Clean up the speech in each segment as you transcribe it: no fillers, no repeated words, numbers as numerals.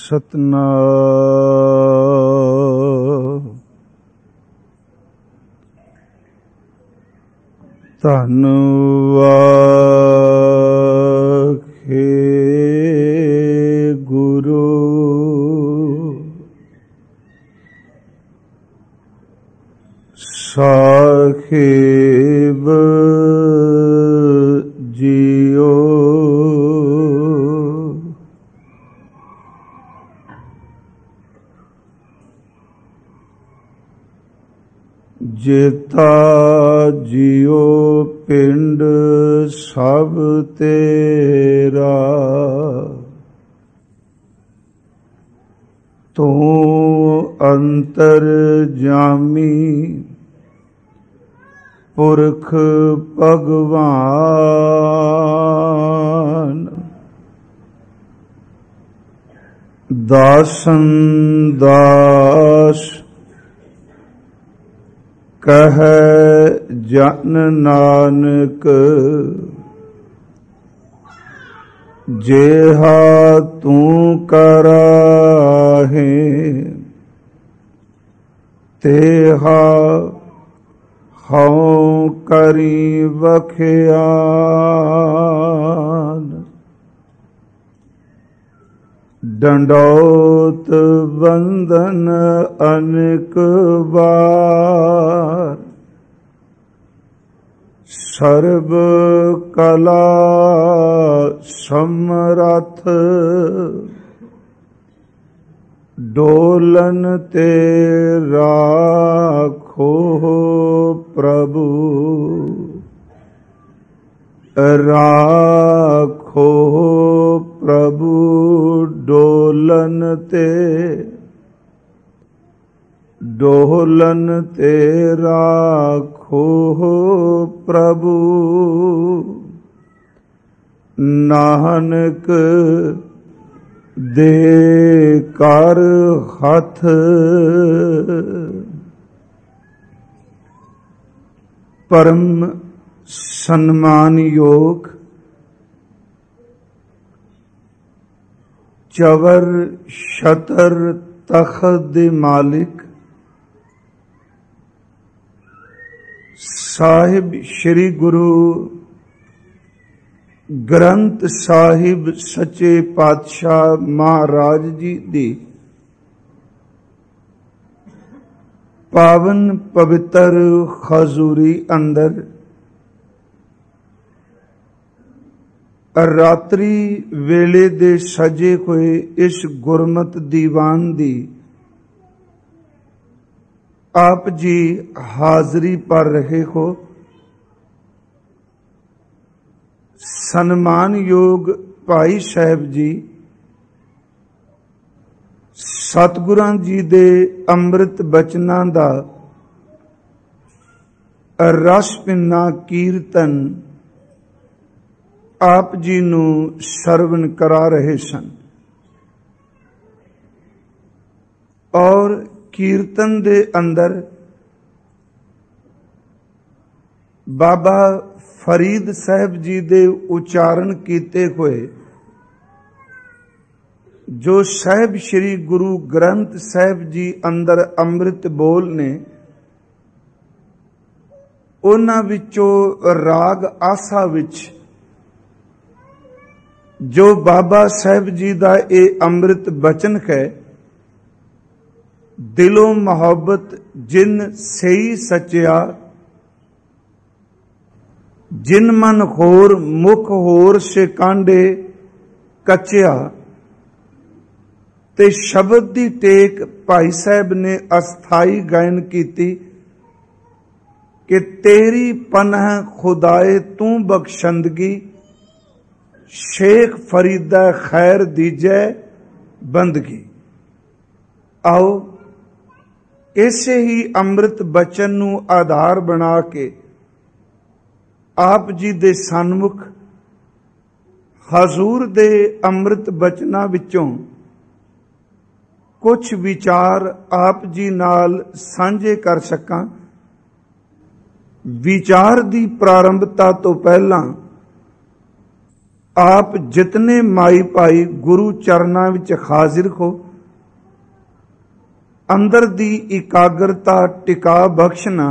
ਸਤਨਾਮ ਧੰਨ ਵਾਖੇ Guru Sahib JIO. ਜੇਤਾ JIO ਪਿੰਡ ਸਭ ਤੇਰਾ, ਤੂੰ ਅੰਤਰ ਜਾਮੀ ਪੁਰਖ ਭਗਵਾਨ। ਦਾਸਨ ਦਾਸ ਕਹੈ ਜਨ ਨਾਨਕ, ਜੇਹਾ ਤੂੰ ਕਰਾਹੇ ਤੇਹਾ ਹਉ ਕਰੀ ਵਖਿਆਨ। ਡੰਡੌਤ ਬੰਧਨ ਅਨੇਕ ਵਾਰ, ਸਰਬ ਕਲਾ ਸਮਰੱਥ। ਡੋਲਨ ਤੇ ਰਾਖੋ ਪ੍ਰਭੂ, ਰਾਖੋ ਪ੍ਰਭੂ ਡੋਲਨ ਤੇ ਰਾਖੋ ਪ੍ਰਭੂ। ਨਾਨਕ ਦੇ ਕਰ ਹੱਥ, ਪਰਮ ਸਨਮਾਨਯੋਗ ਚਵਰ ਛਤਰ ਤਖਤ ਦੇ ਮਾਲਿਕ ਸਾਹਿਬ ਸ੍ਰੀ ਗੁਰੂ ਗ੍ਰੰਥ ਸਾਹਿਬ ਸੱਚੇ ਪਾਤਸ਼ਾਹ ਮਹਾਰਾਜ ਜੀ ਦੀ ਪਾਵਨ ਪਵਿੱਤਰ ਹਜ਼ੂਰੀ ਅੰਦਰ ਰਾਤਰੀ ਵੇਲੇ ਦੇ ਸਜੇ ਹੋਏ ਇਸ ਗੁਰਮਤ ਦੀਵਾਨ ਦੀ ਆਪ ਜੀ ਹਾਜ਼ਰੀ ਭਰ ਰਹੇ ਹੋ। ਸਨਮਾਨਯੋਗ ਭਾਈ ਸਾਹਿਬ ਜੀ ਸਤਿਗੁਰਾਂ ਜੀ ਦੇ ਅੰਮ੍ਰਿਤ ਬਚਨਾਂ ਦਾ ਰਸ ਪਿੰਨਾ ਕੀਰਤਨ ਆਪ ਜੀ ਨੂੰ ਸਰਵਣ ਕਰਾ ਰਹੇ ਸਨ ਔਰ ਕੀਰਤਨ ਦੇ ਅੰਦਰ ਬਾਬਾ ਫਰੀਦ ਸਾਹਿਬ ਜੀ ਦੇ ਉਚਾਰਨ ਕੀਤੇ ਹੋਏ ਜੋ ਸਾਹਿਬ ਸ੍ਰੀ ਗੁਰੂ ਗ੍ਰੰਥ ਸਾਹਿਬ ਜੀ ਅੰਦਰ ਅੰਮ੍ਰਿਤ ਬੋਲ ਨੇ, ਉਹਨਾਂ ਵਿੱਚੋਂ ਰਾਗ ਆਸਾ ਵਿੱਚ ਜੋ ਬਾਬਾ ਸਾਹਿਬ ਜੀ ਦਾ ਇਹ ਅੰਮ੍ਰਿਤ ਬਚਨ ਹੈ, ਦਿਲੋਂ ਮੁਹੱਬਤ ਜਿਨ ਸਹੀ ਸੱਚਿਆ, ਜਿਨ ਮਨ ਹੋਰ ਮੁਖ ਹੋਰ ਸੇ ਕਾਂਡੇ ਕੱਚਿਆ। ਤੇ ਸ਼ਬਦ ਦੀ ਟੇਕ ਭਾਈ ਸਾਹਿਬ ਨੇ ਅਸਥਾਈ ਗਾਇਨ ਕੀਤੀ ਕਿ ਤੇਰੀ ਪਨਾਹ ਖੁਦਾਏ ਤੂੰ ਬਖਸ਼ੰਦਗੀ, ਸ਼ੇਖ ਫਰੀਦਾ ਖੈਰ ਦੀਜੈ ਬੰਦਗੀ। ਆਓ ਇਸੇ ਹੀ ਅੰਮ੍ਰਿਤ ਬਚਨ ਨੂੰ ਆਧਾਰ ਬਣਾ ਕੇ ਆਪ ਜੀ ਦੇ ਸਨਮੁਖ ਹਜ਼ੂਰ ਦੇ ਅੰਮ੍ਰਿਤ ਬਚਨਾਂ ਵਿੱਚੋਂ ਕੁਝ ਵਿਚਾਰ ਆਪ ਜੀ ਨਾਲ ਸਾਂਝੇ ਕਰ ਸਕਾਂ। ਵਿਚਾਰ ਦੀ ਪ੍ਰਾਰੰਭਤਾ ਤੋਂ ਪਹਿਲਾਂ आप जितने माई भाई गुरु चरना विच हाजिर हो, अंदर दी इकाग्रता टिका बख्शना।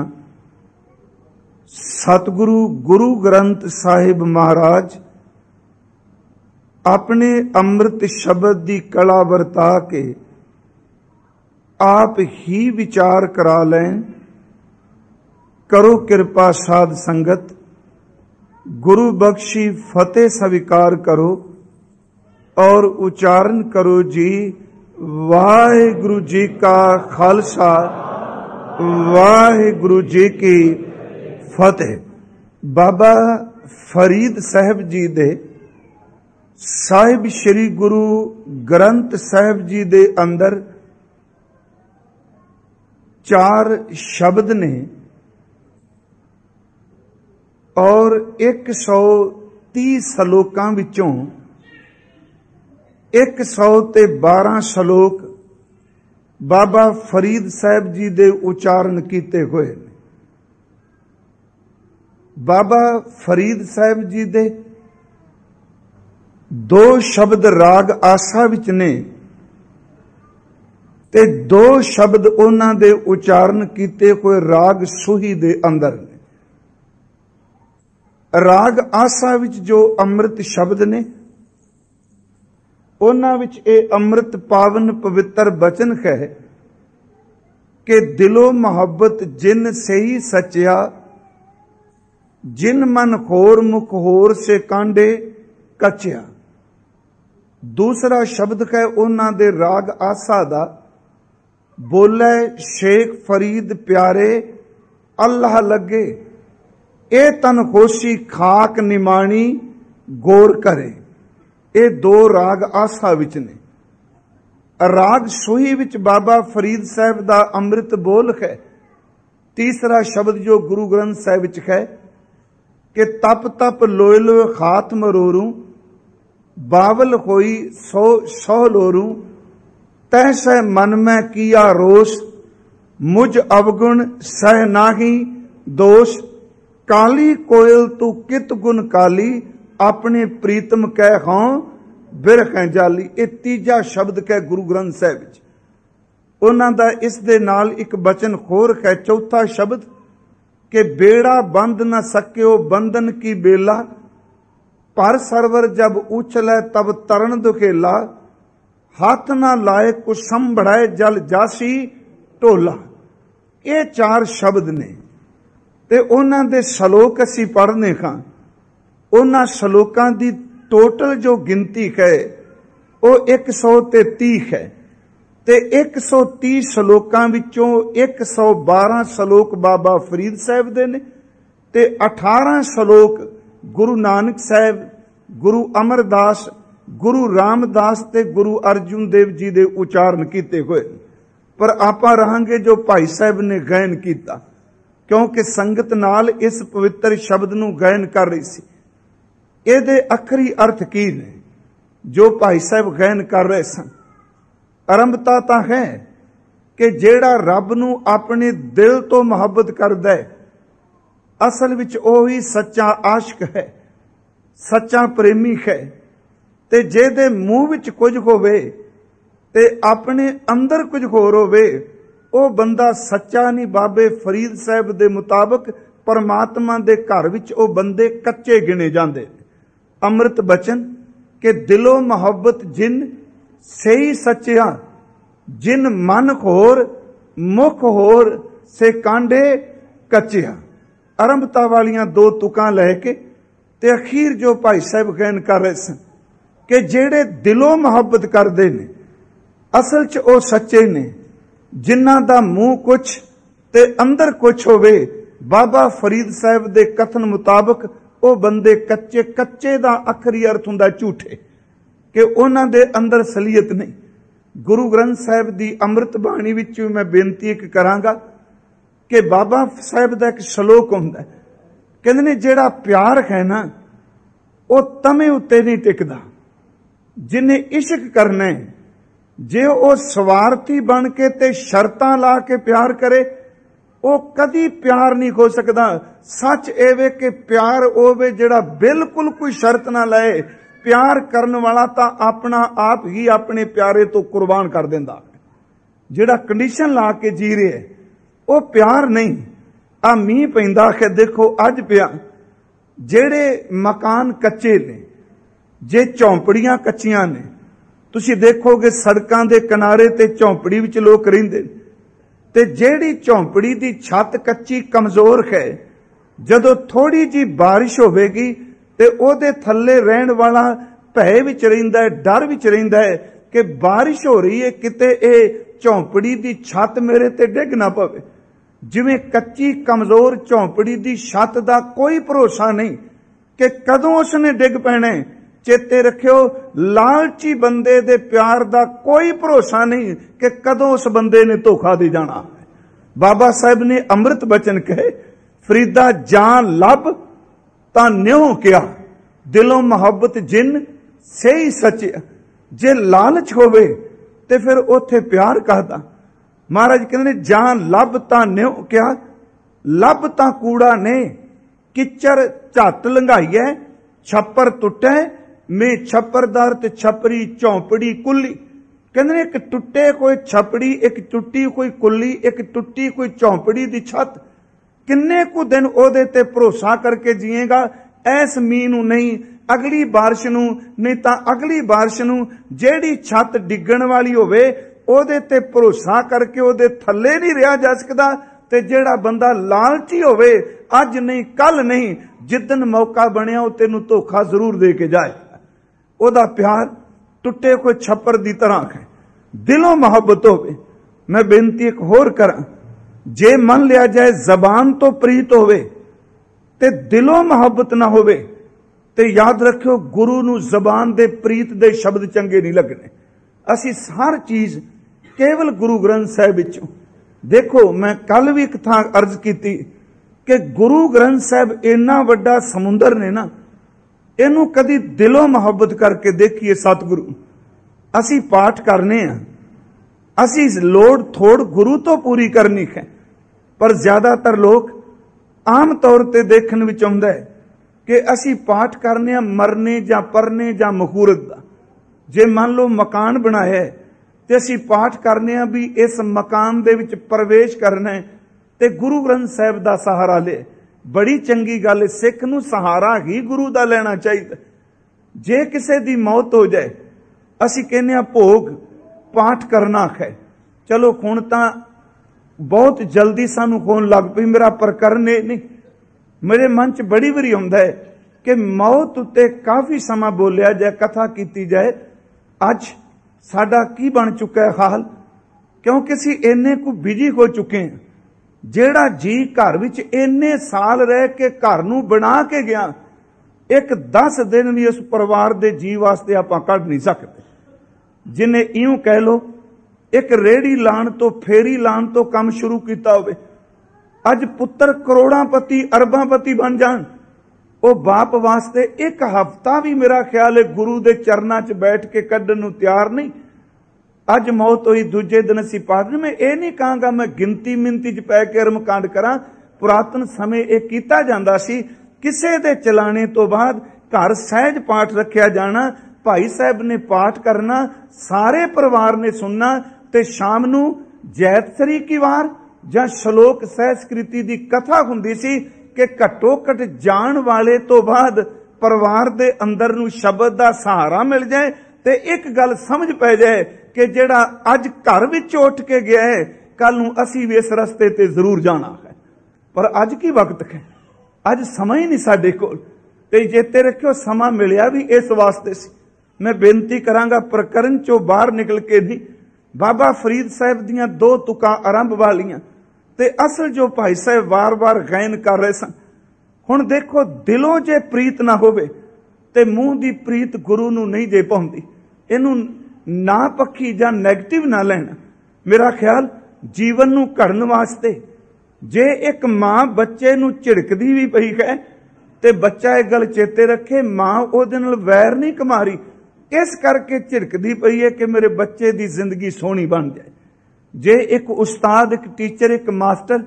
सतगुरु गुरु ग्रंथ साहिब महाराज अपने अमृत शब्द की कला वरता के आप ही विचार करा लें। करो कृपा साध संगत, गुरु बख्शी फतेह स्वीकार करो और उच्चारण करो जी। वाहिगुरु जी का खालसा, वाहिगुरु जी की फतेह। बाबा फरीद साहब जी दे साहिब श्री गुरु ग्रंथ साहिब जी दे अंदर 4 शब्द ने और 130 सलोकां विचों 112 सलोक बाबा फरीद साहब जी दे उच्चारण कीते हुए। बाबा फरीद साहब जी दे 2 शब्द राग आसा विच ने ते 2 शब्द उन्हां दे उच्चारण कीते हुए राग सूही दे अंदर ने। राग आसा विच जो अमृत शब्द ने उन्हां विच ए अमृत पावन पवित्र बचन है कि दिलो मोहब्बत जिन सही सचिया, जिन मन होर मुख होर से कांडे कचिया। दूसरा शब्द है उन्हां दे राग आसा दा, बोले शेख फरीद प्यारे अल्लाह लगे, ए तन होशी खाक निमाणी गौर करे। ये 2 राग आसा विच ने। राग सूही विच बाबा फरीद साहब दा अमृत बोल है। तीसरा शब्द जो गुरु ग्रंथ साहिब विच है कि तप तप लोय लोय हाथ मरोरू, बावल होई सौ लोरू, तह सह मन में किया रोष, मुझ अवगुण सह नाही दोष। काली कोयल तू कित गुण काली, अपने प्रीतम कह हों बिरख जाली। ये तीजा शब्द कह गुरु ग्रंथ साहिब विच। उन्हां दा इस दे नाल एक बचन होर है, चौथा शब्द कि बेड़ा बंद न सक्यो बंधन की बेला, पर सरवर जब उछलै तब तरन दुखेला, हाथ ना लाए कुछ संभड़ाए जल जासी ढोला। ये 4 शब्द ने ते उन्हां दे सलोक असी पढ़ने खां। उन्हां सलोकां दी टोटल जो गिनती है वो 130 है ते 130 सलोकां विचों 112 सलोक बाबा फरीद साहब दे ने ते 18 सलोक गुरु नानक साहब, गुरु अमरदास, गुरु रामदास ते गुरु अर्जुन देव जी दे उच्चारण कीते हुए। पर आपां रहांगे जो भाई साहब ने गायन कीता, क्योंकि संगत नाल इस पवित्र शब्द नूं गायन कर रही सी। ਇਹਦੇ अखरी अर्थ की ने जो भाई साहब गायन कर रहे सन। आरंभता तो है कि जेड़ा रब नूं अपने दिल तो मुहब्बत करदा है, असल विच ओही सच्चा आशिक है, सच्चा प्रेमी है। ते जेदे मूँह विच कुछ होवे ते अपने अंदर कुछ होर होवे, ओ बंदा सच्चा नहीं। बाबे फरीद साहब दे मुताबिक परमात्मा दे घर विच ओ बंदे कच्चे गिने जांदे। अमृत बचन के दिलो मोहब्बत जिन सही सचिया, जिन मन होर मुख होर से कांडे कचिया। आरंभता वालियां 2 तुकां लैके ते अखीर जो भाई साहब गायन कर रहे सन कि जेड़े दिलो मोहब्बत करदे ने असल च ओ सच्चे ने, जिन्हां दा मुंह कुछ ते अंदर कुछ होवे। बाबा फरीद साहब दे कथन मुताबिक ਉਹ ਬੰਦੇ ਕੱਚੇ, ਕੱਚੇ ਦਾ ਆਖਰੀ ਅਰਥ ਹੁੰਦਾ ਝੂਠੇ, ਕਿ ਉਹਨਾਂ ਦੇ ਅੰਦਰ ਸਲੀਅਤ ਨਹੀਂ। ਗੁਰੂ ਗ੍ਰੰਥ ਸਾਹਿਬ ਦੀ ਅੰਮ੍ਰਿਤ ਬਾਣੀ ਵਿੱਚ ਮੈਂ ਬੇਨਤੀ ਇੱਕ ਕਰਾਂਗਾ ਕਿ ਬਾਬਾ ਸਾਹਿਬ ਦਾ ਇੱਕ ਸ਼ਲੋਕ ਹੁੰਦਾ, ਕਹਿੰਦੇ ਨੇ ਜਿਹੜਾ ਪਿਆਰ ਹੈ ਨਾ ਉਹ ਤਮੇ ਉੱਤੇ ਨਹੀਂ ਟਿਕਦਾ। ਜਿਨੇ ਇਸ਼ਕ ਕਰਨਾ, ਜੇ ਉਹ ਸਵਾਰਥੀ ਬਣ ਕੇ ਤੇ ਸ਼ਰਤਾਂ ਲਾ ਕੇ ਪਿਆਰ ਕਰੇ, ਉਹ ਕਦੀ ਪਿਆਰ ਨਹੀਂ ਹੋ ਸਕਦਾ। सच एवे कि प्यार होवे जेड़ा बिल्कुल कोई शर्त ना लाए, प्यार करने वाला तो अपना आप ही अपने प्यारे तो कुर्बान कर देंदा। जिहड़ा कंडीशन ला के जी रहे है वो प्यार नहीं। आ मीह पैंदा है, देखो अज पिया, जेड़े मकान कच्चे ने, जे झौंपड़ियां कच्चियां ने, तुसी देखोगे सड़कां दे किनारे ते झौंपड़ी विच लोग रहिंदे ने, ते जेड़ी झौंपड़ी दी छत कच्ची कमजोर है, जदों थोड़ी जी बारिश होवेगी ते ओदे थल्ले रहण वाला भय विच रहिंदा है, डर विच रहिंदा है कि बारिश हो रही है, किते ए झौंपड़ी दी छत मेरे ते डिग ना पवे। जिवें कच्ची कमजोर झौंपड़ी दी छत दा कोई भरोसा नहीं कि कदों उसने डिग पैणे। चेते रखियो, लालची बंदे दे प्यार दा कोई भरोसा नहीं कि कदों उस बंदे ने धोखा दे जाना। बाबा साहब ने अमृत बचन कहे, फरीदा जान लब तां न्यों किया, दिलों मोहब्बत जिन सही सच्चिया। जे लालच होवे ते फिर उथे प्यार कहदा। महाराज कहंदे ने जान लब तां न्यों किया, लब तां कूड़ा ने, किचर झट लंघाईए, छप्पर टुटे, में छप्परदार ते छपरी झौंपड़ी कुल्ली। कहंदे ने एक टुटे कोई छपड़ी, एक टुट्टी कोई कुल्ली, एक टुट्टी कोई झौंपड़ी दी छत। किन्ने कु दिन ओदे ते भरोसा करके जिएगा। ऐस मीह नूं नहीं, अगली बारिश नूं नहीं तां अगली बारिश नूं, जेड़ी छत डिगण वाली होवे ओदे ते भरोसा करके ओदे थल्ले नहीं रहा जा सकदा। ते जेड़ा बंदा लालची होवे, अज नहीं कल नहीं, जिदन मौका बनिया ओ तेनू धोखा जरूर दे के जाए। ओदा प्यार टुटे कोई छप्पर दी तरह है। दिलों मोहब्बत होवे। मैं बेनती एक होर करां, जे मन लिया जाए जबान तो प्रीत होवे ते दिलों मोहब्बत ना होवे, ते याद रखियो गुरु नू जबान दे प्रीत दे शब्द चंगे नहीं लगने। असी हर चीज केवल गुरु ग्रंथ साहिब विचों देखो। मैं कल भी एक थां अर्ज कीती कि गुरु ग्रंथ साहिब इन्ना वड्डा समुंदर ने ना, इनू कदी दिलों मोहब्बत करके देखिए। सतगुरु असी पाठ करने हैं, असी लोड़ थोड़ गुरु तो पूरी करनी है, पर ज्यादातर लोग आम तौर ते देखने विच आउंदा है कि असी पाठ करने मरने जां परने जां मुहूर्त दा। जे मान लो मकान बनाया है ते असी पाठ करने भी इस मकान दे विच प्रवेश करना है ते गुरु ग्रंथ साहिब दा सहारा ले। बड़ी चंगी गल है, सिख नूं सहारा ही गुरु दा लेना चाहिए। जे किसे दी मौत हो जाए, असी कहने भोग पाठ करना है, चलो हुण तां बहुत जल्दी सानू होण लग पई, मेरा प्रकरण नहीं। मेरे मन च बड़ी वारी आउंदा है कि मौत उत्ते काफी समा बोलिया जाए, कथा कीती जाए, अज साडा की बन चुका है हाल, क्योंकि असी इन्ने को बिजी हो चुके हैं। जेड़ा जी घर विच इन्ने साल रह के घर नूं बना के गया, एक 10 दिन भी उस परिवार दे जी वास्ते आपां कढ नहीं सकते। जिन्हें इउं कह लो एक रेहड़ी लाण तो फेरी लाण तो काम शुरू किया होवे, अज पुत्र करोड़ांपति अरबांपति बन जान, ओ बाप वास्ते एक हफ्ता भी मेरा ख्याल है गुरु दे चरनां च बैठ के कढण नूं तैयार नहीं। अज मौत हुई, दूजे दिन असीं पाठ। मैं ये नहीं कहांगा मैं गिनती मिनती च पै के कर्मकांड करां। पुरातन समय ये कीता जांदा सी, किसे दे चलाने तो बाद घर सहज पाठ रखिया जाना, भाई साहब ने पाठ करना, सारे परिवार ने सुनना, ते शाम नूं जैतसरी की वार जां श्लोक सहस्कृति दी कथा हुंदी सी कि घट्टो घट जाण वाले तो बाद परिवार दे अंदर नूं शब्द दा सहारा मिल जाए ते एक गल समझ पै जाए कि जेड़ा अज घर विच उठ के गया है, कल नूं असीं भी इस रस्ते ते जरूर जाना है। पर अज की वक्त है, अज समय ही नहीं साडे कोल। ते चेते रखियो समा मिलिया भी इस वास्ते सी। मैं बेनती करांगा प्रकरण चों बाहर निकल के नहीं, बाबा फरीद साहब दियां 2 तुकां आरंभ वालियां ते असल जो भाई साहब वार वार गायन कर रहे सन। हुण देखो दिलों जे प्रीत ना होवे ते मूंह दी प्रीत गुरु नूं नहीं जे पाउंदी। इनू ना पक्षी जां नैगेटिव ना लेना। मेरा ख्याल जीवन नूं घड़न वास्ते जे एक मां बच्चे नूं झिड़कदी भी पई है ते बच्चा एक गल चेते रखे, मां ओहदे नाल वैर नहीं कमा रही, इस करके झिड़कदी पई है कि मेरे बच्चे दी जिंदगी सोहनी बन जाए। जे एक उस्ताद, एक टीचर, एक मास्टर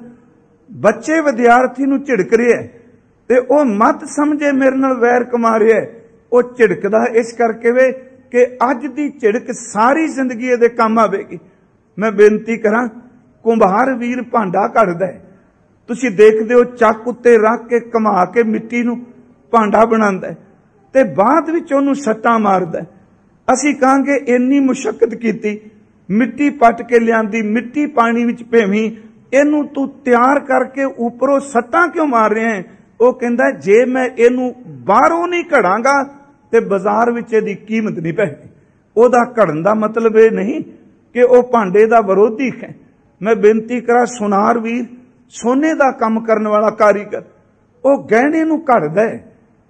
बच्चे विद्यार्थी नूं झिड़क रहा है ते ओह मत समझे मेरे नाल वैर कमा रहा है, ਉਹ ਝਿੜਕਦਾ ਇਸ ਕਰਕੇ ਵੇ ਕਿ ਅੱਜ ਦੀ ਝਿੜਕ ਸਾਰੀ ਜ਼ਿੰਦਗੀ ਇਹਦੇ ਕੰਮ ਆਵੇਗੀ। ਮੈਂ ਬੇਨਤੀ ਕਰਾਂ, ਕੁੰਭਾਰ ਵੀਰ ਭਾਂਡਾ ਘੜਦਾ ਹੈ, ਤੁਸੀਂ ਦੇਖਦੇ ਹੋ ਚੱਕ ਉੱਤੇ ਰੱਖ ਕੇ ਘੁਮਾ ਕੇ ਮਿੱਟੀ ਨੂੰ ਭਾਂਡਾ ਬਣਾਉਂਦਾ ਤੇ ਬਾਅਦ ਵਿੱਚ ਉਹਨੂੰ ਸੱਟਾਂ ਮਾਰਦਾ। ਅਸੀਂ ਕਹਾਂਗੇ ਇੰਨੀ ਮੁਸ਼ੱਕਤ ਕੀਤੀ, ਮਿੱਟੀ ਪੱਟ ਕੇ ਲਿਆਂਦੀ, ਮਿੱਟੀ ਪਾਣੀ ਵਿੱਚ ਭੇਵੀਂ, ਇਹਨੂੰ ਤੂੰ ਤਿਆਰ ਕਰਕੇ ਉੱਪਰੋਂ ਸੱਟਾਂ ਕਿਉਂ ਮਾਰ ਰਿਹਾ ਹੈ? ਉਹ ਕਹਿੰਦਾ ਜੇ ਮੈਂ ਇਹਨੂੰ ਬਾਹਰੋਂ ਨਹੀਂ ਘੜਾਂਗਾ ਤੇ ਬਾਜ਼ਾਰ ਵਿੱਚ ਇਹਦੀ ਕੀਮਤ ਨਹੀਂ ਪੈਣੀ। ਉਹਦਾ ਘੜਨ ਦਾ ਮਤਲਬ ਇਹ ਨਹੀਂ ਕਿ ਉਹ ਭਾਂਡੇ ਦਾ ਵਿਰੋਧੀ ਹੈ। ਮੈਂ ਬੇਨਤੀ ਕਰਾਂ, ਸੁਨਾਰ ਵੀਰ, ਸੋਨੇ ਦਾ ਕੰਮ ਕਰਨ ਵਾਲਾ ਕਾਰੀਗਰ, ਉਹ ਗਹਿਣੇ ਨੂੰ ਘੜਦਾ ਹੈ,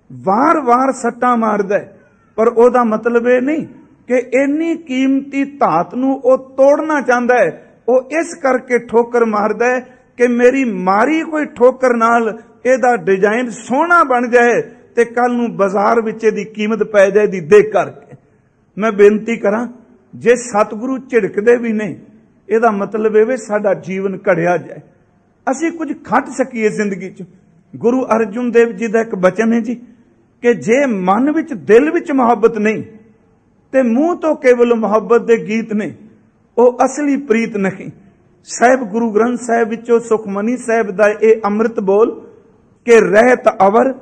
ਵਾਰ-ਵਾਰ ਸੱਟਾਂ ਮਾਰਦਾ ਹੈ, ਪਰ ਉਹਦਾ ਮਤਲਬ ਇਹ ਨਹੀਂ ਕਿ ਇੰਨੀ ਕੀਮਤੀ ਧਾਤ ਨੂੰ ਉਹ ਤੋੜਨਾ ਚਾਹੁੰਦਾ ਹੈ। ਉਹ ਇਸ ਕਰਕੇ ਠੋਕਰ ਮਾਰਦਾ ਹੈ ਕਿ ਮੇਰੀ ਮਾਰੀ ਕੋਈ ਠੋਕਰ ਨਾਲ ਇਹਦਾ ਡਿਜ਼ਾਈਨ ਸੋਹਣਾ ਬਣ ਜਾਏ ਤੇ ਕੱਲ ਨੂੰ ਬਾਜ਼ਾਰ ਵਿੱਚ ਇਹਦੀ ਕੀਮਤ ਪੈ ਜਾਏ ਦੀ ਦੇਖ ਕਰਕੇ। ਮੈਂ ਬੇਨਤੀ ਕਰਾਂ, ਜੇ ਸਤਿਗੁਰੂ ਝਿੜਕਦੇ ਵੀ ਨੇ, ਇਹਦਾ ਮਤਲਬ ਇਹ ਵੇ ਸਾਡਾ ਜੀਵਨ ਘੜਿਆ ਜਾਏ, ਅਸੀਂ ਕੁਝ ਖੱਟ ਸਕੀਏ ਜ਼ਿੰਦਗੀ 'ਚ। ਗੁਰੂ ਅਰਜਨ ਦੇਵ ਜੀ ਦਾ ਇੱਕ ਬਚਨ ਹੈ ਜੀ ਕਿ ਜੇ ਮਨ ਵਿੱਚ, ਦਿਲ ਵਿੱਚ ਮੁਹੱਬਤ ਨਹੀਂ ਤੇ ਮੂੰਹ ਤੋਂ ਕੇਵਲ ਮੁਹੱਬਤ ਦੇ ਗੀਤ ਨੇ, ਉਹ ਅਸਲੀ ਪ੍ਰੀਤ ਨਹੀਂ। ਸਾਹਿਬ ਗੁਰੂ ਗ੍ਰੰਥ ਸਾਹਿਬ ਵਿੱਚੋਂ ਸੁਖਮਨੀ ਸਾਹਿਬ ਦਾ ਇਹ ਅੰਮ੍ਰਿਤ ਬੋਲ ਕਿ ਰਹਿਤ ਅਵਰ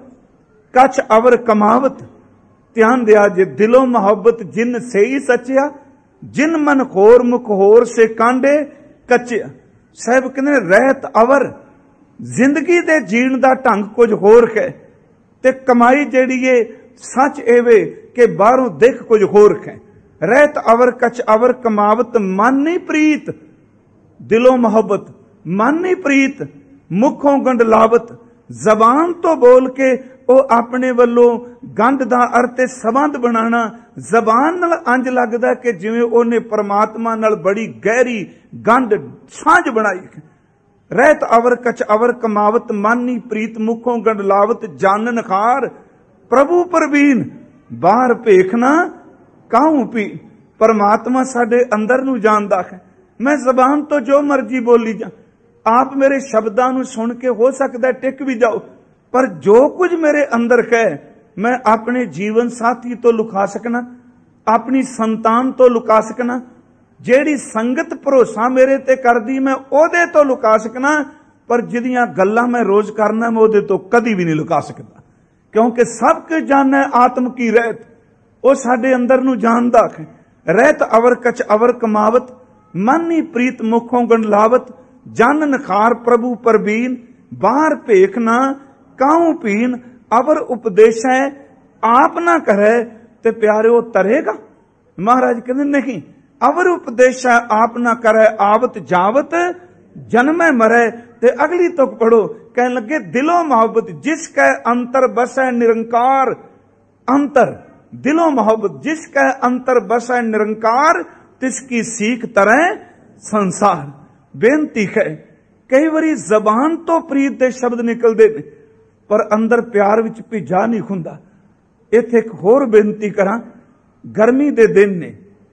ਕਛ ਅਵਰ ਕਮਾਵਤ, ਧਿਆਨ ਦਿਆ ਜੇ ਦਿਲੋਂ ਮੁਹੱਬਤ ਜਿਨ ਸਹੀ ਸੱਚਿਆ, ਜਿਨ ਮਨ ਖੋਰ ਮੁਖ ਹੋਰ ਸੇ ਕਾਂਡੇ ਕੱਚਿਆ। ਸਾਹਿਬ ਕਹਿੰਦੇ ਰਹਿਤ ਅਵਰ, ਜ਼ਿੰਦਗੀ ਦੇ ਜੀਣ ਦਾ ਢੰਗ ਕੁਝ ਹੋਰ ਹੈ ਤੇ ਕਮਾਈ ਜਿਹੜੀ ਏ ਸੱਚ ਐਵੇਂ ਕਿ ਬਾਹਰੋਂ ਦੇਖ ਕੁਝ ਹੋਰ ਹੈ। ਰਹਿਤ ਅਵਰ ਕਛ ਅਵਰ ਕਮਾਵਤ, ਮਨ ਨਹੀਂ ਪ੍ਰੀਤ, ਦਿਲੋਂ ਮੁਹੱਬਤ, ਮਨ ਨਹੀਂ ਪ੍ਰੀਤ, ਮੁਖੋਂ ਗੰਢ ਲਾਵਤ। ਜ਼ਬਾਨ ਤੋਂ ਬੋਲ ਕੇ ਉਹ ਆਪਣੇ ਵੱਲੋਂ ਗੰਢ ਦਾ ਅਰਥ ਸੰਬੰਧ ਬਣਾਉਣਾ, ਜ਼ਬਾਨ ਨਾਲ ਇੰਜ ਲੱਗਦਾ ਕਿ ਜਿਵੇਂ ਉਹਨੇ ਪਰਮਾਤਮਾ ਨਾਲ ਬੜੀ ਗਹਿਰੀ ਗੰਢ ਸਾਂਝ ਬਣਾਈ। ਰਹਿਤ ਅਵਰ ਕਛ ਅਵਰ ਕਮਾਵਤ, ਮਨ ਨਹੀਂ ਪ੍ਰੀਤ, ਮੁਖੋਂ ਗੰਢ ਲਾਵਤ। ਜਾਨਨ ਖਾਰ ਪ੍ਰਭੂ ਪ੍ਰਵੀਨ, ਬਾਹਰ ਭੇਖਣਾ ਕਾਹੂ ਪੀ। ਪਰਮਾਤਮਾ ਸਾਡੇ ਅੰਦਰ ਨੂੰ ਜਾਣਦਾ ਹੈ। ਮੈਂ ਜ਼ਬਾਨ ਤੋਂ ਜੋ ਮਰਜ਼ੀ ਬੋਲੀ ਜਾ, ਆਪ ਮੇਰੇ ਸ਼ਬਦਾਂ ਨੂੰ ਸੁਣ ਕੇ ਹੋ ਸਕਦਾ ਟਿਕ ਵੀ ਜਾਓ, ਪਰ ਜੋ ਕੁਝ ਮੇਰੇ ਅੰਦਰ ਹੈ ਮੈਂ ਆਪਣੇ ਜੀਵਨ ਸਾਥੀ ਤੋਂ ਲੁਕਾ ਸਕਣਾ, ਆਪਣੀ ਸੰਤਾਨ ਤੋਂ ਲੁਕਾ ਸਕਣਾ, ਜਿਹੜੀ ਸੰਗਤ ਭਰੋਸਾ ਮੇਰੇ ਤੇ ਕਰਦੀ ਮੈਂ ਉਹਦੇ ਤੋਂ ਲੁਕਾ ਸਕਣਾ, ਪਰ ਜਿਹਦੀਆਂ ਗੱਲਾਂ ਮੈਂ ਰੋਜ਼ ਕਰਨਾ ਮੈਂ ਉਹਦੇ ਤੋਂ ਕਦੀ ਵੀ ਨਹੀਂ ਲੁਕਾ ਸਕਦਾ, ਕਿਉਂਕਿ ਸਭ ਕੁਝ ਜਾਣਨਾ ਆਤਮ ਕੀ ਰਹਿਤ, ਉਹ ਸਾਡੇ ਅੰਦਰ ਨੂੰ ਜਾਣਦਾ ਹੈ। ਰਹਿਤ ਅਵਰ ਕਛ ਅਵਰ ਕਮਾਵਤ, ਮਨ ਨਹੀਂ ਪ੍ਰੀਤ, ਮੁਖੋਂ ਗੰਢ ਲਾਵਤ। ਜਨ ਨਖਾਰ ਪ੍ਰਭੂ ਪਰਬੀਨ, ਬਾਹਰ ਭੇਖ ਨਾ ਕਾਹੂ ਪੀਨ। ਅਵਰ ਉਪਦੇਸ਼ ਹੈ ਆਪ ਨਾ ਕਰੇ ਤੇ ਪਿਆਰਿਓ ਤਰੇਗਾ। ਮਹਾਰਾਜ ਕਹਿੰਦੇ ਨਹੀਂ, ਅਵਰ ਉਪਦੇਸ਼ ਹੈ ਆਪ ਨਾ ਕਰੇ, ਆਵਤ ਜਾਵਤ ਜਨਮੈ ਮਰੇ। ਤੇ ਅਗਲੀ ਤੁਕ ਪੜੋ, ਕਹਿਣ ਲੱਗੇ ਦਿਲੋਂ ਮੁਹੱਬਤ ਜਿਸ ਕੈ ਅੰਤਰ ਬਸੈ ਨਿਰੰਕਾਰ। ਅੰਤਰ ਦਿਲੋਂ ਮੁਹੱਬਤ ਜਿਸ ਕੈ ਅੰਤਰ ਬਸੈ ਨਿਰੰਕਾਰ, ਤਿਸ ਕੀ ਸੀਖ ਤਰੈ ਸੰਸਾਰ। ਬੇਨਤੀ ਹੈ, ਕਈ ਵਾਰੀ ਜ਼ਬਾਨ ਤੋਂ ਪ੍ਰੀਤ ਦੇ ਸ਼ਬਦ ਨਿਕਲਦੇ ਨੇ ਪਰ ਅੰਦਰ ਪਿਆਰ ਵਿੱਚ ਭਿੱਜਾ ਨਹੀਂ ਹੁੰਦਾ। ਇੱਥੇ ਇੱਕ ਹੋਰ ਬੇਨਤੀ ਕਰਾਂ, ਗਰਮੀ ਦੇ ਦਿਨ ਨੇ,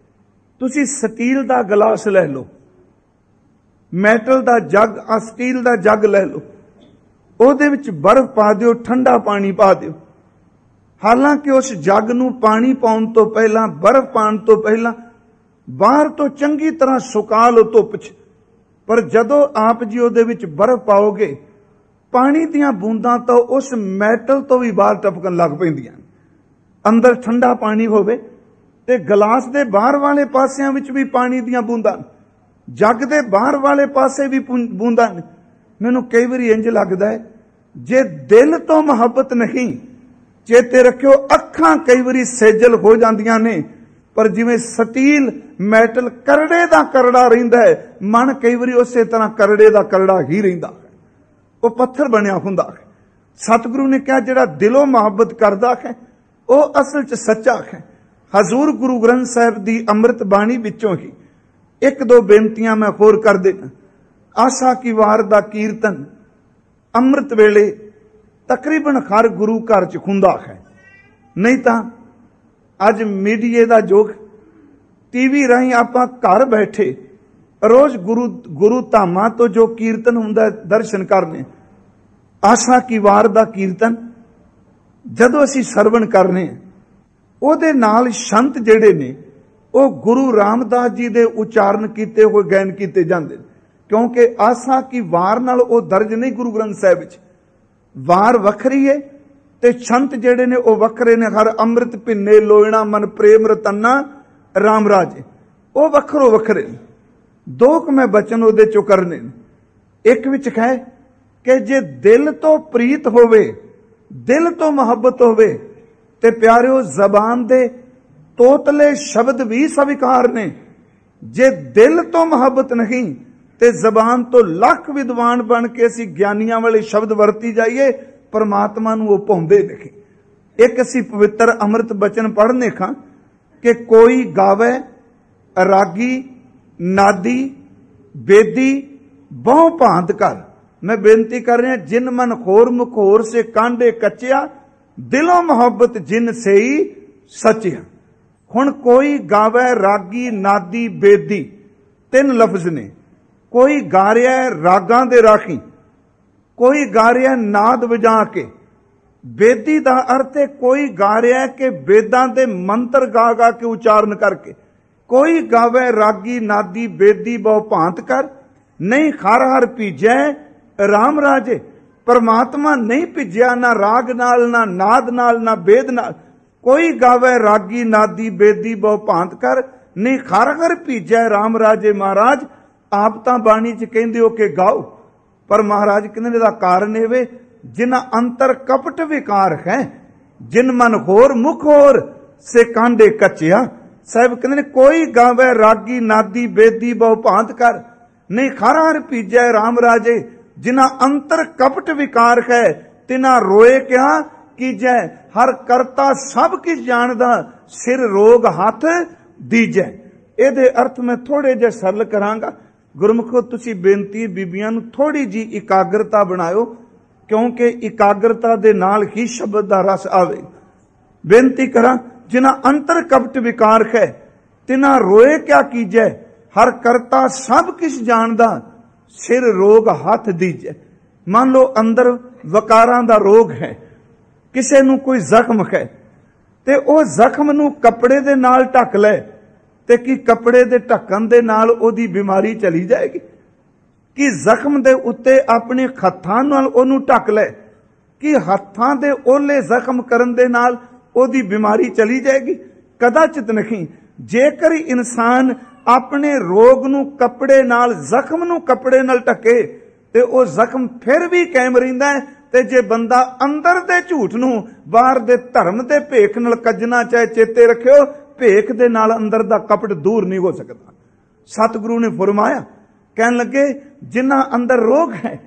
ਤੁਸੀਂ ਸਟੀਲ ਦਾ ਗਲਾਸ ਲੈ ਲਓ, ਮੈਟਲ ਦਾ ਜੱਗ, ਸਟੀਲ ਦਾ ਜੱਗ ਲੈ ਲਓ, ਉਹਦੇ ਵਿੱਚ ਬਰਫ਼ ਪਾ ਦਿਓ, ਠੰਡਾ ਪਾਣੀ ਪਾ ਦਿਓ। ਹਾਲਾਂਕਿ ਉਸ ਜੱਗ ਨੂੰ ਪਾਣੀ ਪਾਉਣ ਤੋਂ ਪਹਿਲਾਂ, ਬਰਫ਼ ਪਾਉਣ ਤੋਂ ਪਹਿਲਾਂ ਬਾਹਰ ਤੋਂ ਚੰਗੀ ਤਰ੍ਹਾਂ ਸੁਕਾ ਲਓ ਧੁੱਪ 'ਚ, ਪਰ ਜਦੋਂ ਆਪ ਜੀ ਉਹਦੇ ਵਿੱਚ ਬਰਫ਼ ਪਾਓਗੇ, ਪਾਣੀ ਦੀਆਂ ਬੂੰਦਾਂ ਤਾਂ ਉਸ ਮੈਟਲ ਤੋਂ ਵੀ ਬਾਹਰ ਟਪਕਣ ਲੱਗ ਪੈਂਦੀਆਂ। ਅੰਦਰ ਠੰਡਾ ਪਾਣੀ ਹੋਵੇ ਤੇ ਗਲਾਸ ਦੇ ਬਾਹਰ ਵਾਲੇ ਪਾਸਿਆਂ ਵਿੱਚ ਵੀ ਪਾਣੀ ਦੀਆਂ ਬੂੰਦਾਂ, ਜੱਗ ਦੇ ਬਾਹਰ ਵਾਲੇ ਪਾਸੇ ਵੀ ਬੂੰਦਾਂ। ਮੈਨੂੰ ਕਈ ਵਾਰੀ ਇੰਜ ਲੱਗਦਾ ਹੈ, ਜੇ ਦਿਲ ਤੋਂ ਮੁਹੱਬਤ ਨਹੀਂ, ਚੇਤੇ ਰੱਖਿਓ ਅੱਖਾਂ ਕਈ ਵਾਰੀ ਸੇਜਲ ਹੋ ਜਾਂਦੀਆਂ ਨੇ, ਪਰ ਜਿਵੇਂ ਸਟੀਲ ਮੈਟਲ ਕਰੜੇ ਦਾ ਕਰੜਾ ਰਹਿੰਦਾ ਹੈ, ਮਨ ਕਈ ਵਾਰੀ ਉਸੇ ਤਰ੍ਹਾਂ ਕਰੜੇ ਦਾ ਕਰੜਾ ਹੀ ਰਹਿੰਦਾ ਹੈ, ਉਹ ਪੱਥਰ ਬਣਿਆ ਹੁੰਦਾ ਹੈ। ਸਤਿਗੁਰੂ ਨੇ ਕਿਹਾ ਜਿਹੜਾ ਦਿਲੋਂ ਮੁਹੱਬਤ ਕਰਦਾ ਹੈ ਉਹ ਅਸਲ 'ਚ ਸੱਚਾ ਹੈ। ਹਜ਼ੂਰ ਗੁਰੂ ਗ੍ਰੰਥ ਸਾਹਿਬ ਦੀ ਅੰਮ੍ਰਿਤ ਬਾਣੀ ਵਿੱਚੋਂ ਹੀ ਇੱਕ ਦੋ ਬੇਨਤੀਆਂ ਮੈਂ ਹੋਰ ਕਰ ਦੇਣਾ। ਆਸਾ ਕੀ ਵਾਰ ਦਾ ਕੀਰਤਨ ਅੰਮ੍ਰਿਤ ਵੇਲੇ ਤਕਰੀਬਨ ਹਰ ਗੁਰੂ ਘਰ 'ਚ ਹੁੰਦਾ ਹੈ, ਨਹੀਂ ਤਾਂ ਅੱਜ ਮੀਡੀਏ ਦਾ ਯੁੱਗ, ਟੀਵੀ ਰਾਹੀਂ ਆਪਾਂ ਘਰ ਬੈਠੇ ਰੋਜ਼ ਗੁਰੂ ਧਾਮਾਂ ਤੋਂ ਜੋ ਕੀਰਤਨ ਹੁੰਦਾ ਦਰਸ਼ਨ ਕਰਨੇ। ਆਸਾ ਕੀ ਵਾਰ ਦਾ ਕੀਰਤਨ ਜਦੋਂ ਅਸੀਂ ਸਰਵਣ ਕਰਨੇ, ਉਹਦੇ ਨਾਲ ਸ਼ੰਤ ਜਿਹੜੇ ਨੇ ਉਹ ਗੁਰੂ ਰਾਮਦਾਸ ਜੀ ਦੇ ਉਚਾਰਨ ਕੀਤੇ ਹੋਏ ਗਾਇਨ ਕੀਤੇ ਜਾਂਦੇ ਨੇ, ਕਿਉਂਕਿ ਆਸਾ ਕੀ ਵਾਰ ਨਾਲ ਉਹ ਦਰਜ ਨਹੀਂ ਗੁਰੂ ਗ੍ਰੰਥ ਸਾਹਿਬ ਵਿੱਚ। ਵਾਰ ਵੱਖਰੀ ਹੈ ਤੇ ਛੰਤ ਜਿਹੜੇ ਨੇ ਉਹ ਵੱਖਰੇ ਨੇ। ਹਰ ਅੰਮ੍ਰਿਤ ਭਿੰਨੇ ਲੋਇਣਾ ਮਨ ਪ੍ਰੇਮ ਰਤਨਾ ਰਾਮ ਰਾਜੇ, ਉਹ ਵੱਖਰੋ ਵੱਖਰੇ ਨੇ। ਦੋ ਕੁ ਮੈਂ ਬਚਨ ਉਹਦੇ ਚੋਂ ਕਰਨੇ ਨੇ। ਇੱਕ ਵਿੱਚ ਹੈ ਕਿ ਜੇ ਦਿਲ ਤੋਂ ਪ੍ਰੀਤ ਹੋਵੇ, ਦਿਲ ਤੋਂ ਮੁਹੱਬਤ ਹੋਵੇ ਤੇ ਪਿਆਰਿਓ ਜ਼ਬਾਨ ਦੇ ਤੋਤਲੇ ਸ਼ਬਦ ਵੀ ਸਵੀਕਾਰ ਨੇ। ਜੇ ਦਿਲ ਤੋਂ ਮੁਹੱਬਤ ਨਹੀਂ ਤੇ ਜ਼ਬਾਨ ਤੋਂ ਲੱਖ ਵਿਦਵਾਨ ਬਣ ਕੇ ਅਸੀਂ ਗਿਆਨੀਆਂ ਵਾਲੇ ਸ਼ਬਦ ਵਰਤੀ ਜਾਈਏ, ਪਰਮਾਤਮਾ ਨੂੰ ਉਹ ਪਾਉਂਦੇ ਨਹੀਂ। ਇੱਕ ਅਸੀਂ ਪਵਿੱਤਰ ਅੰਮ੍ਰਿਤ ਬਚਨ ਪੜ੍ਹਨੇ ਖਾਂ ਕਿ ਕੋਈ ਗਾਵੇ ਰਾਗੀ ਨਾਦੀ ਬੇਦੀ ਬਹੁ ਭਾਂਤ ਕਰ। ਮੈਂ ਬੇਨਤੀ ਕਰ ਰਿਹਾ, ਜਿਨ ਮਨ ਖੋਰ ਮੁਖੋਰ ਸੇ ਕਾਂਡੇ ਕੱਚਿਆ, ਦਿਲੋਂ ਮੁਹੱਬਤ ਜਿਨ ਸਈ ਸੱਚਿਆ। ਹੁਣ ਕੋਈ ਗਾਵੇ ਰਾਗੀ ਨਾਦੀ ਬੇਦੀ, ਤਿੰਨ ਲਫ਼ਜ਼ ਨੇ। ਕੋਈ ਗਾ ਰਿਹਾ ਰਾਗਾਂ ਦੇ ਰਾਖੀ, ਕੋਈ ਗਾ ਰਿਹਾ ਨਾਦ ਵਜਾ ਕੇ। ਬੇਦੀ ਦਾ ਅਰਥ ਹੈ ਕੋਈ ਗਾ ਰਿਹਾ ਕਿ ਵੇਦਾਂ ਦੇ ਮੰਤਰ ਗਾ ਗਾ ਕੇ ਉਚਾਰਨ ਕਰਕੇ। ਕੋਈ ਗਾਵੇ ਰਾਗੀ ਨਾਦੀ ਬੇਦੀ ਬਹੁ ਭਾਂਤ ਕਰ, ਨਹੀਂ ਹਰ ਹਰ ਭੀਜੈ ਰਾਮ ਰਾਜੇ। ਪਰਮਾਤਮਾ ਨਹੀਂ ਭਿੱਜਿਆ ਨਾ ਰਾਗ ਨਾਲ, ਨਾ ਨਾਦ ਨਾਲ, ਨਾ ਵੇਦ ਨਾਲ। ਕੋਈ ਗਾਵੇ ਰਾਗੀ ਨਾਦੀ ਬੇਦੀ ਬਹੁ ਭਾਂਤ ਕਰ, ਨਹੀਂ ਹਰ ਹਰ ਭੀਜੈ ਰਾਮ ਰਾਜੇ। ਮਹਾਰਾਜ ਆਪ ਤਾਂ ਬਾਣੀ 'ਚ ਕਹਿੰਦੇ ਹੋ ਕਿ ਗਾਓ, ਪਰ ਮਹਾਰਾਜ ਕਹਿੰਦੇ ਇਹਦਾ ਕਾਰਨ ਇਹ ਵੇ ਜਿਨ੍ਹਾਂ ਅੰਤਰ ਕਪਟ ਵਿਕਾਰ ਹੈ, ਜਿਨ ਮਨ ਹੋਰ ਮੁਖ ਹੋਰ ਸੇ ਕਾਂਡੇ ਕੱਚਿਆ। ਸਾਹਿਬ ਕਹਿੰਦੇ ਨੇ ਕੋਈ ਗਾਵੇ ਰਾਗੀ ਨਾਦੀ ਬੇਦੀ ਬਹੁ ਭਾਂਤ ਕਰ, ਨਹੀਂ ਹਰ ਹਰ ਭੀਜੈ ਰਾਮ ਰਾਜੇ। ਜਿਨ੍ਹਾਂ ਅੰਤਰ ਕਪਟ ਵਿਕਾਰ ਹੈ ਤਿਨਾ ਰੋਏ ਕਿਆ ਕੀਜੈ। ਹਰ ਕਰਤਾ ਸਭ ਕਿਛ ਜਾਣਦਾ, ਸਿਰ ਰੋਗ ਹੱਥ ਦੀਜੈ। ਇਹਦੇ ਅਰਥ ਮੈਂ ਥੋੜੇ ਜਿਹੇ ਸਰਲ ਕਰਾਂਗਾ। ਗੁਰਮੁਖੋ ਤੁਸੀਂ ਬੇਨਤੀ ਬੀਬੀਆਂ ਨੂੰ ਥੋੜੀ ਜੀ ਇਕਾਗਰਤਾ ਬਣਾਇਓ, ਕਿਉਂਕਿ ਇਕਾਗਰਤਾ ਦੇ ਨਾਲ ਹੀ ਸ਼ਬਦ ਦਾ ਰਸ ਆਵੇ। ਬੇਨਤੀ ਕਰਾਂ, ਜਿਨ੍ਹਾਂ ਅੰਤਰ ਕਪਟ ਵਿਕਾਰ ਹੈ ਤਿਨਾ ਰੋਏ ਕਿਆ ਕੀਜੈ। ਹਰ ਕਰਤਾ ਸਭ ਕਿਛ ਜਾਣਦਾ, ਸਿਰ ਰੋਗ ਹੱਥ ਦੀਜੈ। ਮੰਨ ਲਓ ਅੰਦਰ ਵਕਾਰਾਂ ਦਾ ਰੋਗ ਹੈ, ਕਿਸੇ ਨੂੰ ਕੋਈ ਜ਼ਖਮ ਹੈ ਤੇ ਉਹ ਜ਼ਖਮ ਨੂੰ ਕੱਪੜੇ ਦੇ ਨਾਲ ਢੱਕ ਲੈ ਤੇ ਕੀ ਕੱਪੜੇ ਦੇ ਢੱਕਣ ਦੇ ਨਾਲ ਉਹਦੀ ਬਿਮਾਰੀ ਚਲੀ ਜਾਏਗੀ? ਕਿ ਜ਼ਖਮ ਦੇ ਉੱਤੇ ਆਪਣੇ ਹੱਥਾਂ ਨਾਲ ਉਹਨੂੰ ਢੱਕ ਲੈ, ਕਿ ਹੱਥਾਂ ਦੇ ਓਲੇ ਜ਼ਖਮ ਕਰਨ ਦੇ ਨਾਲ ਉਹਦੀ ਬਿਮਾਰੀ ਚਲੀ ਜਾਏਗੀ? ਕਦਾਚਿਤ ਨਹੀਂ। ਜੇਕਰ ਇਨਸਾਨ ਆਪਣੇ ਰੋਗ ਨੂੰ ਕੱਪੜੇ ਨਾਲ, ਜ਼ਖਮ ਨੂੰ ਕੱਪੜੇ ਨਾਲ ਢੱਕੇ ਤੇ ਉਹ ਜ਼ਖਮ ਫਿਰ ਵੀ ਕਾਇਮ ਰਹਿੰਦਾ ਹੈ। ਤੇ ਜੇ ਬੰਦਾ ਅੰਦਰ ਦੇ ਝੂਠ ਨੂੰ ਬਾਹਰ ਦੇ ਧਰਮ ਦੇ ਭੇਖ ਨਾਲ ਕੱਜਣਾ ਚਾਹੇ, ਚੇਤੇ ਰੱਖਿਓ ਭੇਖ ਦੇ ਨਾਲ ਅੰਦਰ ਦਾ ਕਪਟ ਦੂਰ ਨਹੀਂ ਹੋ ਸਕਦਾ। ਸਤਿਗੁਰੂ ਨੇ ਫਰਮਾਇਆ, ਕਹਿਣ ਲੱਗੇ ਜਿਨ੍ਹਾਂ ਅੰਦਰ ਰੋਗ ਹੈ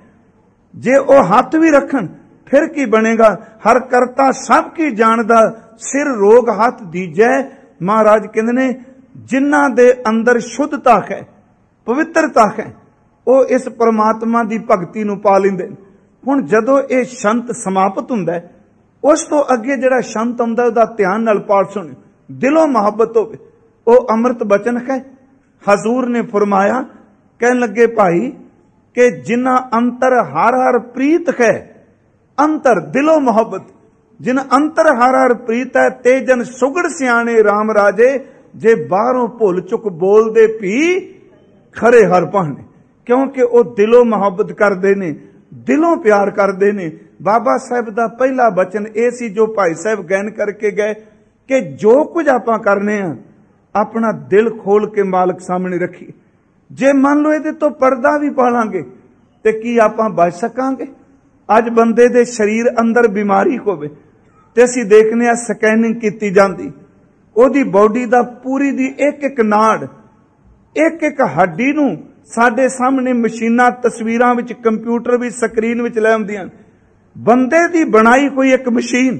ਜੇ ਉਹ ਹੱਥ ਵੀ ਰੱਖਣ ਫਿਰ ਕੀ ਬਣੇਗਾ? ਹਰ ਕਰਤਾ ਸਭ ਕੀ ਜਾਣਦਾ, ਸਿਰ ਰੋਗ ਹੱਥ ਦੀਜੈ। ਮਹਾਰਾਜ ਕਹਿੰਦੇ ਨੇ ਜਿਨ੍ਹਾਂ ਦੇ ਅੰਦਰ ਸ਼ੁੱਧਤਾ ਹੈ, ਪਵਿੱਤਰਤਾ ਹੈ, ਉਹ ਇਸ ਪਰਮਾਤਮਾ ਦੀ ਭਗਤੀ ਨੂੰ ਪਾ ਲੈਂਦੇ ਨੇ। ਹੁਣ ਜਦੋਂ ਇਹ ਸ਼ੰਤ ਸਮਾਪਤ ਹੁੰਦਾ, ਉਸ ਤੋਂ ਅੱਗੇ ਜਿਹੜਾ ਸ਼ੰਤ ਆਉਂਦਾ ਉਹਦਾ ਧਿਆਨ ਨਾਲ ਪਾਠ ਸੁਣਿਓ, ਦਿਲੋਂ ਮੁਹੱਬਤ ਹੋਵੇ। ਉਹ ਅੰਮ੍ਰਿਤ ਬਚਨ ਹੈ। ਹਜ਼ੂਰ ਨੇ ਫਰਮਾਇਆ, ਕਹਿਣ ਲੱਗੇ ਭਾਈ ਕਿ ਜਿਨ੍ਹਾਂ ਅੰਤਰ ਹਰ ਹਰ ਪ੍ਰੀਤ ਹੈ, ਅੰਤਰ ਦਿਲੋਂ ਮੁਹੱਬਤ, ਜਿਨ ਅੰਤਰ ਹਰ ਹਰ ਪ੍ਰੀਤ ਹੈ, ਤੇ ਜਨ ਸੁਗੜ ਸਿਆਣੇ ਰਾਮ ਰਾਜੇ। ਜੇ ਬਾਹਰੋਂ ਭੁੱਲ ਚੁੱਕ ਬੋਲਦੇ ਵੀ ਖਰੇ ਹਰ ਭਾਣੇ, ਕਿਉਂਕਿ ਉਹ ਦਿਲੋਂ ਮੁਹੱਬਤ ਕਰਦੇ ਨੇ, ਦਿਲੋਂ ਪਿਆਰ ਕਰਦੇ ਨੇ। ਬਾਬਾ ਸਾਹਿਬ ਦਾ ਪਹਿਲਾ ਬਚਨ ਇਹ ਸੀ ਜੋ ਭਾਈ ਸਾਹਿਬ ਗਾਇਨ ਕਰਕੇ ਗਏ ਕਿ ਜੋ ਕੁਝ ਆਪਾਂ ਕਰਨੇ ਆ ਆਪਣਾ ਦਿਲ ਖੋਲ ਕੇ ਮਾਲਕ ਸਾਹਮਣੇ ਰੱਖੀਏ। ਜੇ ਮੰਨ ਲਓ ਇਹਦੇ ਤੋਂ ਪਰਦਾ ਵੀ ਪਾ ਲਾਂਗੇ ਤੇ ਕੀ ਆਪਾਂ ਬਚ ਸਕਾਂਗੇ? ਅੱਜ ਬੰਦੇ ਦੇ ਸਰੀਰ ਅੰਦਰ ਬਿਮਾਰੀ ਹੋਵੇ ਤੇ ਅਸੀਂ ਦੇਖਨੇ ਆ ਸਕੈਨਿੰਗ ਕੀਤੀ ਜਾਂਦੀ, ਉਹਦੀ ਬਾਡੀ ਦਾ ਪੂਰੀ ਦੀ ਇੱਕ ਇੱਕ ਨਾੜ, ਇੱਕ ਇੱਕ ਹੱਡੀ ਨੂੰ ਸਾਡੇ ਸਾਹਮਣੇ ਮਸ਼ੀਨਾਂ ਤਸਵੀਰਾਂ ਵਿੱਚ, ਕੰਪਿਊਟਰ ਵਿੱਚ, ਸਕਰੀਨ ਵਿੱਚ ਲੈ ਆਉਂਦੀਆਂ। ਬੰਦੇ ਦੀ ਬਣਾਈ ਹੋਈ ਇੱਕ ਮਸ਼ੀਨ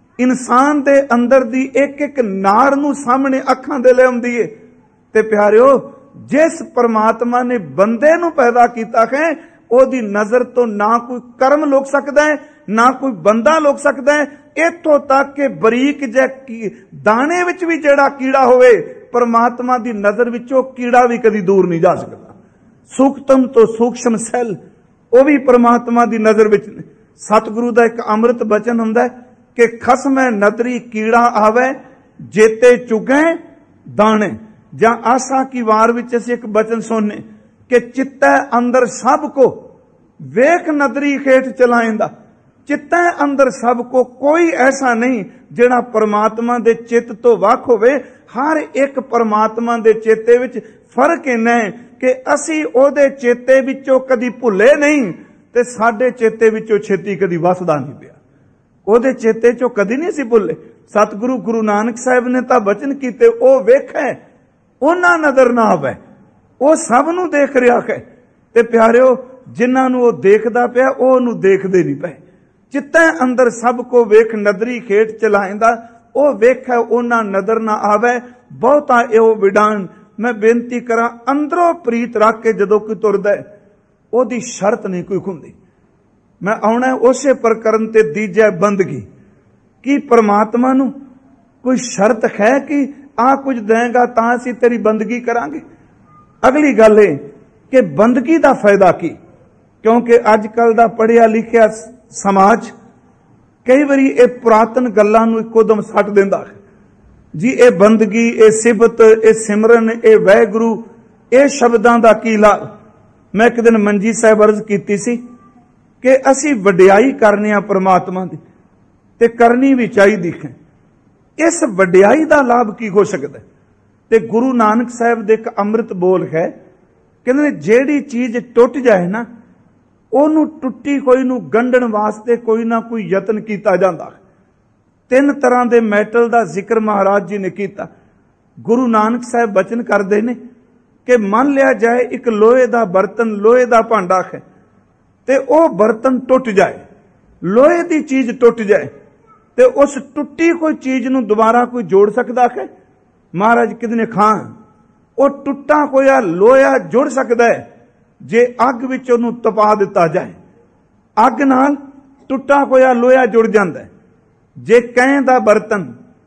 ਇਨਸਾਨ ਦੇ ਅੰਦਰ ਦੀ ਇੱਕ ਇੱਕ ਨਾੜ ਨੂੰ ਸਾਹਮਣੇ ਅੱਖਾਂ ਦੇ ਲੈ ਆਉਂਦੀ ਏ। ਤੇ ਪਿਆਰਿਓ, ਜਿਸ ਪਰਮਾਤਮਾ ਨੇ ਬੰਦੇ ਨੂੰ ਪੈਦਾ ਕੀਤਾ ਹੈ ਉਹਦੀ ਨਜ਼ਰ ਤੋਂ ਨਾ ਕੋਈ ਕਰਮ ਲੁਕ ਸਕਦਾ ਹੈ, ਨਾ ਕੋਈ ਬੰਦਾ ਲੁਕ ਸਕਦਾ ਹੈ। ਇੱਥੋਂ ਤੱਕ ਕਿ ਬਰੀਕ ਜਿਹੇ ਦਾਣੇ ਵਿੱਚ ਵੀ ਜਿਹੜਾ ਕੀੜਾ ਹੋਵੇ, ਪਰਮਾਤਮਾ ਦੀ ਨਜ਼ਰ ਵਿੱਚੋਂ ਕੀੜਾ ਵੀ ਕਦੀ ਦੂਰ ਨਹੀਂ ਜਾ ਸਕਦਾ। ਸੂਖਤਮ ਤੋਂ ਸੂਖਸ਼ਮ ਸੈੱਲ ਉਹ ਵੀ ਪਰਮਾਤਮਾ ਦੀ ਨਜ਼ਰ ਵਿੱਚ ਨੇ। ਸਤਿਗੁਰੂ ਦਾ ਇੱਕ ਅੰਮ੍ਰਿਤ ਬਚਨ ਹੁੰਦਾ ਕਿ ਖਸਮੈ ਨਦਰੀ ਕੀੜਾ ਆਵੇ, जेते चुगै दाने। ਜਾਂ ਆਸਾ ਕੀ ਵਾਰ ਵਿੱਚ ਅਸੀਂ ਇੱਕ ਬਚਨ ਸੁਣਨੇ ਕਿ ਚਿੱਤੈ ਅੰਦਰ ਸਭ ਕੋ ਵੇਖ ਨਦਰੀ ਖੇਠ ਚਲਾਇੰਦਾ। ਚਿੱਤੈ ਅੰਦਰ ਸਭ ਕੋ, ਕੋਈ ਐਸਾ ਨਹੀਂ ਜਿਹੜਾ ਪਰਮਾਤਮਾ ਦੇ ਚਿੱਤ ਤੋਂ ਵੱਖ ਹੋਵੇ। ਹਰ ਇੱਕ ਪਰਮਾਤਮਾ ਦੇ ਚੇਤੇ ਵਿੱਚ ਫਰਕ ਇੰਨਾ ਹੈ ਕਿ ਅਸੀਂ ਉਹਦੇ ਚੇਤੇ ਵਿੱਚੋਂ ਕਦੀ ਭੁੱਲੇ ਨਹੀਂ ਤੇ ਸਾਡੇ ਚੇਤੇ ਵਿੱਚੋਂ ਛੇਤੀ ਕਦੀ ਵਸਦਾ ਨਹੀਂ ਪਿਆ। ਉਹਦੇ ਚੇਤੇ ਚੋਂ ਕਦੀ ਨਹੀਂ ਸੀ ਭੁੱਲੇ। ਸਤਿਗੁਰੂ ਗੁਰੂ ਨਾਨਕ ਸਾਹਿਬ ਨੇ ਤਾਂ ਬਚਨ ਕੀਤੇ, ਉਹ ਵੇਖੈ ਉਹਨਾਂ ਨਜ਼ਰ ਨਾ ਆਵੇ, ਉਹ ਸਭ ਨੂੰ ਦੇਖ ਰਿਹਾ ਹੈ। ਤੇ ਪਿਆਰਿਓ, ਜਿਨ੍ਹਾਂ ਨੂੰ ਉਹ ਦੇਖਦਾ ਪਿਆ ਉਹ ਉਹਨੂੰ ਦੇਖਦੇ ਨਹੀਂ ਪਏ। ਚਿੱਤੈ ਅੰਦਰ ਸਭ ਕੋ ਵੇਖ ਨਦਰੀ ਖੇਟ ਚਲਾਇੰਦਾ, ਉਹ ਵੇਖੈ ਉਹਨਾਂ ਨਜ਼ਰ ਨਾ ਆਵੇ। ਬਹੁਤਾ ਇਹੋ ਵਿਡਾਨ ਮੈਂ ਬੇਨਤੀ ਕਰਾਂ, ਅੰਦਰੋਂ ਪ੍ਰੀਤ ਰੱਖ ਕੇ ਜਦੋਂ ਕੋਈ ਤੁਰਦਾ ਉਹਦੀ ਸ਼ਰਤ ਨਹੀਂ ਕੋਈ ਹੁੰਦੀ। ਮੈਂ ਆਉਣਾ ਉਸੇ ਪ੍ਰਕਰਨ ਤੇ ਦੀਜੈ ਬੰਦਗੀ। ਕੀ ਪਰਮਾਤਮਾ ਨੂੰ ਕੋਈ ਸ਼ਰਤ ਹੈ ਕਿ ਆ ਕੁਝ ਦੇਂਗਾ ਤਾਂ ਅਸੀਂ ਤੇਰੀ ਬੰਦਗੀ ਕਰਾਂਗੇ? ਅਗਲੀ ਗੱਲ ਇਹ ਕਿ ਬੰਦਗੀ ਦਾ ਫਾਇਦਾ ਕੀ? ਕਿਉਂਕਿ ਅੱਜ ਕੱਲ ਦਾ ਪੜ੍ਹਿਆ ਲਿਖਿਆ ਸਮਾਜ ਕਈ ਵਾਰੀ ਇਹ ਪੁਰਾਤਨ ਗੱਲਾਂ ਨੂੰ ਇੱਕੋਦਮ ਸੱਟ ਦਿੰਦਾ ਹੈ ਜੀ। ਇਹ ਬੰਦਗੀ, ਇਹ ਸਿਫਤ, ਇਹ ਸਿਮਰਨ, ਇਹ ਵਾਹਿਗੁਰੂ, ਇਹ ਸ਼ਬਦਾਂ ਦਾ ਕੀ ਲਾਭ? ਮੈਂ ਇੱਕ ਦਿਨ ਮੰਜੀ ਸਾਹਿਬ ਅਰਜ਼ ਕੀਤੀ ਸੀ ਕਿ ਅਸੀਂ ਵਡਿਆਈ ਕਰਨੀ ਆ ਪਰਮਾਤਮਾ ਦੀ ਤੇ ਕਰਨੀ ਵੀ ਚਾਹੀਦੀ ਹੈ। ਇਸ ਵਡਿਆਈ ਦਾ ਲਾਭ ਕੀ ਹੋ ਸਕਦਾ? ਤੇ ਗੁਰੂ ਨਾਨਕ ਸਾਹਿਬ ਦੇ ਇੱਕ ਅੰਮ੍ਰਿਤ ਬੋਲ ਹੈ, ਕਹਿੰਦੇ ਜਿਹੜੀ ਚੀਜ਼ ਟੁੱਟ ਜਾਏ ਨਾ, ਉਹਨੂੰ ਟੁੱਟੀ ਹੋਈ ਨੂੰ ਗੰਢਣ ਵਾਸਤੇ ਕੋਈ ਨਾ ਕੋਈ ਯਤਨ ਕੀਤਾ ਜਾਂਦਾ। 3 ਤਰ੍ਹਾਂ ਦੇ ਮੈਟਲ ਦਾ ਜ਼ਿਕਰ ਮਹਾਰਾਜ ਜੀ ਨੇ ਕੀਤਾ। ਗੁਰੂ ਨਾਨਕ ਸਾਹਿਬ ਬਚਨ ਕਰਦੇ ਨੇ ਕਿ ਮੰਨ ਲਿਆ ਜਾਏ ਇੱਕ ਲੋਹੇ ਦਾ ਬਰਤਨ, ਲੋਹੇ ਦਾ ਭਾਂਡਾ ਹੈ ਤੇ ਉਹ ਬਰਤਨ ਟੁੱਟ ਜਾਏ, ਲੋਹੇ ਦੀ ਚੀਜ਼ ਟੁੱਟ ਜਾਏ ਤੇ ਉਸ ਟੁੱਟੀ ਕੋਈ ਚੀਜ਼ ਨੂੰ ਦੁਬਾਰਾ ਕੋਈ ਜੋੜ ਸਕਦਾ ਹੈ? ਮਹਾਰਾਜ ਕਿਦਨੇ ਖਾਂ ਉਹ ਟੁੱਟਾ ਹੋਇਆ ਲੋਹਾ ਜੁੜ ਸਕਦਾ ਹੈ ਜੇ ਅੱਗ ਵਿੱਚ ਉਹਨੂੰ ਤਪਾ ਦਿੱਤਾ ਜਾਏ। ਅੱਗ ਨਾਲ ਟੁੱਟਾ ਹੋਇਆ ਲੋਹਾ ਜੁੜ ਜਾਂਦਾ ਹੈ। ਜੇ ਕੈਂ ਦਾ ਬਰਤਨ,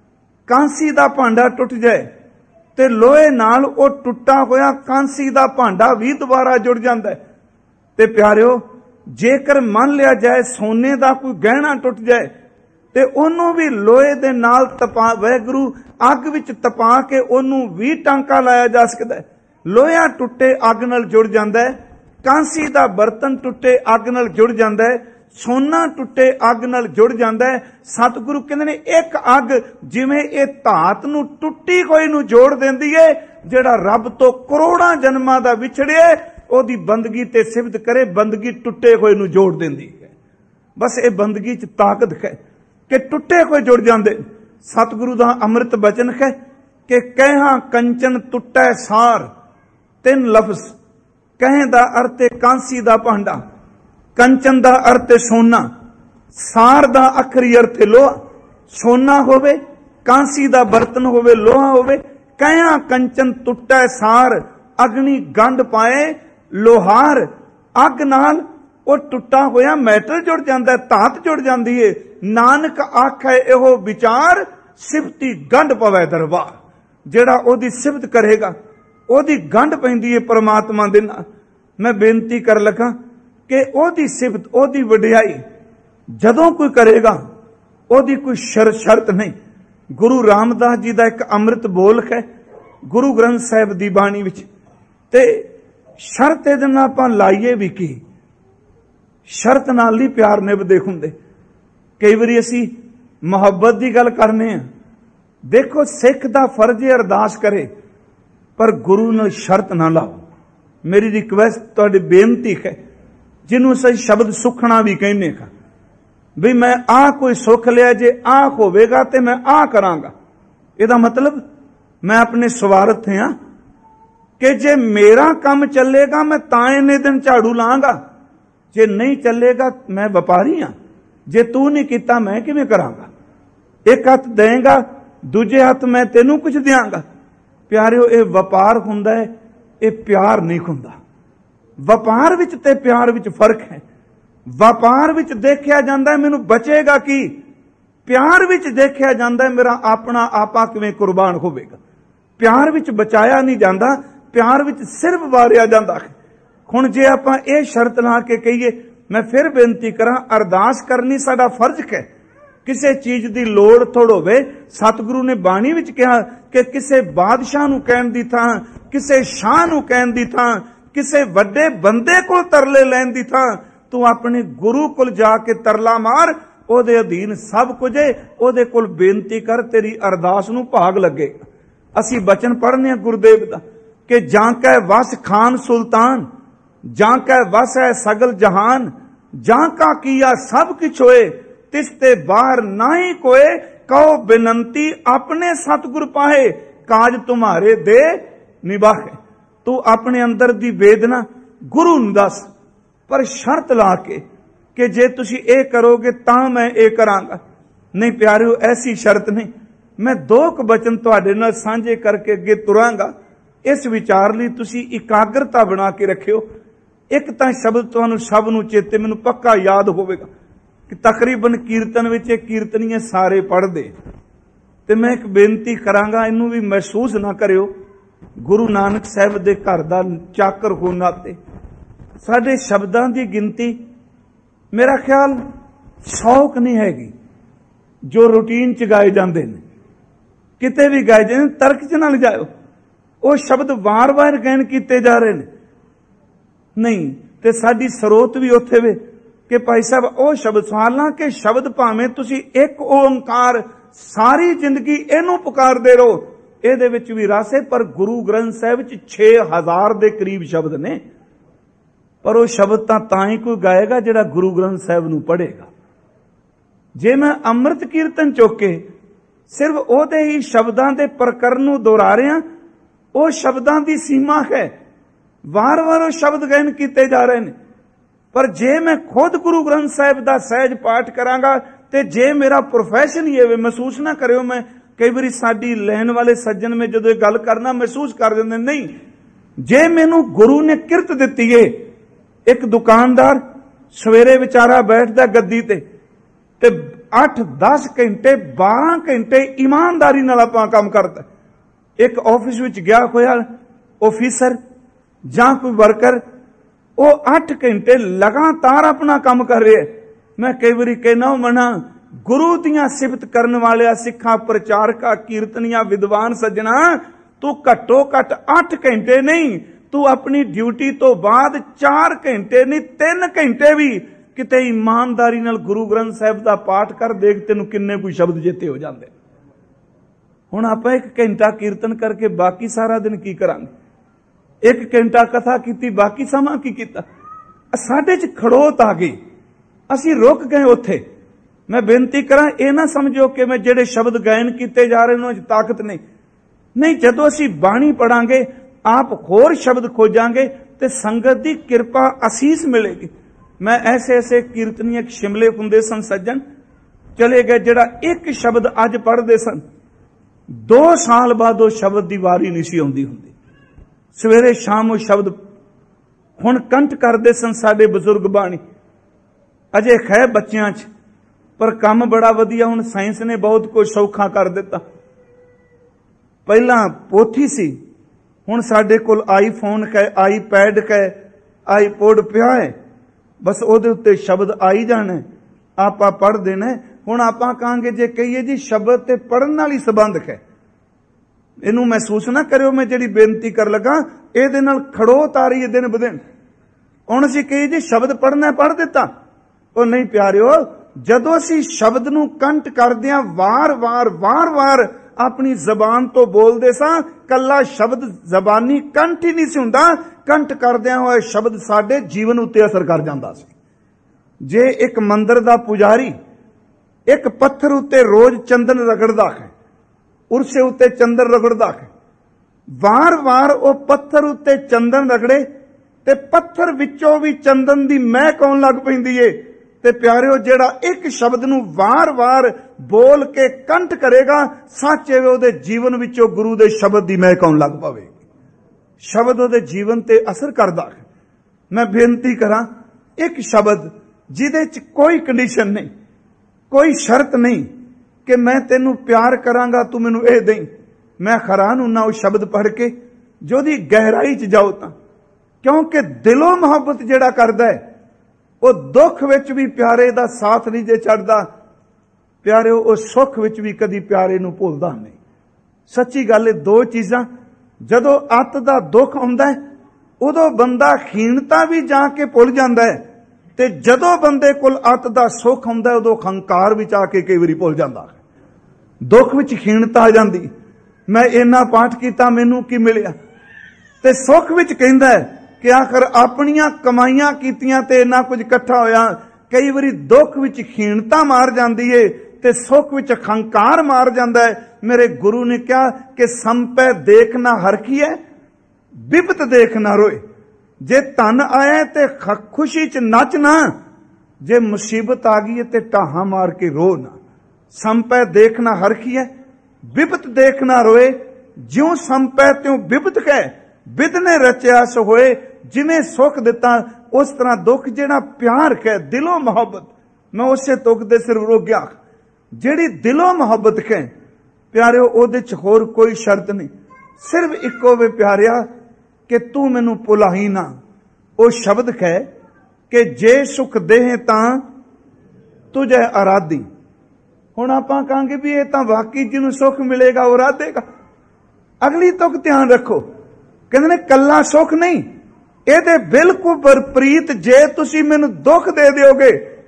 ਕਾਂਸੀ ਦਾ ਭਾਂਡਾ ਟੁੱਟ ਜਾਏ ਤੇ ਲੋਹੇ ਨਾਲ ਉਹ ਟੁੱਟਾ ਹੋਇਆ ਕਾਂਸੀ ਦਾ ਭਾਂਡਾ ਵੀ ਦੁਬਾਰਾ ਜੁੜ ਜਾਂਦਾ ਹੈ। ਤੇ ਪਿਆਰਿਓ, ਜੇਕਰ ਮੰਨ ਲਿਆ ਜਾਏ ਸੋਨੇ ਦਾ ਕੋਈ ਗਹਿਣਾ ਟੁੱਟ ਜਾਏ ਤੇ ਉਹਨੂੰ ਵੀ ਲੋਹੇ ਦੇ ਨਾਲ ਤਪਾ, ਵਾਹਿਗੁਰੂ ਅੱਗ ਵਿੱਚ ਤਪਾ ਕੇ ਉਹਨੂੰ ਵੀ ਟਾਂਕਾ ਲਾਇਆ ਜਾ ਸਕਦਾ ਹੈ। ਲੋਹਾ ਟੁੱਟੇ ਅੱਗ ਨਾਲ ਜੁੜ ਜਾਂਦਾ ਹੈ, ਕਾਂਸੀ ਦਾ ਬਰਤਨ ਟੁੱਟੇ ਅੱਗ ਨਾਲ ਜੁੜ ਜਾਂਦਾ ਹੈ, ਸੋਨਾ ਟੁੱਟੇ ਅੱਗ ਨਾਲ ਜੁੜ ਜਾਂਦਾ ਹੈ। ਸਤਿਗੁਰੂ ਕਹਿੰਦੇ ਨੇ ਇੱਕ ਅੱਗ ਜਿਵੇਂ ਇਹ ਧਾਤ ਨੂੰ ਟੁੱਟੀ ਕੋਈ ਨੂੰ ਜੋੜ ਦਿੰਦੀ ਹੈ, ਜਿਹੜਾ ਰੱਬ ਤੋਂ ਕਰੋੜਾਂ ਜਨਮਾਂ ਦਾ ਵਿਛੜਿਆ ਉਹਦੀ ਬੰਦਗੀ ਤੇ ਸਿਫਤ ਕਰੇ, ਬੰਦਗੀ ਟੁੱਟੇ ਹੋਏ ਨੂੰ ਜੋੜ ਦਿੰਦੀ ਹੈ। ਬਸ ਇਹ ਬੰਦਗੀ 'ਚ ਤਾਕਤ ਹੈ ਕਿ ਟੁੱਟੇ ਹੋਏ ਜੁੜ ਜਾਂਦੇ। ਸਤਿਗੁਰੂ ਦਾ ਅੰਮ੍ਰਿਤ ਬਚਨ ਹੈ ਕਿ ਕਹਿਹਾਂ ਕੰਚਨ ਟੁੱਟੈ ਸਾਰ। 3 ਲਫ਼ਜ਼। ਕਹਿ ਦਾ ਅਰਥ ਹੈ ਕਾਂਸੀ ਦਾ ਭਾਂਡਾ, ਕੰਚਨ ਦਾ ਅਰਥ ਹੈ ਸੋਨਾ, ਸਾਰ ਦਾ ਅਖਰੀ ਅਰਥ ਹੈ ਲੋਹਾ। ਸੋਨਾ ਹੋਵੇ, ਕਾਂਸੀ ਦਾ ਬਰਤਨ ਹੋਵੇ, ਲੋਹਾ ਹੋਵੇ। ਕਹਿਆਂ ਕੰਚਨ ਟੁੱਟੈ ਸਾਰ, ਅਗਨੀ ਗੰਢ ਪਾਏ ਲੋਹਾਰ। ਅੱਗ ਨਾਲ ਉਹ ਟੁੱਟਾ ਹੋਇਆ ਮੈਟਲ ਜੁੜ ਜਾਂਦਾ, ਧਾਤ ਜੁੜ ਜਾਂਦੀ ਏ। ਨਾਨਕ ਆਖੇ ਇਹੋ ਵਿਚਾਰ, ਸਿਫਤੀ ਗੰਢ ਪਵੇ ਦਰਬਾਰ। ਜਿਹੜਾ ਉਹਦੀ ਸਿਫਤ ਕਰੇਗਾ ਉਹਦੀ ਗੰਢ ਪੈਂਦੀ ਏ ਪਰਮਾਤਮਾ ਦੇ ਨਾਲ। ਮੈਂ ਬੇਨਤੀ ਕਰ ਲਗਾ ਕਿ ਉਹਦੀ ਸਿਫਤ, ਉਹਦੀ ਵਡਿਆਈ ਜਦੋਂ ਕੋਈ ਕਰੇਗਾ ਉਹਦੀ ਕੋਈ ਸ਼ਰਤ ਨਹੀਂ। ਗੁਰੂ ਰਾਮਦਾਸ ਜੀ ਦਾ ਇੱਕ ਅੰਮ੍ਰਿਤ ਬੋਲ ਹੈ ਗੁਰੂ ਗ੍ਰੰਥ ਸਾਹਿਬ ਦੀ ਬਾਣੀ ਵਿੱਚ, ਤੇ ਸ਼ਰਤ ਇਹਦੇ ਨਾਲ ਆਪਾਂ ਲਾਈਏ ਵੀ ਕੀ? ਸ਼ਰਤ ਨਾਲ ਨਹੀਂ ਪਿਆਰ ਨਿਭਦੇ ਹੁੰਦੇ। ਕਈ ਵਾਰੀ ਅਸੀਂ ਮੁਹੱਬਤ ਦੀ ਗੱਲ ਕਰਨੇ ਆ। ਦੇਖੋ, ਸਿੱਖ ਦਾ ਫਰਜ਼ ਹੈ ਅਰਦਾਸ ਕਰੇ, ਪਰ ਗੁਰੂ ਨਾਲ ਸ਼ਰਤ ਨਾ ਲਾਓ। ਮੇਰੀ ਰਿਕਵੈਸਟ, ਤੁਹਾਡੀ ਬੇਨਤੀ ਹੈ, ਜਿਹਨੂੰ ਅਸੀਂ ਸ਼ਬਦ ਸੁਖਣਾ ਵੀ ਕਹਿੰਦੇ ਹਾਂ, ਵੀ ਮੈਂ ਆਹ ਕੋਈ ਸੁੱਖ ਲਿਆ, ਜੇ ਆਹ ਹੋਵੇਗਾ ਤੇ ਮੈਂ ਆਹ ਕਰਾਂਗਾ। ਇਹਦਾ ਮਤਲਬ ਮੈਂ ਆਪਣੇ ਸਵਾਰਥ ਹਾਂ ਕਿ ਜੇ ਮੇਰਾ ਕੰਮ ਚੱਲੇਗਾ ਮੈਂ ਤਾਂ ਇੰਨੇ ਦਿਨ ਝਾੜੂ ਲਾਂਗਾ, ਜੇ ਨਹੀਂ ਚੱਲੇਗਾ ਮੈਂ ਵਪਾਰੀ ਹਾਂ। ਜੇ ਤੂੰ ਨਹੀਂ ਕੀਤਾ ਮੈਂ ਕਿਵੇਂ ਕਰਾਂਗਾ? ਇੱਕ ਹੱਥ ਦੇਂਗਾ, ਦੂਜੇ ਹੱਥ ਮੈਂ ਤੈਨੂੰ ਕੁਝ ਦਿਆਂਗਾ। ਪਿਆਰਿਓ, ਇਹ ਵਪਾਰ ਹੁੰਦਾ ਹੈ, ਇਹ ਪਿਆਰ ਨਹੀਂ ਹੁੰਦਾ। ਵਪਾਰ ਵਿੱਚ ਤੇ ਪਿਆਰ ਵਿੱਚ ਫਰਕ ਹੈ। ਵਪਾਰ ਵਿੱਚ ਦੇਖਿਆ ਜਾਂਦਾ ਮੈਨੂੰ ਬਚੇਗਾ ਕੀ, ਪਿਆਰ ਵਿੱਚ ਦੇਖਿਆ ਜਾਂਦਾ ਮੇਰਾ ਆਪਣਾ ਆਪਾ ਕਿਵੇਂ ਕੁਰਬਾਨ ਹੋਵੇਗਾ। ਪਿਆਰ ਵਿੱਚ ਬਚਾਇਆ ਨਹੀਂ ਜਾਂਦਾ, ਪਿਆਰ ਵਿੱਚ ਸਿਰਫ ਵਾਰਿਆ ਜਾਂਦਾ ਹੈ। ਹੁਣ ਜੇ ਆਪਾਂ ਇਹ ਸ਼ਰਤ ਲਾ ਕੇ ਕਹੀਏ, ਮੈਂ ਫਿਰ ਬੇਨਤੀ ਕਰਾਂ, ਅਰਦਾਸ ਕਰਨੀ ਸਾਡਾ ਫਰਜ਼ ਹੈ किसी चीज की लोड़ थोड़ होवे, सतगुरु ने बाणी विच कहा कि किसी बादशाह नूं कहण दी थां, किसी शाह नूं कहण दी थां, किसी वड्डे बंदे कोल तरले लैण दी थां तू अपने गुरु कोल जाके तरला मार, ओदे अधीन सब कुछ है, ओदे कोल बेनती कर, तेरी अरदास नूं भाग लगेगा। असी बचन पढ़ने गुरुदेव दा कि जांकै वस खान सुल्तान, जांकै वस है सगल जहान, जांका किया सब किछ होए, तिसते बाहर नाई कोए, कहो बिनंती अपने सतगुर पाहे, काज तुम्हारे दे निभाए। तू अपने अंदर दी वेदना गुरु नूं दस, पर शर्त ला के कि जे तुसी ए करोगे तां मैं ए करांगा। नहीं प्यारिओ, ऐसी शर्त नहीं। मैं दो क बचन तुहाडे नाल सांझे करके अगे तुरांगा। इस विचार लई तुसी इकाग्रता बना के रखियो। एक तां शब्द तुहानूं सब नूं चेते मैनूं पक्का याद होवेगा कि तकरीबन कीर्तन विच कीर्तनीए सारे पढ़दे, ते मैं एक बेनती करांगा, इनू भी महसूस ना करियो, गुरु नानक साहब दे घर दा चाकर होण नाते साडे शब्दां दी गिनती मेरा ख्याल 100 नहीं हैगी जो रूटीन च गाए जांदे ने, किते भी गाए जांदे, तर्क च ना लिजाओ, वो शब्द वार वार गायन कीते जा रहे ने। नहीं ते साडी सरोत भी उत्थे वे कि भाई साहब ओ शब्द सवालां के शब्द भावें तुसी एक ओंकार सारी जिंदगी इनू पुकारदे रहो, ਇਹਦੇ ਵਿੱਚ भी रस है, पर गुरु ग्रंथ साहिब च 6000 ਦੇ करीब शब्द ने, पर वो शब्द तां ही कोई गाएगा जिहड़ा गुरु ग्रंथ साहिब नूं पढ़ेगा। जे मैं अमृत कीर्तन चुक के सिर्फ ਉਹਦੇ ही शब्दां दे प्रकरण नूं दोहरा रहा, वो शब्दां दी सीमा है, वार वार वो शब्द गायन कीते जा रहे हैं। पर जे मैं खुद गुरु ग्रंथ साहिब दा सहज पाठ करांगा ते जे मेरा प्रोफैशन ही है, महसूस ना करियो, मैं कई बार साडी लैन वाले सज्जन में जो गल करना महसूस कर देंगे, नहीं जे मैनू गुरु ने किरत दिती है, एक दुकानदार सवेरे बेचारा बैठदा गद्दी ते 8-10 घंटे 12 घंटे ईमानदारी नाल आपां काम करदा। एक ऑफिस विच गया होया ऑफिसर जां कोई वर्कर, वो 8 घंटे लगातार अपना काम कर रहे। मैं कई बार कहना मना, गुरु दियां सिफत करन वाले सिखा प्रचारका कीर्तनिया विद्वान सज्जना, तू घट्टो घट 8 घंटे नहीं, तू अपनी ड्यूटी तो बाद 4 घंटे नहीं 3 घंटे भी किते ईमानदारी नाल गुरु ग्रंथ साहिब दा पाठ कर, देख तेनू किन्ने कोई शब्द चेते हो जांदे। हुण आपां 1 घंटा कीर्तन करके बाकी सारा दिन की करांगे? 1 घंटा कथा कीती, बाकी समा की कीता? साडे च खड़ोत आ गई, असीं रुक गए उत्थे। मैं बेनती करा, ये ना समझो कि मैं जेड़े शब्द गायन किए जा रहे हैं ताकत नहीं। जदों असीं बाणी पढ़ांगे, आप होर शब्द खोजांगे ते संगत की किरपा असीस मिलेगी। मैं ऐसे ऐसे कीर्तनीय शिमले हुंदे सन सज्जन, चले गए जेड़ा एक शब्द अज पढ़दे सन, 2 साल बाद वो शब्द की वारी नहीं सी आउंदी हुंदी। सवेरे शाम वो शब्द हुण कंठ करदे सन साडे बजुर्ग बाणी। अजे खै बच्चियां च, पर काम बड़ा वधिया, हुण साइंस ने बहुत कुछ सौखा कर दिता। पहला पोथी सी, हुण साडे कोल आईफोन कह, आईपैड कह, आईपोड पिया है, बस ओदे उत्ते शब्द आई जाने, आपां पढ़ देने। हुण आपां कहांगे जे कहिए जी शब्द ते पढ़न नाल ही संबंध है, इनू महसूस ना करियो। मैं जिहड़ी बेनती कर लगा इहदे नाल खड़ोत आ रही है दिन ब दिन। हुण असीं कहिए जी शब्द पढ़ना, पढ़ दिता, ਉਹ नहीं प्यारिओ, जदों असीं शब्द नूं कंठ करदिआं वार वार अपनी जबान तो बोलदे सां, कल्ला शब्द जबानी कंठ ही नहीं सी हुंदा, कंठ करदिआं होए शब्द साडे जीवन उत्ते असर कर जांदा सी। जे एक मंदिर दा पुजारी एक पत्थर उत्ते रोज चंदन रगड़दा है, उरसे उत्ते चंदन रगड़दा है, वार वार वो पत्थर उत्ते चंदन रगड़े ते पत्थर विचों भी चंदन दी महक आउण लग पैंदी है। ते प्यारिओ, जेड़ा एक शब्द नूं वार वार बोल के कंठ करेगा, सच है उहदे जीवन विचों गुरु दे शब्द दी महक आउण लग पवेगी। शब्द उहदे जीवन ते असर करदा है। मैं बेनती करां, एक शब्द जिहदे च कोई कंडीशन नहीं, कोई शर्त नहीं कि मैं तेनू प्यार करांगा तू मैनू इह दें। मैं हैरान हुन्ना उस शब्द पढ़ के जोदी गहराई च जाओ तां, क्योंकि दिलों मुहब्बत जेड़ा करदा है वो दुख विच भी प्यारे दा साथ नहीं जे छड्डदा, प्यारे वो सुख विच भी कदी प्यारे नूं भुलदा नहीं। सच्ची गल है, दो चीज़ां जदों अत दा दुख आउंदा है उदों बंदा खीणता भी जाके भुल जांदा है, ते जदों बंदे कोल अत दा सुख आउंदा है उदों हंकार विच आके कई वारी भुल जांदा है। दुख विच खीणता आ जांदी, मैं इन्ना पाठ कीता मैनूं की मिलिया, ते सुख विच कहंदा है कि आखिर अपनियां कमाईयां कीतियां ते इन्ना कुछ इकट्ठा होया। कई बारी दुख विच खीणता मार जांदी है ते सुख विच हंकार मार जांदा है। मेरे गुरु ने कहा कि संपै देख ना हरखी है, बिपत देख ना रोए। जे धन आया ते खुशी च नच ना, जे मुसीबत आ गई है ते ढाहां मार के रो ना। संपै देख ना हरखी है, बिपत देख ना रोए। ज्यों संपै त्यों बिपत कह, बिद ने रचिया सो होए। जिवें सुख दिता उस तरह दुख, जेड़ा प्यार कह दिलों मुहब्बत, मैं उसे तुक दे सिर रोग्या। जेड़ी दिलों मुहब्बत कह प्यारिओ, ओदे च होर कोई शर्त नहीं, सिर्फ इको वे प्यारिया कि तू मैनू भुलाई ना। वो शब्द कह कि जे सुख देह तां तुझे आराधी। हुण आपां कहांगे भी ये तां वाकई जिन्हों सुख मिलेगा वो आराधेगा। अगली तुक ध्यान रखो, कहंदे ने कल्ला सुख नहीं, ਇਹਦੇ बिल्कुल विपरीत। जे तुसी मैनू दुख दे दिओगे,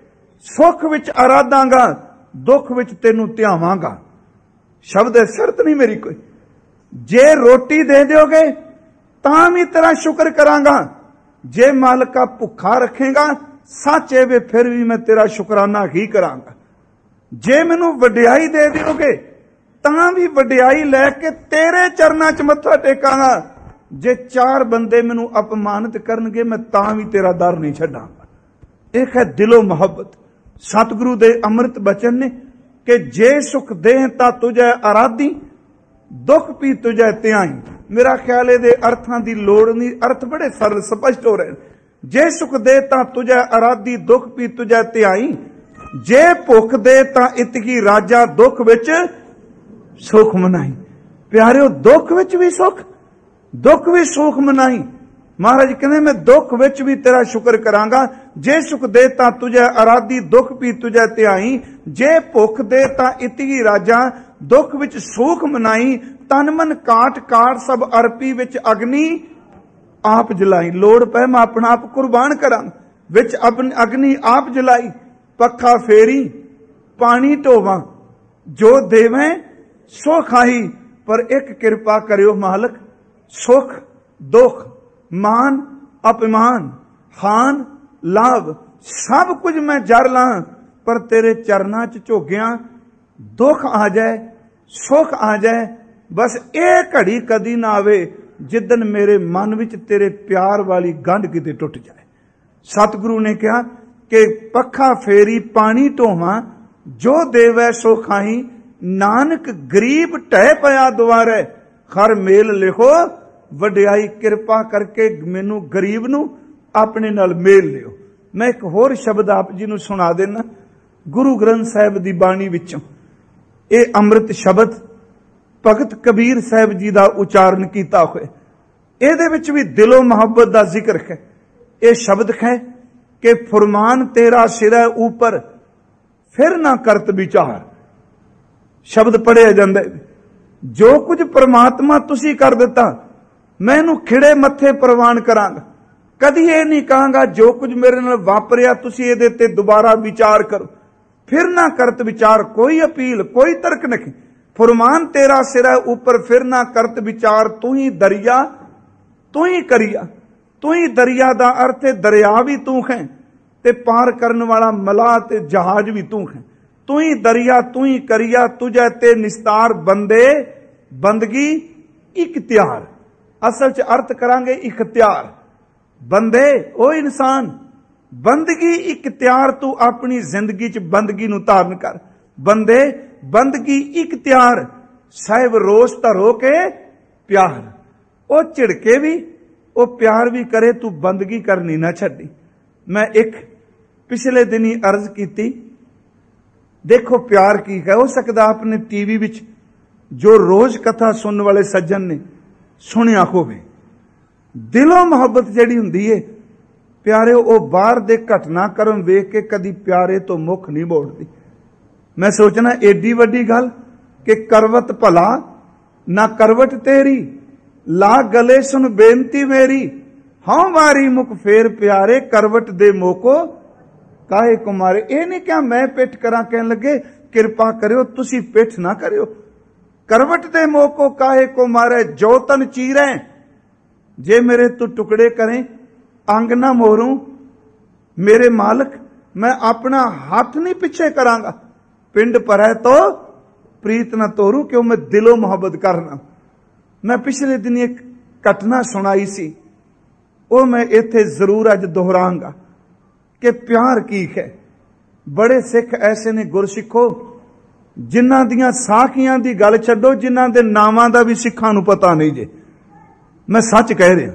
सुख विच आराधांगा, दुख विच तेनू ध्यावांगा। शब्द है, शर्त नहीं मेरी कोई। जे रोटी दे दिओगे तां भी तेरा शुक्र करांगा, जे मालका भुखा रखेगा सच है वे फिर भी मैं तेरा शुकराना ही करांगा। जे मैनू वडियाई दे दिओगे तां भी वडियाई लैके तेरे चरनां च मत्था टेकांगा। जे चार बंदे मैनू अपमानित करनगे मैं तां भी तेरा दर नहीं छड्डांगा। एक है दिलों मुहब्बत। सतगुरु दे अमृत बचन ने कि जे सुख देह तां तुझे आराधी, दुख भी तुझे त्याई। मेरा ख्याल है दे अर्थां दी लोड़ नहीं, अर्थ बड़े सरल स्पष्ट हो रहे। जे सुख दे तां तुझे आराधी, दुख भी तुझे त्याई। जे भुख दे तां इतकी राजा, दुख विच सुख मनाई। प्यारिओ, दुख विच भी सुख, दुख भी सुख मनाई। महाराज कहते मैं दुख विच भी तेरा शुक्र करांगा। जे सुख दे तां तुझे आराधी, दुख भी तुझे त्याई। जे भुख दे तां इतगी राजा, दुख विच सुख मनाई। तन मन काट काट सब अरपी, विच अग्नि आप जलाई। लोड़ पै मैं अपना आप कुर्बान करां, विच अग्नि आप जलाई। पखा फेरी पानी ढोवां, जो देवें सो खाही। पर एक कृपा करियो मालक, सुख दुख मान अपमान हान लाभ सब कुछ मैं जर ला, पर तेरे चरना च झोगिया। दुख आ जाए सुख आ जाए, बस एक घड़ी कदी ना आवे जिदन मेरे मन विच तेरे प्यार वाली गंढ किते टुट जाए। सतगुरु ने कहा कि पखा फेरी पानी ढोवां, जो देवै सो खाही। नानक गरीब ढह पया दुआरे, हर मेल लिखो वडियाई। कृपा करके मैनू गरीब नू अपने नाल मेल लियो। मैं एक होर शब्द आप जी नू सुना देना, गुरु ग्रंथ साहिब दी बाणी विचों। ये अमृत शब्द भगत कबीर साहिब जी दा उचारण कीता होए। इहदे विच भी दिलों मुहब्बत दा जिक्र है। ये शब्द है कि फुरमान तेरा सिरै ऊपर, फिर ना करत विचार। शब्द पढ़िया जांदा है, जो कुछ परमात्मा तुसी कर दिता मैं इनू खिड़े मत्थे प्रवान करांगा। कदी ये नहीं कहांगा जो कुछ मेरे नाल वापरिया तुसी इहदे ते दोबारा विचार करो। फिर ना करत विचार, कोई अपील कोई तर्क नहीं। फुरमान तेरा सिरा ऊपर, फिर ना करत विचार। तू ही दरिया तू ही करिया। तू ही दरिया दा अर्थ है दरिया भी तू है, ते पार करने वाला मलाह ते जहाज भी तू है। तू ही दरिया तू ही करिया, तुझे ते निस्तार बंदे बंदगी इख्तियार। असल च अर्थ करांगे इख्तियार। बंदे ओ इंसान, बंदगी इख्तियार। तू अपनी जिंदगी च बंदगी नू धारण कर। बंदे बंदगी इख्तियार। साहिब रोज धरो के प्यार। ओ झिड़के भी ओ प्यार भी करे, तू बंदगी करनी ना छड्डी। मैं एक पिछले दिन ही अर्ज की, देखो प्यार की है। हो सकता आपने टीवी विच जो रोज कथा सुनने वाले सज्जन ने सुनिया होवे। दिलों मुहब्बत जिहड़ी हुंदी है प्यारे, वो बाहर दे घटनाक्रम वेख के कदी प्यारे तो मुख नहीं मोड़दी। मैं सोचना एडी वड्डी गल कि करवत भला ना करवट तेरी, ला गले सुन बेनती मेरी, हाँ वारी मुख फेर प्यारे, करवट दे मोको काहे को मारे। ये नहीं क्या मैं पिठ करा कहन लगे किरपा करियो तुसी पिठ ना करियो। करवट दे मोको काहे को मारे, जो तन चीरे, जे मेरे तू टुकड़े करें अंग ना मोरूं, मेरे मालक मैं अपना हाथ नहीं पीछे करांगा। पिंड पर है तो प्रीत ना तोरू, क्यों मैं दिलों मोहब्बत करना। मैं पिछले दिन एक घटना सुनाई सी, वो मैं इत्थे जरूर अज दोहरांगा कि प्यार की है। बड़े सिख ऐसे ने गुरसिखो जिन्हां दियां साखियां दी गल छड्डो, जिन्हां दे नावां दा भी सिखां नूं पता नहीं जे। मैं सच कह रहा,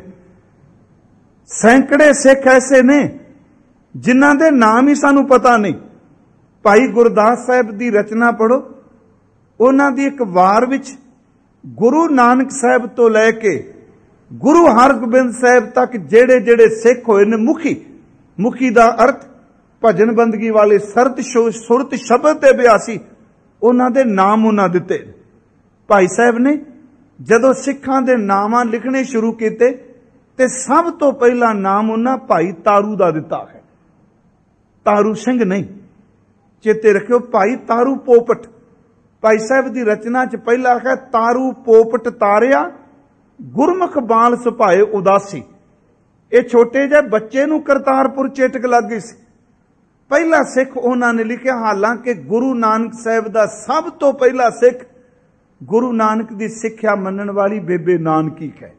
सैकड़े सिख ऐसे ने जिन्हां दे नाम ही सानू पता नहीं। भाई गुरदास साहब दी रचना पढ़ो, उन्हां दी एक वार विच गुरु नानक साहब तो लैके गुरु हरगोबिंद साहब तक जेड़े जेड़े सिख होए ने मुखी, मुखी दा अर्थ भजन बंदगी वाले सरत सुरत शब्द दे अभ्यासी, उन्हां दे नाम उन्हां दिते। भाई साहब ने जदों सिखां दे नामां लिखने शुरू कीते ते सब तो पहला नाम उन्हां भाई तारू दा दिता है। तारू सिंह नहीं, चेते रखियो, भाई तारू पोपट। भाई साहब दी रचना च पहला है तारू पोपट तारिया, गुरमुख बाल सुभाए उदासी। ये छोटे जे बच्चे नूं करतारपुर चेटक लग गई सी। पहला सिख उन्होंने लिखा, हालांकि गुरु नानक साहब दा सब तो पहला सिख गुरु नानक दी सिक्ख्या मनण वाली बेबे नानकी है।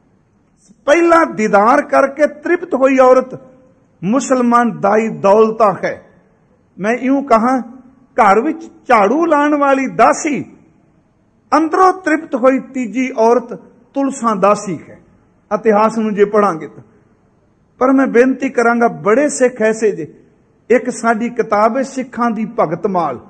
पहला दीदार करके तृप्त हुई औरत मुसलमान दाई दौलता है। मैं यूं कहा, घर विच झाड़ू लाने वाली दासी अंदरों तृप्त हुई तीजी औरत तुलसा दासी है। इतिहास नूं जे पढ़ांगे तो, पर मैं बेनती करांगा, बड़े सिख ऐसे जे, एक साडी किताब है सिखां दी भगतमाल,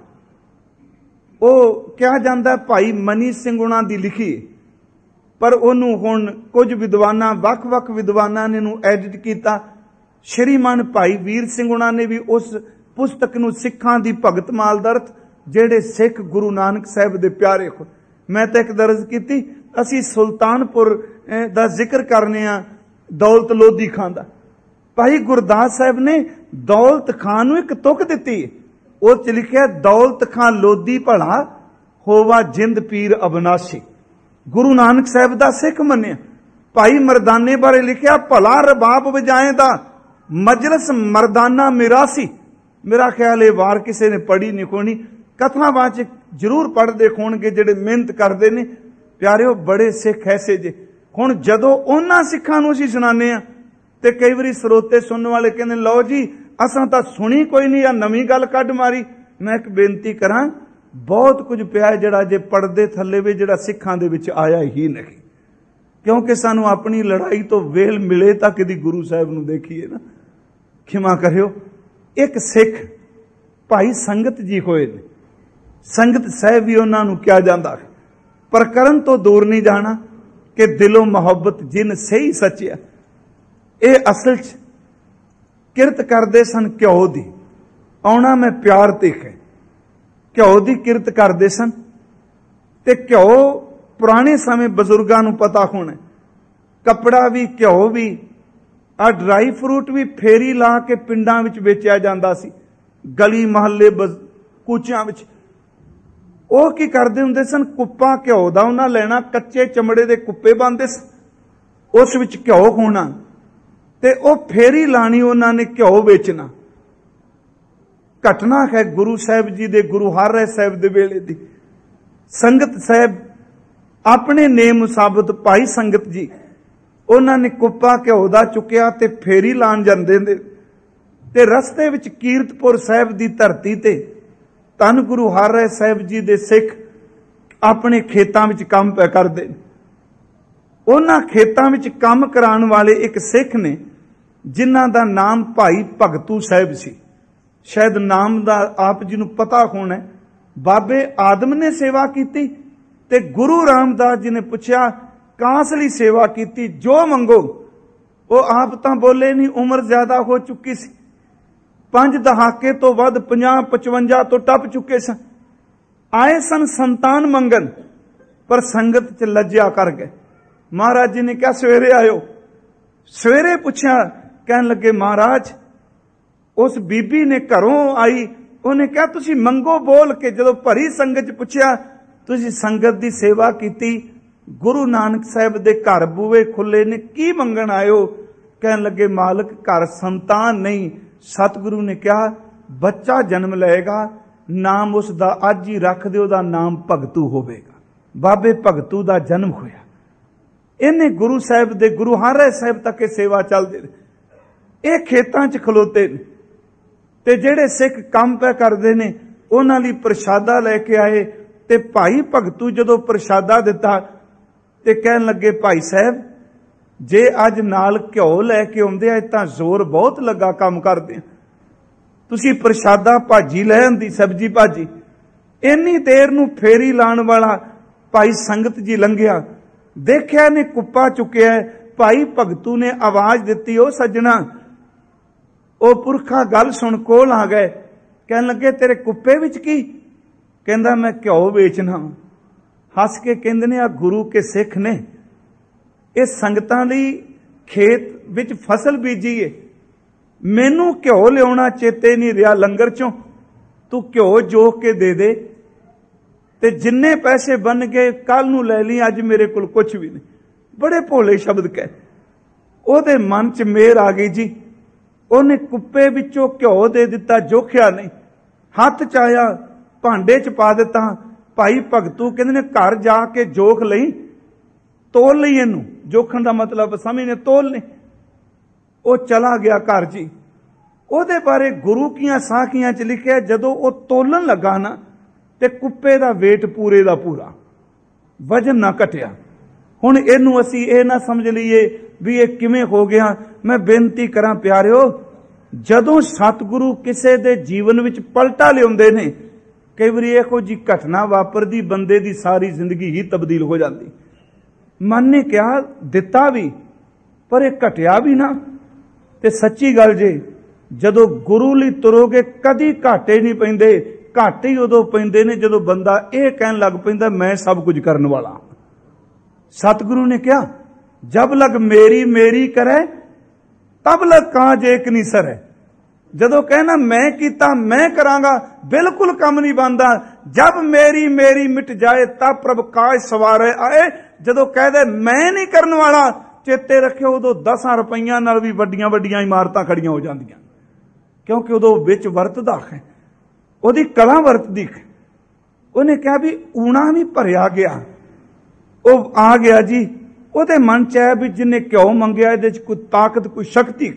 वो कहा जाता भाई मनी सिंह उन्हां दी लिखी, पर ओनू हुण कुछ विद्वानां वख-वख विद्वानां ने नूं एडिट कीता। श्रीमान भाई वीर सिंह उन्हां ने भी उस पुस्तक नूं सिखां दी भगतमाल दा अर्थ जेड़े सिख गुरु नानक साहब दे प्यारे हो। मैं तो एक दर्ज की, असी सुल्तानपुर दा जिक्र करने आ दौलत लोधी खां दा। भाई गुरदास साहब ने दौलत खां नूं एक तुक दिती, उस च लिखिया दौलत खां लोधी भला होवा जिंद पीर अबनासी। गुरु नानक साहब दा सिख मन्निया। भाई मरदाने बारे लिखिया भला रबाब वजाए दा मजलस मरदाना मिरासी। मेरा ख्याल है वार किसी ने पढ़ी नहीं होनी, कथावाचक जरूर पढ़ते होणगे जेड़े मेहनत करते ने। प्यारिओ बड़े सिख ऐसे जे, हुण जदों उन्हां सिखां नूं असीं सुणाने आ ते कई वारी स्रोते सुनने वाले कहंदे लो जी असां तां सुनी कोई नहीं या नवीं गल कढ मारी। मैं एक बेनती करां, बहुत कुछ पिया जिहड़ा जे पढ़दे थल्ले वे जिहड़ा सिखां दे विच आया ही नहीं, क्योंकि सानू अपनी लड़ाई तो वेल मिले तां कदी गुरु साहब नूं देखीए ना। खिमा करियो, एक सिख भाई संगत जी होए ने, संगत साहब भी उन्हां नूं किया जांदा है, पर करन तो दूर नहीं जाना कि दिलों मोहब्बत जिन सही सचिया। ये असल च किरत करते सन घ्यो दी, आउणा मैं प्यार ते है, घ्यो दी किरत करते सन। ते घ्यो पुराने समय बजुर्गां नूं पता होना, कपड़ा भी घ्यो भी आ ड्राई फ्रूट भी फेरी ला के पिंडां विच बेचिया जांदा सी, गली महल्ले कूचियां विच। ਉਹ ਕੀ ਕਰਦੇ ਹੁੰਦੇ ਸਨ, ਕੁੱਪਾ ਘਿਓ ਦਾ ਉਹਨਾਂ ਲੈਣਾ, ਕੱਚੇ ਚਮੜੇ ਦੇ ਕੁੱਪੇ ਬਣਦੇ ਸਨ, ਉਸ ਵਿੱਚ ਘਿਓ ਹੋਣਾ ਤੇ ਉਹ ਫੇਰੀ ਲਾਣੀ, ਉਹਨਾਂ ਨੇ ਘਿਓ ਵੇਚਣਾ। ਘਟਨਾ ਹੈ ਗੁਰੂ ਸਾਹਿਬ ਜੀ ਦੇ, ਗੁਰੂ ਹਰਿ ਸਾਹਿਬ ਦੇ ਵੇਲੇ ਦੀ। ਸੰਗਤ ਸਾਹਿਬ ਆਪਣੇ ਨੇਮ ਮੁਤਾਬਕ ਭਾਈ ਸੰਗਤ ਜੀ ਉਹਨਾਂ ਨੇ ਕੁੱਪਾ ਘਿਓ ਦਾ ਚੁੱਕਿਆ ਤੇ ਫੇਰੀ ਲਾਣ ਜਾਂਦੇ ਨੇ ਤੇ ਰਸਤੇ ਵਿੱਚ ਕੀਰਤਪੁਰ ਸਾਹਿਬ ਦੀ ਧਰਤੀ ਤੇ ਧੰਨ ਗੁਰੂ ਹਰਿ ਸਾਹਿਬ ਜੀ ਦੇ ਸਿੱਖ ਆਪਣੇ ਖੇਤਾਂ ਵਿੱਚ ਕੰਮ ਪੈ ਕਰਦੇ ਨੇ। ਉਹਨਾਂ ਖੇਤਾਂ ਵਿੱਚ ਕੰਮ ਕਰਾਉਣ ਵਾਲੇ ਇੱਕ ਸਿੱਖ ਨੇ ਜਿਨ੍ਹਾਂ ਦਾ ਨਾਮ ਭਾਈ ਭਗਤੂ ਸਾਹਿਬ ਸੀ। ਸ਼ਾਇਦ ਨਾਮ ਦਾ ਆਪ ਜੀ ਨੂੰ ਪਤਾ ਹੋਣਾ। ਬਾਬੇ ਆਦਮ ਨੇ ਸੇਵਾ ਕੀਤੀ ਤੇ ਗੁਰੂ ਰਾਮਦਾਸ ਜੀ ਨੇ ਪੁੱਛਿਆ ਕਾਸ ਲਈ ਸੇਵਾ ਕੀਤੀ, ਜੋ ਮੰਗੋ। ਉਹ ਆਪ ਤਾਂ ਬੋਲੇ ਨਹੀਂ, ਉਮਰ ਜ਼ਿਆਦਾ ਹੋ ਚੁੱਕੀ ਸੀ। 5 ਦਹਾਕੇ ਤੋਂ ਵੱਧ 50-55 ਤੋਂ ਟੱਪ ਚੁੱਕੇ ਸਨ। ਆਏ ਸਨ ਸੰਤਾਨ ਮੰਗਣ, ਪਰ ਸੰਗਤ ਚ ਲੱਜਿਆ ਕਰ ਗਏ। ਮਹਾਰਾਜ ਜੀ ਨੇ ਕਿਹਾ ਸਵੇਰੇ ਆਇਓ। ਸਵੇਰੇ ਪੁੱਛਿਆ, ਕਹਿਣ ਲੱਗੇ ਮਹਾਰਾਜ, ਉਸ ਬੀਬੀ ਨੇ ਘਰੋਂ ਆਈ, ਉਹਨੇ ਕਿਹਾ ਤੁਸੀਂ ਮੰਗੋ ਬੋਲ ਕੇ। ਜਦੋਂ ਭਰੀ ਸੰਗਤ ਚ ਪੁੱਛਿਆ, ਤੁਸੀਂ ਸੰਗਤ ਦੀ ਸੇਵਾ ਕੀਤੀ, ਗੁਰੂ ਨਾਨਕ ਸਾਹਿਬ ਦੇ ਘਰ ਬੂਹੇ ਖੁੱਲੇ ਨੇ, ਕੀ ਮੰਗਣ ਆਇਓ? ਕਹਿਣ ਲੱਗੇ ਮਾਲਕ, ਘਰ ਸੰਤਾਨ ਨਹੀਂ। ਸਤਿਗੁਰੂ ਨੇ ਕਿਹਾ ਬੱਚਾ ਜਨਮ ਲਏਗਾ, ਨਾਮ ਉਸ ਦਾ ਅੱਜ ਹੀ ਰੱਖ ਦਿਓ, ਉਹਦਾ ਨਾਮ ਭਗਤੂ ਹੋਵੇਗਾ। ਬਾਬੇ ਭਗਤੂ ਦਾ ਜਨਮ ਹੋਇਆ। ਇਹਨੇ ਗੁਰੂ ਸਾਹਿਬ ਦੇ, ਗੁਰੂ ਹਰਿ ਸਾਹਿਬ ਤੱਕ ਇਹ ਸੇਵਾ ਚੱਲਦੇ ਨੇ। ਇਹ ਖੇਤਾਂ 'ਚ ਖਲੋਤੇ ਨੇ ਤੇ ਜਿਹੜੇ ਸਿੱਖ ਕੰਮ ਪੈ ਕਰਦੇ ਨੇ ਉਹਨਾਂ ਲਈ ਪ੍ਰਸ਼ਾਦਾ ਲੈ ਕੇ ਆਏ। ਤੇ ਭਾਈ ਭਗਤੂ ਜਦੋਂ ਪ੍ਰਸ਼ਾਦਾ ਦਿੱਤਾ ਤੇ ਕਹਿਣ ਲੱਗੇ ਭਾਈ ਸਾਹਿਬ, ਜੇ ਅੱਜ ਨਾਲ ਘਿਓ ਲੈ ਕੇ ਆਉਂਦੇ ਆ ਤਾਂ ਜ਼ੋਰ ਬਹੁਤ ਲੱਗਾ ਕੰਮ ਕਰਦੇ ਆ। ਤੁਸੀਂ ਪ੍ਰਸ਼ਾਦਾ ਭਾਜੀ ਲੈ ਆਂਦੀ, ਸਬਜੀ ਭਾਜੀ। ਇੰਨੀ ਦੇਰ ਨੂੰ ਫੇਰੀ ਲਾਉਣ ਵਾਲਾ ਭਾਈ ਸੰਗਤ ਜੀ ਲੰਘਿਆ, ਦੇਖਿਆ ਨੇ ਕੁੱਪਾ ਚੁੱਕਿਆ। ਭਾਈ ਭਗਤੂ ਨੇ ਆਵਾਜ਼ ਦਿੱਤੀ, ਉਹ ਸੱਜਣਾ, ਉਹ ਪੁਰਖਾ ਗੱਲ ਸੁਣ, ਕੋਲ ਆ ਗਏ। ਕਹਿਣ ਲੱਗੇ ਤੇਰੇ ਕੁੱਪੇ ਵਿੱਚ ਕੀ? ਕਹਿੰਦਾ ਮੈਂ ਘਿਓ ਵੇਚਣਾ। ਹੱਸ ਕੇ ਕਹਿੰਦੇ ਨੇ ਆ ਗੁਰੂ ਕੇ ਸਿੱਖ ਨੇ, ਇਹ ਸੰਗਤਾਂ ਲਈ ਖੇਤ ਵਿੱਚ ਫਸਲ ਬੀਜੀ ਏ, ਮੈਨੂੰ ਘਿਓ ਲਿਆਉਣਾ ਚੇਤੇ ਨਹੀਂ ਰਿਹਾ ਲੰਗਰ ਚੋਂ, ਤੂੰ ਘਿਓ ਜੋਖ ਕੇ ਦੇ ਦੇ ਤੇ ਜਿੰਨੇ ਪੈਸੇ ਬਣ ਗਏ ਕੱਲ ਨੂੰ ਲੈ ਲਈ, ਅੱਜ ਮੇਰੇ ਕੋਲ ਕੁਝ ਵੀ ਨਹੀਂ। ਬੜੇ ਭੋਲੇ ਸ਼ਬਦ ਕਹੇ। ਉਹਦੇ ਮਨ 'ਚ ਮੇਰ ਆ ਗਈ ਜੀ। ਉਹਨੇ ਕੁੱਪੇ ਵਿੱਚੋਂ ਘਿਓ ਦੇ ਦਿੱਤਾ, ਜੋਖਿਆ ਨਹੀਂ, ਹੱਥ 'ਚ ਆਇਆ, ਭਾਂਡੇ 'ਚ ਪਾ ਦਿੱਤਾ। ਭਾਈ ਭਗਤੂ ਕਹਿੰਦੇ ਨੇ ਘਰ ਜਾ ਕੇ ਜੋਖ ਲਈ, ਤੋਲ ਲਈ। ਇਹਨੂੰ ਜੋਖਣ ਦਾ ਮਤਲਬ ਸਮਝਨੇ, ਤੋਲ ਨੇ। ਉਹ ਚਲਾ ਗਿਆ ਘਰ ਜੀ। ਉਹਦੇ ਬਾਰੇ ਗੁਰੂ ਕੀਆਂ ਸਾਖੀਆਂ 'ਚ ਲਿਖਿਆ, ਜਦੋਂ ਉਹ ਤੋਲਣ ਲੱਗਾ ਨਾ ਤੇ ਕੁੱਪੇ ਦਾ ਵੇਟ ਪੂਰੇ ਦਾ ਪੂਰਾ, ਵਜਨ ਨਾ ਘਟਿਆ। ਹੁਣ ਇਹਨੂੰ ਅਸੀਂ ਇਹ ਨਾ ਸਮਝ ਲਈਏ ਵੀ ਇਹ ਕਿਵੇਂ ਹੋ ਗਿਆ। ਮੈਂ ਬੇਨਤੀ ਕਰਾਂ ਪਿਆਰਿਓ, ਜਦੋਂ ਸਤਿਗੁਰੂ ਕਿਸੇ ਦੇ ਜੀਵਨ ਵਿੱਚ ਪਲਟਾ ਲਿਆਉਂਦੇ ਨੇ, ਕਈ ਵਾਰੀ ਇਹੋ ਜੀ ਘਟਨਾ ਵਾਪਰਦੀ, ਬੰਦੇ ਦੀ ਸਾਰੀ ਜ਼ਿੰਦਗੀ ਹੀ ਤਬਦੀਲ ਹੋ ਜਾਂਦੀ। ਮਨ ਨੇ ਕਿਹਾ ਦਿੱਤਾ ਵੀ, ਪਰ ਇਹ ਘਟਿਆ ਵੀ ਨਾ। ਤੇ ਸੱਚੀ ਗੱਲ ਜੇ, ਜਦੋਂ ਗੁਰੂ ਲਈ ਤੁਰੋਗੇ ਕਦੀ ਘਾਟੇ ਨਹੀਂ ਪੈਂਦੇ। ਘਾਟੇ ਹੀ ਉਦੋਂ ਪੈਂਦੇ ਨੇ ਜਦੋਂ ਬੰਦਾ ਇਹ ਕਹਿਣ ਲੱਗ ਪੈਂਦਾ ਮੈਂ ਸਭ ਕੁਝ ਕਰਨ ਵਾਲਾ। ਸਤਿਗੁਰੂ ਨੇ ਕਿਹਾ ਜਬ ਲਗ ਮੇਰੀ ਮੇਰੀ ਕਰੇ ਤਬ ਲਗ ਕਾਜ ਏਕ ਨਹੀਂ ਸਰੇ। ਜਦੋਂ ਕਹਿਣਾ ਮੈਂ ਕੀਤਾ ਮੈਂ ਕਰਾਂਗਾ, ਬਿਲਕੁਲ ਕੰਮ ਨਹੀਂ ਬਣਦਾ। ਜਬ ਮੇਰੀ ਮੇਰੀ ਮਿਟ ਜਾਏ ਤਬ ਪ੍ਰਭ ਕਾਜ ਸਵਾਰੇ ਆਏ। ਜਦੋਂ ਕਹਦੇ ਮੈਂ ਨਹੀਂ ਕਰਨ ਵਾਲਾ, ਚੇਤੇ ਰੱਖਿਓ ਉਦੋਂ 10 ਰੁਪਈਆਂ ਨਾਲ ਵੀ ਵੱਡੀਆਂ ਵੱਡੀਆਂ ਇਮਾਰਤਾਂ ਖੜੀਆਂ ਹੋ ਜਾਂਦੀਆਂ, ਕਿਉਂਕਿ ਉਦੋਂ ਵਿੱਚ ਵਰਤਦਾ ਹੈ, ਉਹਦੀ ਕਲਾ ਵਰਤਦੀ ਹੈ। ਉਹਨੇ ਕਿਹਾ ਵੀ ਊਣਾ ਵੀ ਭਰਿਆ ਗਿਆ। ਉਹ ਆ ਗਿਆ ਜੀ। ਉਹਦੇ ਮਨ 'ਚ ਹੈ ਵੀ ਜਿਹਨੇ ਘਿਓ ਮੰਗਿਆ ਇਹਦੇ 'ਚ ਕੋਈ ਤਾਕਤ, ਕੋਈ ਸ਼ਕਤੀ।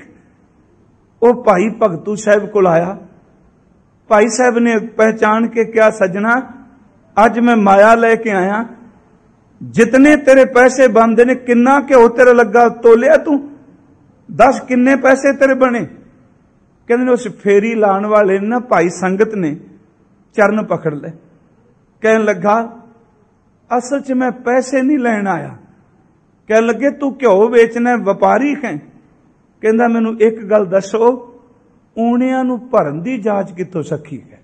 ਉਹ ਭਾਈ ਭਗਤੂ ਸਾਹਿਬ ਕੋਲ ਆਇਆ। ਭਾਈ ਸਾਹਿਬ ਨੇ ਪਹਿਚਾਨ ਕੇ ਕਿਹਾ ਸੱਜਣਾ, ਅੱਜ ਮੈਂ ਮਾਇਆ ਲੈ ਕੇ ਆਇਆ, ਜਿਤਨੇ ਤੇਰੇ ਪੈਸੇ ਬਣਦੇ ਨੇ, ਕਿੰਨਾ ਘਿਓ ਤੇਰੇ ਲੱਗਾ, ਤੋਲਿਆ ਤੂੰ? ਦੱਸ ਕਿੰਨੇ ਪੈਸੇ ਤੇਰੇ ਬਣੇ? ਕਹਿੰਦੇ ਨੇ ਉਸ ਫੇਰੀ ਲਾਉਣ ਵਾਲੇ ਨੇ ਨਾ ਭਾਈ ਸੰਗਤ ਨੇ ਚਰਨ ਪਕੜ ਲਏ। ਕਹਿਣ ਲੱਗਾ ਅਸਲ 'ਚ ਮੈਂ ਪੈਸੇ ਨਹੀਂ ਲੈਣ ਆਇਆ। ਕਹਿਣ ਲੱਗੇ ਤੂੰ ਘਿਓ ਵੇਚਣਾ, ਵਪਾਰੀ ਹੈ? ਕਹਿੰਦਾ ਮੈਨੂੰ ਇੱਕ ਗੱਲ ਦੱਸੋ, ਊਣਿਆਂ ਨੂੰ ਭਰਨ ਦੀ ਜਾਂਚ ਕਿੱਥੋਂ ਸਿੱਖੀ ਹੈ?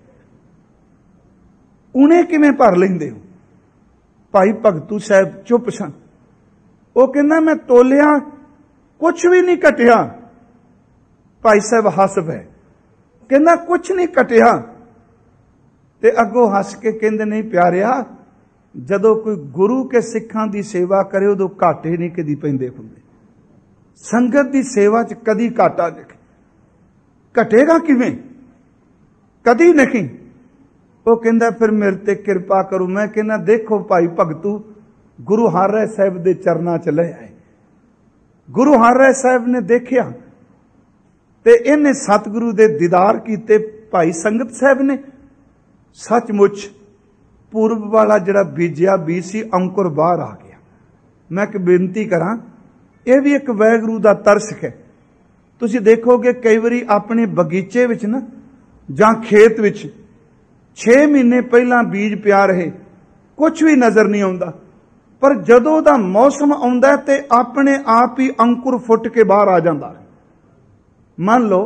ਊਣੇ ਕਿਵੇਂ ਭਰ ਲੈਂਦੇ ਹੋ? ਭਾਈ ਭਗਤੂ ਸਾਹਿਬ ਚੁੱਪ ਸਨ। ਉਹ ਕਹਿੰਦਾ ਮੈਂ ਤੋਲਿਆ, ਕੁਛ ਵੀ ਨਹੀਂ ਘਟਿਆ। ਭਾਈ ਸਾਹਿਬ ਹੱਸ ਪਏ, ਕਹਿੰਦਾ ਕੁਛ ਨਹੀਂ ਘਟਿਆ। ਤੇ ਅੱਗੋਂ ਹੱਸ ਕੇ ਕਹਿੰਦੇ ਨਹੀਂ ਪਿਆਰਿਆ, ਜਦੋਂ ਕੋਈ ਗੁਰੂ ਕੇ ਸਿੱਖਾਂ ਦੀ ਸੇਵਾ ਕਰੇ ਉਦੋਂ ਘਾਟੇ ਨਹੀਂ ਕਦੀ ਪੈਂਦੇ ਹੁੰਦੇ। ਸੰਗਤ ਦੀ ਸੇਵਾ 'ਚ ਕਦੀ ਘਾਟਾ ਨਹੀਂ, ਘਟੇਗਾ ਕਿਵੇਂ? ਕਦੀ ਨਹੀਂ। ਉਹ ਕਹਿੰਦਾ ਫਿਰ ਮੇਰੇ ਤੇ ਕਿਰਪਾ ਕਰੋ। ਮੈਂ ਕਹਿੰਦਾ ਦੇਖੋ ਭਾਈ ਭਗਤੂ, ਗੁਰੂ ਹਰਿ ਸਾਹਿਬ ਦੇ ਚਰਨਾਂ 'ਚ ਲੈ ਆਏ। ਗੁਰੂ ਹਰਿ ਸਾਹਿਬ ਨੇ ਦੇਖਿਆ ਤੇ ਇਹਨੇ ਸਤਿਗੁਰੂ ਦੇ ਦੀਦਾਰ ਕੀਤੇ। ਭਾਈ ਸੰਗਤ ਸਾਹਿਬ ਨੇ ਸੱਚਮੁੱਚ ਪੂਰਬ ਵਾਲਾ ਜਿਹੜਾ ਬੀਜਿਆ ਬੀਜ ਸੀ, ਅੰਕੁਰ ਬਾਹਰ ਆ ਗਿਆ। ਮੈਂ ਇੱਕ ਬੇਨਤੀ ਕਰਾਂ, ਇਹ ਵੀ ਇੱਕ ਵਾਹਿਗੁਰੂ ਦਾ ਤਰਸ ਹੈ। ਤੁਸੀਂ ਦੇਖੋਗੇ ਕਈ ਵਾਰੀ ਆਪਣੇ ਬਗੀਚੇ ਵਿੱਚ ਨਾ ਜਾਂ ਖੇਤ ਵਿੱਚ 6 ਮਹੀਨੇ ਪਹਿਲਾਂ ਬੀਜ ਪਿਆ ਰਹੇ, ਕੁਝ ਵੀ ਨਜ਼ਰ ਨਹੀਂ ਆਉਂਦਾ, ਪਰ ਜਦੋਂ ਦਾ ਮੌਸਮ ਆਉਂਦਾ ਤੇ ਆਪਣੇ ਆਪ ਹੀ ਅੰਕੁਰ ਫੁੱਟ ਕੇ ਬਾਹਰ ਆ ਜਾਂਦਾ। ਮੰਨ ਲਓ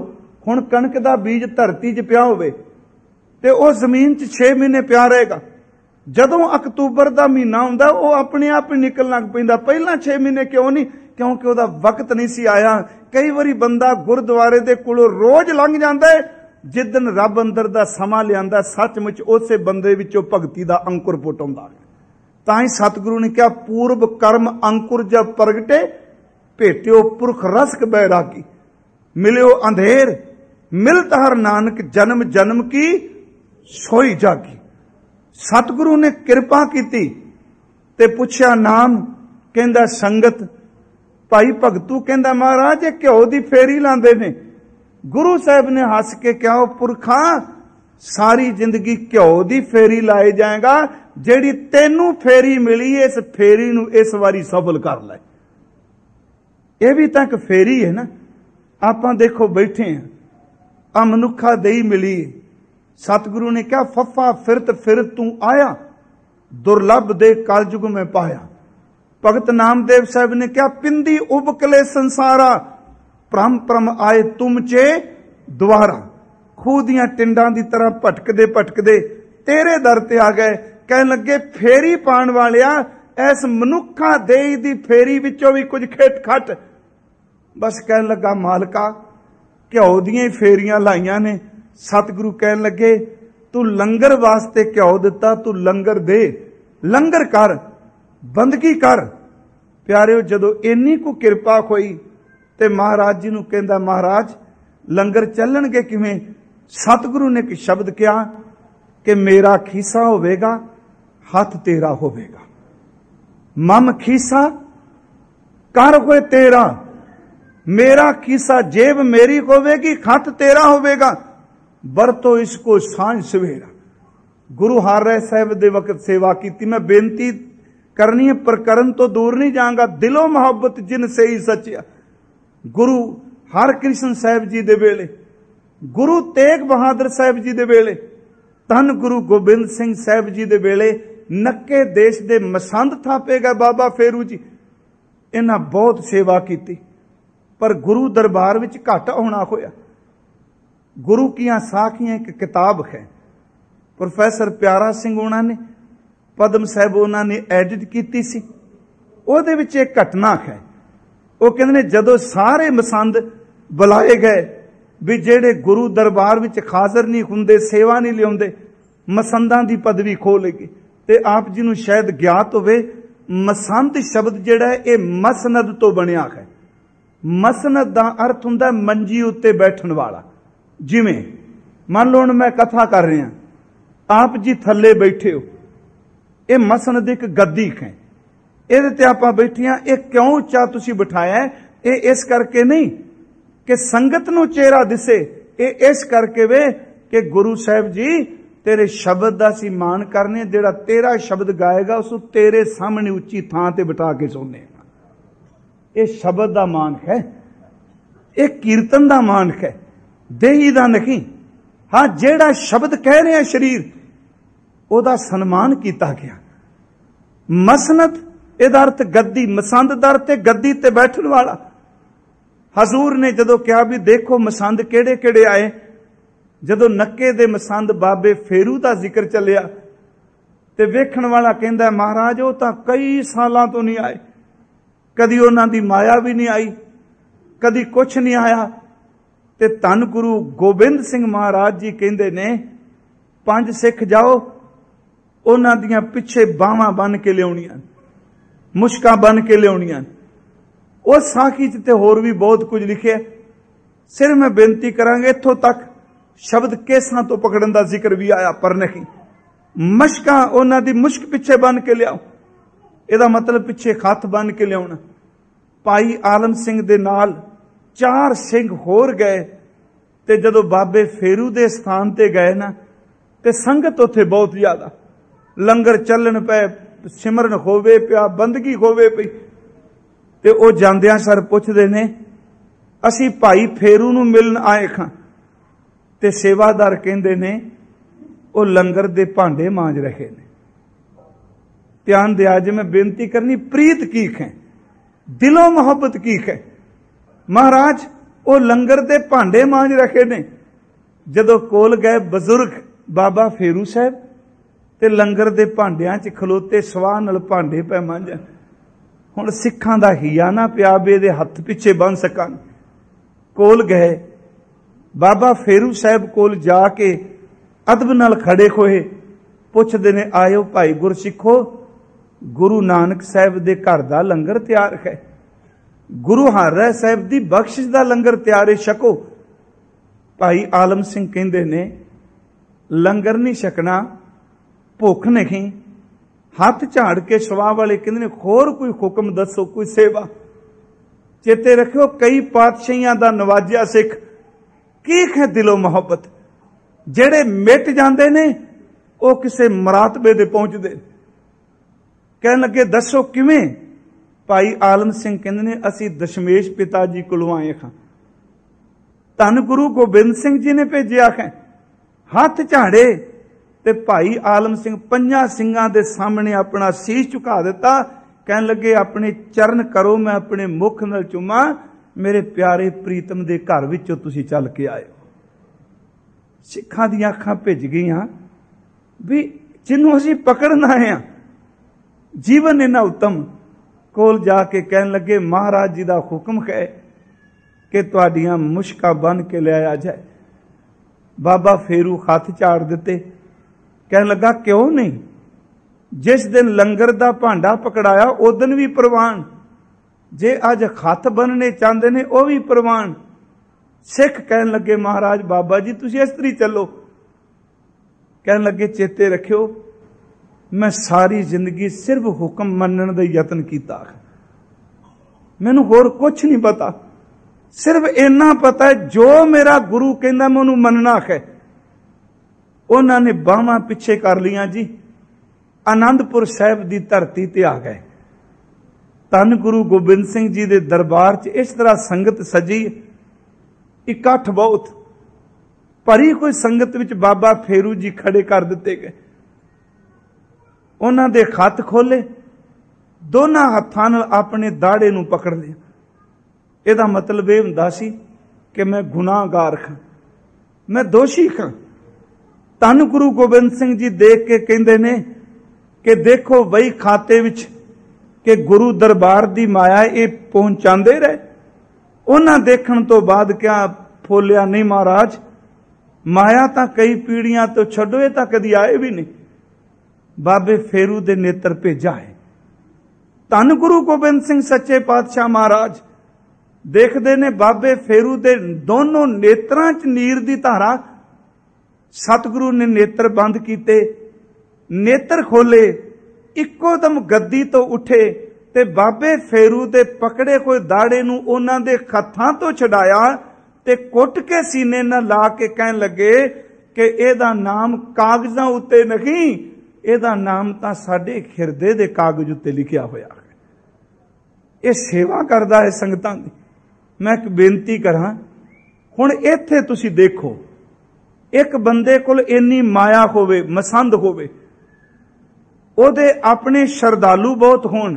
ਹੁਣ ਕਣਕ ਦਾ ਬੀਜ ਧਰਤੀ 'ਚ ਪਿਆ ਹੋਵੇ ਤੇ ਉਹ ਜ਼ਮੀਨ 'ਚ 6 ਮਹੀਨੇ ਪਿਆ ਰਹੇਗਾ। ਜਦੋਂ ਅਕਤੂਬਰ ਦਾ ਮਹੀਨਾ ਹੁੰਦਾ ਉਹ ਆਪਣੇ ਆਪ ਹੀ ਨਿਕਲਣ ਲੱਗ ਪੈਂਦਾ। ਪਹਿਲਾਂ 6 ਮਹੀਨੇ ਕਿਉਂ ਨਹੀਂ? ਕਿਉਂਕਿ ਉਹਦਾ ਵਕਤ ਨਹੀਂ ਸੀ ਆਇਆ। ਕਈ ਵਾਰੀ ਬੰਦਾ ਗੁਰਦੁਆਰੇ ਦੇ ਕੋਲੋਂ ਰੋਜ਼ ਲੰਘ ਜਾਂਦਾ ਹੈ, ਜਿੱਦਨ ਰੱਬ ਅੰਦਰ ਦਾ ਸਮਾਂ ਲਿਆਂਦਾ ਸੱਚਮੁੱਚ ਉਸੇ ਬੰਦੇ ਵਿੱਚੋਂ ਭਗਤੀ ਦਾ ਅੰਕੁਰ ਪੁੱਟ ਹੁੰਦਾ। ਤਾਂ ਹੀ ਸਤਿਗੁਰੂ ਨੇ ਕਿਹਾ, ਪੂਰਬ ਕਰਮ ਅੰਕੁਰ ਜਬ ਪ੍ਰਗਟੇ, ਭੇਟਿਓ ਪੁਰਖ ਰਸਕ ਬੈਰਾਗੀ, ਮਿਲਿਓ ਅੰਧੇਰ ਮਿਲਤ ਹਰ ਨਾਨਕ, ਜਨਮ ਜਨਮ ਕੀ ਸੋਈ ਜਾਗੀ। ਸਤਿਗੁਰੂ ਨੇ ਕਿਰਪਾ ਕੀਤੀ ਤੇ ਪੁੱਛਿਆ ਨਾਮ, ਕਹਿੰਦਾ ਸੰਗਤ। ਭਾਈ ਭਗਤੂ ਕਹਿੰਦਾ ਮਹਾਰਾਜ ਇਹ ਘਿਓ ਦੀ ਫੇਰੀ ਲਾਉਂਦੇ ਨੇ। ਗੁਰੂ ਸਾਹਿਬ ਨੇ ਹੱਸ ਕੇ ਕਿਹਾ, ਉਹ ਪੁਰਖਾਂ ਸਾਰੀ ਜ਼ਿੰਦਗੀ ਘਿਓ ਦੀ ਫੇਰੀ ਲਾਏ ਜਾਏਗਾ, ਜਿਹੜੀ ਤੈਨੂੰ ਫੇਰੀ ਮਿਲੀ ਇਸ ਫੇਰੀ ਨੂੰ ਇਸ ਵਾਰੀ ਸਫਲ ਕਰ ਲੈ। ਇਹ ਵੀ ਤਾਂ ਇੱਕ ਫੇਰੀ ਹੈ ਨਾ। ਆਪਾਂ ਦੇਖੋ ਬੈਠੇ ਆ ਮਨੁੱਖਾ ਦੇਈ ਮਿਲੀ। ਸਤਿਗੁਰੂ ਨੇ ਕਿਹਾ, ਫੱਫਾ ਫਿਰਤ ਫਿਰਤ ਤੂੰ ਆਇਆ, ਦੁਰਲਭ ਦੇ ਕਲਯੁਗ ਮੈਂ ਪਾਇਆ। ਭਗਤ ਨਾਮਦੇਵ ਸਾਹਿਬ ਨੇ ਕਿਹਾ, ਪਿੰਦੀ ਉਬਕਲੇ ਸੰਸਾਰਾ, ਪ੍ਰਮ ਪ੍ਰਮ ਆਏ ਤੁਮ ਚੇ ਦੁਆਰਾ। ਖੂਹ ਦੀਆਂ ਟਿੰਡਾਂ ਦੀ ਤਰ੍ਹਾਂ ਭਟਕਦੇ ਭਟਕਦੇ ਤੇਰੇ ਦਰ ਤੇ ਆ ਗਏ। ਕਹਿਣ ਲੱਗੇ, ਫੇਰੀ ਪਾਣ ਵਾਲਿਆ, ਇਸ ਮਨੁੱਖਾ ਦੇਈ ਦੀ ਫੇਰੀ ਵਿੱਚੋਂ ਵੀ ਕੁਝ ਖੇਟ ਖੱਟ। ਬਸ ਕਹਿਣ ਲੱਗਾ, ਮਾਲਕਾ ਘਿਓ ਦੀਆਂ ਫੇਰੀਆਂ ਲਾਈਆਂ ਨੇ। ਸਤਿਗੁਰੂ ਕਹਿਣ ਲੱਗੇ, ਤੂੰ ਲੰਗਰ ਵਾਸਤੇ ਘਿਓ ਦਿੱਤਾ, ਤੂੰ ਲੰਗਰ ਦੇ, ਲੰਗਰ ਕਰ, ਬੰਦਗੀ ਕਰ। ਪਿਆਰਿਓ, ਜਦੋਂ ਇੰਨੀ ਕੁ ਕਿਰਪਾ ਹੋਈ ਤੇ ਮਹਾਰਾਜ ਜੀ ਨੂੰ ਕਹਿੰਦਾ, ਮਹਾਰਾਜ ਲੰਗਰ ਚੱਲਣਗੇ ਕਿਵੇਂ? ਸਤਿਗੁਰੂ ਨੇ ਇੱਕ ਸ਼ਬਦ ਕਿਹਾ ਕਿ ਮੇਰਾ ਖੀਸਾ ਹੋਵੇਗਾ, ਹੱਥ ਤੇਰਾ ਹੋਵੇਗਾ। ਮਮ ਖੀਸਾ ਕਰ ਹੋਏ ਤੇਰਾ, ਮੇਰਾ ਖੀਸਾ ਜੇਬ ਮੇਰੀ ਹੋਵੇਗੀ, ਹੱਥ ਤੇਰਾ ਹੋਵੇਗਾ। ਵਰਤੋ ਇਸਕੋ ਸਾਂਝ ਸਵੇਰਾ। ਗੁਰੂ ਹਰ ਰਾਏ ਸਾਹਿਬ ਦੇ ਵਕਤ ਸੇਵਾ ਕੀਤੀ। ਮੈਂ ਬੇਨਤੀ ਕਰਨੀ ਹੈ, ਪਰ ਕਰਨ ਤੋਂ ਦੂਰ ਨਹੀਂ ਜਾਵਾਂਗਾ। ਦਿਲੋਂ ਮੁਹੱਬਤ ਜਿਨ ਸੇ ਹੀ ਸੱਚਿਆ। ਗੁਰੂ ਹਰਕ੍ਰਿਸ਼ਨ ਸਾਹਿਬ ਜੀ ਦੇ ਵੇਲੇ, ਗੁਰੂ ਤੇਗ ਬਹਾਦਰ ਸਾਹਿਬ ਜੀ ਦੇ ਵੇਲੇ, ਧੰਨ ਗੁਰੂ ਗੋਬਿੰਦ ਸਿੰਘ ਸਾਹਿਬ ਜੀ ਦੇ ਵੇਲੇ ਨੱਕੇ ਦੇਸ਼ ਦੇ ਮਸੰਦ ਥਾਪੇ ਗਏ ਬਾਬਾ ਫੇਰੂ ਜੀ। ਇਹਨਾਂ ਬਹੁਤ ਸੇਵਾ ਕੀਤੀ, ਪਰ ਗੁਰੂ ਦਰਬਾਰ ਵਿੱਚ ਘੱਟ ਆਉਣਾ ਹੋਇਆ। ਗੁਰੂ ਕੀਆਂ ਸਾਖੀਆਂ ਇੱਕ ਕਿਤਾਬ ਹੈ, ਪ੍ਰੋਫੈਸਰ ਪਿਆਰਾ ਸਿੰਘ ਉਹਨਾਂ ਨੇ, ਪਦਮ ਸਾਹਿਬ ਉਹਨਾਂ ਨੇ ਐਡਿਟ ਕੀਤੀ ਸੀ। ਉਹਦੇ ਵਿੱਚ ਇੱਕ ਘਟਨਾ ਹੈ। ਉਹ ਕਹਿੰਦੇ ਨੇ, ਜਦੋਂ ਸਾਰੇ ਮਸੰਦ ਬੁਲਾਏ ਗਏ ਵੀ ਜਿਹੜੇ ਗੁਰੂ ਦਰਬਾਰ ਵਿੱਚ ਹਾਜ਼ਰ ਨਹੀਂ ਹੁੰਦੇ, ਸੇਵਾ ਨਹੀਂ ਲਿਆਉਂਦੇ, ਮਸੰਦਾਂ ਦੀ ਪਦਵੀ ਖੋਹ ਲੇਗੀ। ਤੇ ਆਪ ਜੀ ਨੂੰ ਸ਼ਾਇਦ ਗਿਆਤ ਹੋਵੇ, ਮਸੰਦ ਸ਼ਬਦ ਜਿਹੜਾ ਹੈ ਇਹ ਮਸਨਦ ਤੋਂ ਬਣਿਆ ਹੈ। ਮਸਨਦ ਦਾ ਅਰਥ ਹੁੰਦਾ ਮੰਜੀ ਉੱਤੇ ਬੈਠਣ ਵਾਲਾ। ਜਿਵੇਂ ਮੰਨ ਲਓ ਹੁਣ ਮੈਂ ਕਥਾ ਕਰ ਰਿਹਾ, ਆਪ ਜੀ ਥੱਲੇ ਬੈਠੇ ਹੋ, ਇਹ ਮਸਨਦ ਇੱਕ ਗੱਦੀ ਹੈ, ਇਹਦੇ ਤੇ ਆਪਾਂ ਬੈਠੀਆਂ। ਇਹ ਕਿਉਂ ਉੱਚਾ ਤੁਸੀਂ ਬਿਠਾਇਆ? ਇਹ ਇਸ ਕਰਕੇ ਨਹੀਂ ਕਿ ਸੰਗਤ ਨੂੰ ਚਿਹਰਾ ਦਿਸੇ, ਇਹ ਇਸ ਕਰਕੇ ਵੇ ਕਿ ਗੁਰੂ ਸਾਹਿਬ ਜੀ ਤੇਰੇ ਸ਼ਬਦ ਦਾ ਅਸੀਂ ਮਾਣ ਕਰਨੇ। ਜਿਹੜਾ ਤੇਰਾ ਸ਼ਬਦ ਗਾਏਗਾ ਉਸ ਨੂੰ ਤੇਰੇ ਸਾਹਮਣੇ ਉੱਚੀ ਥਾਂ ਤੇ ਬਿਠਾ ਕੇ ਸੁਣਨੇ। ਇਹ ਸ਼ਬਦ ਦਾ ਮਾਣ ਹੈ, ਇਹ ਕੀਰਤਨ ਦਾ ਮਾਣ ਹੈ, ਦੇਹੀ ਦਾ ਨਹੀਂ। ਹਾਂ, ਜਿਹੜਾ ਸ਼ਬਦ ਕਹਿ ਰਿਹਾ ਸ਼ਰੀਰ, ਉਹਦਾ ਸਨਮਾਨ ਕੀਤਾ ਗਿਆ। ਮਸਨਦ ਇਹਦਾ ਅਰਥ ਗੱਦੀ, ਮਸੰਦ ਦਾ ਅਰਥ ਗੱਦੀ ਤੇ ਬੈਠਣ ਵਾਲਾ। ਹਜ਼ੂਰ ਨੇ ਜਦੋਂ ਕਿਹਾ ਵੀ ਦੇਖੋ ਮਸੰਦ ਕਿਹੜੇ ਕਿਹੜੇ ਆਏ, ਜਦੋਂ ਨੱਕੇ ਦੇ ਮਸੰਦ ਬਾਬੇ ਫੇਰੂ ਦਾ ਜ਼ਿਕਰ ਚੱਲਿਆ ਤੇ ਵੇਖਣ ਵਾਲਾ ਕਹਿੰਦਾ, ਮਹਾਰਾਜ ਉਹ ਤਾਂ ਕਈ ਸਾਲਾਂ ਤੋਂ ਨਹੀਂ ਆਏ, ਕਦੀ ਉਹਨਾਂ ਦੀ ਮਾਇਆ ਵੀ ਨਹੀਂ ਆਈ, ਕਦੀ ਕੁਛ ਨਹੀਂ ਆਇਆ। ਤੇ ਧੰਨ ਗੁਰੂ ਗੋਬਿੰਦ ਸਿੰਘ ਮਹਾਰਾਜ ਜੀ ਕਹਿੰਦੇ ਨੇ, 5 ਸਿੱਖ ਜਾਓ, ਉਹਨਾਂ ਦੀਆਂ ਪਿੱਛੇ ਬਾਹਾਂ ਬੰਨ ਕੇ ਲਿਆਉਣੀਆਂ, ਮੁਸ਼ਕਾਂ ਬੰਨ ਕੇ ਲਿਆਉਣੀਆਂ। ਉਸ ਸਾਖੀ 'ਚ ਤੇ ਹੋਰ ਵੀ ਬਹੁਤ ਕੁਝ ਲਿਖਿਆ। ਸਿਰ ਮੈਂ ਬੇਨਤੀ ਕਰਾਂਗੇ, ਇੱਥੋਂ ਤੱਕ ਸ਼ਬਦ ਕੇਸਾਂ ਤੋਂ ਪਕੜਨ ਦਾ ਜ਼ਿਕਰ ਵੀ ਆਇਆ, ਪਰ ਨਹੀਂ। ਮਸ਼ਕਾਂ ਉਹਨਾਂ ਦੀ ਮੁਸ਼ਕ ਪਿੱਛੇ ਬੰਨ ਕੇ ਲਿਆਓ, ਇਹਦਾ ਮਤਲਬ ਪਿੱਛੇ ਹੱਥ ਬੰਨ ਕੇ ਲਿਆਉਣਾ। ਭਾਈ ਆਲਮ ਸਿੰਘ ਦੇ ਨਾਲ 4 ਸਿੰਘ ਹੋਰ ਗਏ ਤੇ ਜਦੋਂ ਬਾਬੇ ਫੇਰੂ ਦੇ ਸਥਾਨ ਤੇ ਗਏ ਨਾ, ਤੇ ਸੰਗਤ ਉੱਥੇ ਬਹੁਤ ਜ਼ਿਆਦਾ, ਲੰਗਰ ਚੱਲਣ ਪਏ, ਸਿਮਰਨ ਹੋਵੇ ਪਿਆ, ਬੰਦਗੀ ਹੋਵੇ ਪਈ। ਤੇ ਉਹ ਜਾਂਦਿਆਂ ਸਰ ਪੁੱਛਦੇ ਨੇ, ਅਸੀਂ ਭਾਈ ਫੇਰੂ ਨੂੰ ਮਿਲਣ ਆਏ ਖਾਂ। ਤੇ ਸੇਵਾਦਾਰ ਕਹਿੰਦੇ ਨੇ, ਉਹ ਲੰਗਰ ਦੇ ਭਾਂਡੇ ਮਾਂਜ ਰਹੇ ਨੇ। ਧਿਆਨ ਦਿਆ ਜੇ ਮੈਂ ਬੇਨਤੀ ਕਰਨੀ, ਪ੍ਰੀਤ ਕੀ ਹੈ, ਦਿਲੋਂ ਮੁਹੱਬਤ ਕੀ ਹੈ। ਮਹਾਰਾਜ ਉਹ ਲੰਗਰ ਦੇ ਭਾਂਡੇ ਮਾਂਜ ਰੱਖੇ ਨੇ। ਜਦੋਂ ਕੋਲ ਗਏ ਬਜ਼ੁਰਗ ਬਾਬਾ ਫੇਰੂ ਸਾਹਿਬ ਤੇ ਲੰਗਰ ਦੇ ਭਾਂਡਿਆਂ 'ਚ ਖਲੋਤੇ ਸਵਾਹ ਨਾਲ ਭਾਂਡੇ ਪੈ ਮਾਂਜਣ। ਹੁਣ ਸਿੱਖਾਂ ਦਾ ਹੀਆ ਨਾ ਪਿਆ ਵੀ ਇਹਦੇ ਹੱਥ ਪਿੱਛੇ ਬੰਨ ਸਕਣ। ਕੋਲ ਗਏ ਬਾਬਾ ਫੇਰੂ ਸਾਹਿਬ ਕੋਲ ਜਾ ਕੇ ਅਦਬ ਨਾਲ ਖੜੇ ਹੋਏ, ਪੁੱਛਦੇ ਨੇ, ਆਇਓ ਭਾਈ ਗੁਰਸਿੱਖੋ, ਗੁਰੂ ਨਾਨਕ ਸਾਹਿਬ ਦੇ ਘਰ ਦਾ ਲੰਗਰ ਤਿਆਰ ਹੈ, ਗੁਰੂ ਹਰਿ ਸਾਹਿਬ ਦੀ ਬਖਸ਼ਿਸ਼ ਦਾ ਲੰਗਰ ਤਿਆਰ ਹੈ, ਛਕੋ। ਭਾਈ ਆਲਮ ਸਿੰਘ ਕਹਿੰਦੇ ਨੇ, ਲੰਗਰ ਨਹੀਂ ਛਕਣਾ, ਭੁੱਖ ਨਹੀਂ। ਹੱਥ ਝਾੜ ਕੇ ਸਵਾਹ ਵਾਲੇ ਕਹਿੰਦੇ ਨੇ, ਹੋਰ ਕੋਈ ਹੁਕਮ ਦੱਸੋ, ਕੋਈ ਸੇਵਾ। ਚੇਤੇ ਰੱਖਿਓ, ਕਈ ਪਾਤਸ਼ਾਹੀਆਂ ਦਾ ਨਵਾਜਿਆ ਸਿੱਖ ਕੀ ਹੈ ਦਿਲੋਂ ਮੁਹੱਬਤ। ਜਿਹੜੇ ਮਿਟ ਜਾਂਦੇ ਨੇ ਉਹ ਕਿਸੇ ਮਰਾਤਬੇ ਦੇ ਪਹੁੰਚਦੇ। ਕਹਿਣ ਲੱਗੇ, ਦੱਸੋ ਕਿਵੇਂ? ਭਾਈ ਆਲਮ ਸਿੰਘ ਕਹਿੰਦੇ ਨੇ, ਅਸੀਂ ਦਸ਼ਮੇਸ਼ ਪਿਤਾ ਜੀ ਕੋਲੋਂ ਆਏ ਹਾਂ, ਧੰਨ ਗੁਰੂ ਗੋਬਿੰਦ ਸਿੰਘ ਜੀ ਨੇ ਭੇਜਿਆ ਹੈ। ਹੱਥ ਝਾੜੇ ਤੇ ਭਾਈ ਆਲਮ ਸਿੰਘ ਪੰਜਾਂ ਸਿੰਘਾਂ ਦੇ ਸਾਹਮਣੇ ਆਪਣਾ ਸੀਸ ਝੁਕਾ ਦਿੱਤਾ। ਕਹਿਣ ਲੱਗੇ, ਆਪਣੇ ਚਰਨ ਕਰੋ, ਮੈਂ ਆਪਣੇ ਮੁਖ ਨਾਲ ਚੁੰਮਾ, ਮੇਰੇ ਪਿਆਰੇ ਪ੍ਰੀਤਮ ਦੇ ਘਰ ਵਿੱਚੋਂ ਤੁਸੀਂ ਚੱਲ ਕੇ ਆਏ। ਸਿੱਖਾਂ ਦੀਆਂ ਅੱਖਾਂ ਭਿੱਜ ਗਈਆਂ ਵੀ ਜਿਹਨੂੰ ਅਸੀਂ ਪਕੜਨ ਆਏ ਹਾਂ, ਜੀਵਨ ਇਹਨਾਂ ਉੱਤਮ। ਕੋਲ ਜਾ ਕੇ ਕਹਿਣ ਲੱਗੇ, ਮਹਾਰਾਜ ਜੀ ਦਾ ਹੁਕਮ ਹੈ ਕਿ ਤੁਹਾਡੀਆਂ ਮੁਸ਼ਕਾਂ ਬੰਨ ਕੇ ਲਿਆਇਆ ਜਾਏ। ਬਾਬਾ ਫੇਰੂ ਹੱਥ ਝਾੜ ਦਿੱਤੇ। ਕਹਿਣ ਲੱਗਾ, ਕਿਉਂ ਨਹੀਂ? ਜਿਸ ਦਿਨ ਲੰਗਰ ਦਾ ਭਾਂਡਾ ਪਕੜਾਇਆ ਉਸ ਦਿਨ ਵੀ ਪ੍ਰਵਾਨ, ਜੇ ਅੱਜ ਹੱਥ ਬੰਨਣੇ ਚਾਹੁੰਦੇ ਨੇ ਉਹ ਵੀ ਪ੍ਰਵਾਨ। ਸਿੱਖ ਕਹਿਣ ਲੱਗੇ, ਮਹਾਰਾਜ ਬਾਬਾ ਜੀ ਤੁਸੀਂ ਇਸ ਤਰੀ ਚੱਲੋ। ਕਹਿਣ ਲੱਗੇ, ਚੇਤੇ ਰੱਖਿਓ, ਮੈਂ ਸਾਰੀ ਜ਼ਿੰਦਗੀ ਸਿਰਫ ਹੁਕਮ ਮੰਨਣ ਦਾ ਯਤਨ ਕੀਤਾ, ਮੈਨੂੰ ਹੋਰ ਕੁਝ ਨਹੀਂ ਪਤਾ। ਸਿਰਫ ਇੰਨਾ ਪਤਾ ਹੈ, ਜੋ ਮੇਰਾ ਗੁਰੂ ਕਹਿੰਦਾ ਮੈਂ ਉਹਨੂੰ ਮੰਨਣਾ ਹੈ। ਉਹਨਾਂ ਨੇ ਬਾਹਾਂ ਪਿੱਛੇ ਕਰ ਲੀਆਂ ਜੀ, ਆਨੰਦਪੁਰ ਸਾਹਿਬ ਦੀ ਧਰਤੀ ਤੇ ਆ ਗਏ। ਧੰਨ ਗੁਰੂ ਗੋਬਿੰਦ ਸਿੰਘ ਜੀ ਦੇ ਦਰਬਾਰ 'ਚ ਇਸ ਤਰ੍ਹਾਂ ਸੰਗਤ ਸਜੀ, ਇਕੱਠ ਬਹੁਤ, ਭਰੀ ਕੋਈ ਸੰਗਤ ਵਿੱਚ ਬਾਬਾ ਫੇਰੂ ਜੀ ਖੜੇ ਕਰ ਦਿੱਤੇ ਗਏ। ਉਹਨਾਂ ਦੇ ਹੱਥ ਖੋਲੇ, ਦੋਨਾਂ ਹੱਥਾਂ ਨਾਲ ਆਪਣੇ ਦਾੜੇ ਨੂੰ ਪਕੜ ਲਿਆ। ਇਹਦਾ ਮਤਲਬ ਇਹ ਹੁੰਦਾ ਸੀ ਕਿ ਮੈਂ ਗੁਨਾਹਗਾਰ ਹਾਂ, ਮੈਂ ਦੋਸ਼ੀ ਹਾਂ। ਧੰਨ ਗੁਰੂ ਗੋਬਿੰਦ ਸਿੰਘ ਜੀ ਦੇਖ ਕੇ ਕਹਿੰਦੇ ਨੇ ਕਿ ਦੇਖੋ ਵਹੀ ਖਾਤੇ ਵਿੱਚ ਕਿ ਗੁਰੂ ਦਰਬਾਰ ਦੀ ਮਾਇਆ ਇਹ ਪਹੁੰਚਾਉਂਦੇ ਰਹੇ। ਉਹਨਾਂ ਦੇਖਣ ਤੋਂ ਬਾਅਦ ਕਿਆ ਫੋਲਿਆ, ਨਹੀਂ ਮਹਾਰਾਜ, ਮਾਇਆ ਤਾਂ ਕਈ ਪੀੜ੍ਹੀਆਂ ਤੋਂ ਛੱਡੋ, ਇਹ ਤਾਂ ਕਦੀ ਆਏ ਵੀ ਨਹੀਂ। ਬਾਬੇ ਫੇਰੂ ਦੇ ਨੇਤਰ ਭੇਜਾ ਹੈ। ਧੰਨ ਗੁਰੂ ਗੋਬਿੰਦ ਸਿੰਘ ਸੱਚੇ ਪਾਤਸ਼ਾਹ ਮਹਾਰਾਜ ਦੇਖਦੇ ਨੇ, ਬਾਬੇ ਫੇਰੂ ਦੇ ਦੋਨੋਂ ਨੇਤਰਾਂ 'ਚ ਨੀਰ ਦੀ ਧਾਰਾ। ਸਤਿਗੁਰੂ ਨੇ ਨੇਤਰ ਬੰਦ ਕੀਤੇ, ਨੇਤਰ ਖੋਲੇ, ਇੱਕੋ ਦਮ ਗੱਦੀ ਤੋਂ ਉੱਠੇ ਤੇ ਬਾਬੇ ਫੇਰੂ ਦੇ ਪਕੜੇ ਹੋਏ ਦਾੜੇ ਨੂੰ ਉਹਨਾਂ ਦੇ ਹੱਥਾਂ ਤੋਂ ਛਡਾਇਆ ਤੇ ਕੁੱਟ ਕੇ ਸੀਨੇ ਨਾਲ ਲਾ ਕੇ ਕਹਿਣ ਲੱਗੇ ਕਿ ਇਹਦਾ ਨਾਮ ਕਾਗਜ਼ਾਂ ਉੱਤੇ ਨਹੀਂ, ਇਹਦਾ ਨਾਮ ਤਾਂ ਸਾਡੇ ਹਿਰਦੇ ਦੇ ਕਾਗਜ਼ ਉੱਤੇ ਲਿਖਿਆ ਹੋਇਆ ਹੈ। ਇਹ ਸੇਵਾ ਕਰਦਾ ਹੈ ਸੰਗਤਾਂ ਦੀ। ਮੈਂ ਇੱਕ ਬੇਨਤੀ ਕਰਾਂ, ਹੁਣ ਇੱਥੇ ਤੁਸੀਂ ਦੇਖੋ, ਇੱਕ ਬੰਦੇ ਕੋਲ ਇੰਨੀ ਮਾਇਆ ਹੋਵੇ, ਮਸੰਦ ਹੋਵੇ, ਉਹਦੇ ਆਪਣੇ ਸ਼ਰਧਾਲੂ ਬਹੁਤ ਹੋਣ,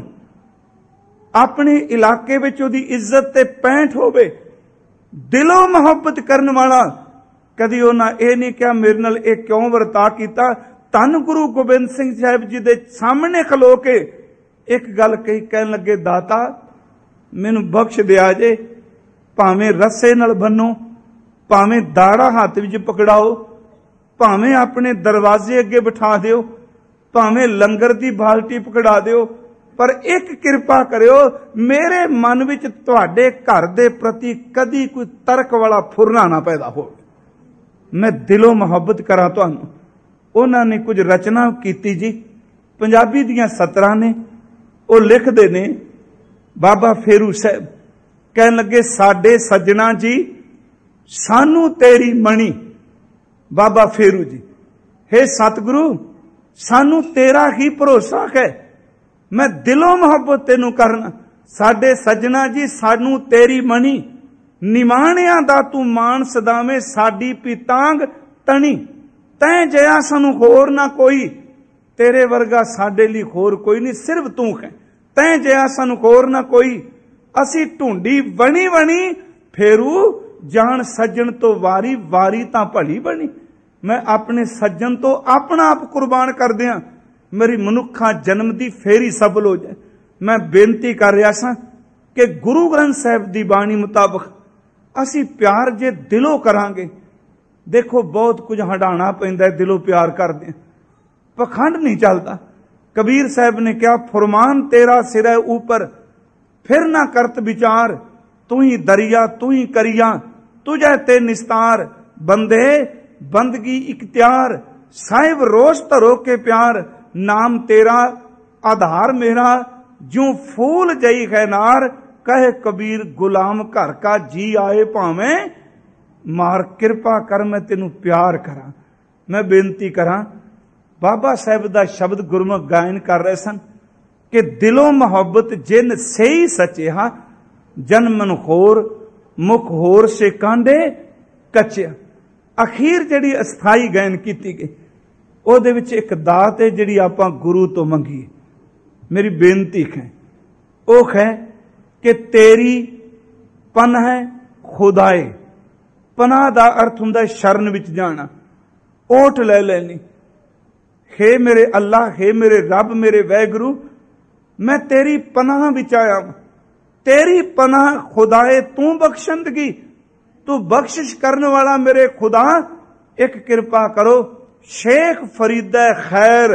ਆਪਣੇ ਇਲਾਕੇ ਵਿੱਚ ਉਹਦੀ ਇੱਜ਼ਤ ਤੇ ਪੈਂਠ ਹੋਵੇ, ਦਿਲੋਂ ਮੁਹੱਬਤ ਕਰਨ ਵਾਲਾ, ਕਦੀ ਉਹਨਾਂ ਇਹ ਨਹੀਂ ਕਿਹਾ ਮੇਰੇ ਨਾਲ ਇਹ ਕਿਉਂ ਵਰਤਾ ਕੀਤਾ। ਧੰਨ ਗੁਰੂ ਗੋਬਿੰਦ ਸਿੰਘ ਸਾਹਿਬ ਜੀ ਦੇ ਸਾਹਮਣੇ ਖਲੋ ਕੇ ਇੱਕ ਗੱਲ ਕਹੀ, ਕਹਿਣ ਲੱਗੇ, ਦਾਤਾ ਮੈਨੂੰ ਬਖਸ਼ ਦਿਆ ਜੇ, ਭਾਵੇਂ ਰੱਸੇ ਨਾਲ ਬੰਨੋ, ਭਾਵੇਂ ਦਾੜਾ ਹੱਥ ਵਿੱਚ ਪਕੜਾਓ, ਭਾਵੇਂ ਆਪਣੇ ਦਰਵਾਜ਼ੇ ਅੱਗੇ ਬਿਠਾ ਦਿਓ, ਭਾਵੇਂ ਲੰਗਰ ਦੀ ਬਾਲਟੀ ਪਕੜਾ ਦਿਓ, ਪਰ ਇੱਕ ਕਿਰਪਾ ਕਰਿਓ, ਮੇਰੇ ਮਨ ਵਿੱਚ ਤੁਹਾਡੇ ਘਰ ਦੇ ਪ੍ਰਤੀ ਕਦੀ ਕੋਈ ਤਰਕ ਵਾਲਾ ਫੁਰਨਾ ਨਾ ਪੈਦਾ ਹੋਵੇ, ਮੈਂ ਦਿਲੋਂ ਮੁਹੱਬਤ ਕਰਾਂ ਤੁਹਾਨੂੰ। ਉਹਨਾਂ ਨੇ ਕੁਝ ਰਚਨਾ ਕੀਤੀ ਜੀ, ਪੰਜਾਬੀ ਦੀਆਂ ਸਤਰਾਂ ਨੇ। ਉਹ ਲਿਖਦੇ ਨੇ, ਬਾਬਾ ਫੇਰੂ ਸਾਹਿਬ ਕਹਿਣ ਲੱਗੇ, ਸਾਡੇ ਸੱਜਣਾ ਜੀ ਸਾਨੂੰ ਤੇਰੀ ਮਣੀ। ਬਾਬਾ ਫੇਰੂ ਜੀ, ਹੇ ਸਤਿਗੁਰੂ ਸਾਨੂੰ ਤੇਰਾ ਹੀ ਭਰੋਸਾ ਹੈ, ਮੈਂ ਦਿਲੋਂ ਮੁਹੱਬਤ ਤੈਨੂੰ ਕਰਨਾ। ਸਾਡੇ ਸੱਜਣਾ ਜੀ ਸਾਨੂੰ ਤੇਰੀ ਮਣੀ, ਨਿਮਾਣਿਆਂ ਦਾ ਤੂੰ ਮਾਨ ਸਦਾਵੇਂ, ਸਾਡੀ ਪੀਤਾਂਗ ਤਣੀ। ਤੈਂ ਜਿਹਾ ਸਾਨੂੰ ਹੋਰ ਨਾ ਕੋਈ, ਤੇਰੇ ਵਰਗਾ ਸਾਡੇ ਲਈ ਹੋਰ ਕੋਈ ਨਹੀਂ, ਸਿਰਫ ਤੂੰ ਹੈ। ਤੈਂ ਜਿਹਾ ਸਾਨੂੰ ਹੋਰ ਨਾ ਕੋਈ, ਅਸੀਂ ਢੂੰਡੀ ਵਣੀ ਵਣੀ फेरू जान सज्जन तो वारी, वारी तां भली बनी। मैं अपने सज्जन तो अपना आप कुर्बान कर दियां, मेरी मनुखा जन्म दी फेरी सफल हो जाए। मैं बेनती कर रहा सां कि गुरु ग्रंथ साहिब दी बाणी मुताबक असी प्यार जे दिलों करांगे, देखो बहुत कुछ हटाना पैंदा, दिलों प्यार करदे, पखंड नहीं चलता। कबीर साहब ने क्या, फरमान तेरा सिर है ऊपर, फिर ना करत विचार, तू ही दरिया तू ही करिया, तुझे ते निस्तार, बंदे बंदगी इख्तियार, साहिब रोज धरो के प्यार, नाम तेरा आधार मेरा, ज्यों फूल जई खैनार, कहे कबीर गुलाम घर का जी आए भावें मार, किरपा कर मैं तेनू प्यार करा। मैं बेनती करा, बाबा साहब दा शब्द गुरमुख गायन कर रहे सन कि दिलों मोहब्बत जिन से ही सचे हा, जन मन होर मुख होर से कांडे कच्चे। अखीर जिहड़ी अस्थाई गायन कीती गई ਉਹਦੇ ਵਿੱਚ एक दात है जिहड़ी आपां गुरु तो मंगी। मेरी बेनती है ਉਹ है कि तेरी पनाह खुदाए, पनाह दा अर्थ हुंदा शरण विच जाना, ओट ले लेनी। हे मेरे अल्लाह, हे मेरे रब, मेरे वैगुरु, मैं तेरी पनाह विच आया, तेरी पनाह खुदाए, तू बख्शंदगी, तू बख्शिश करने वाला मेरे खुदा, एक किरपा करो। शेख फरीद खैर,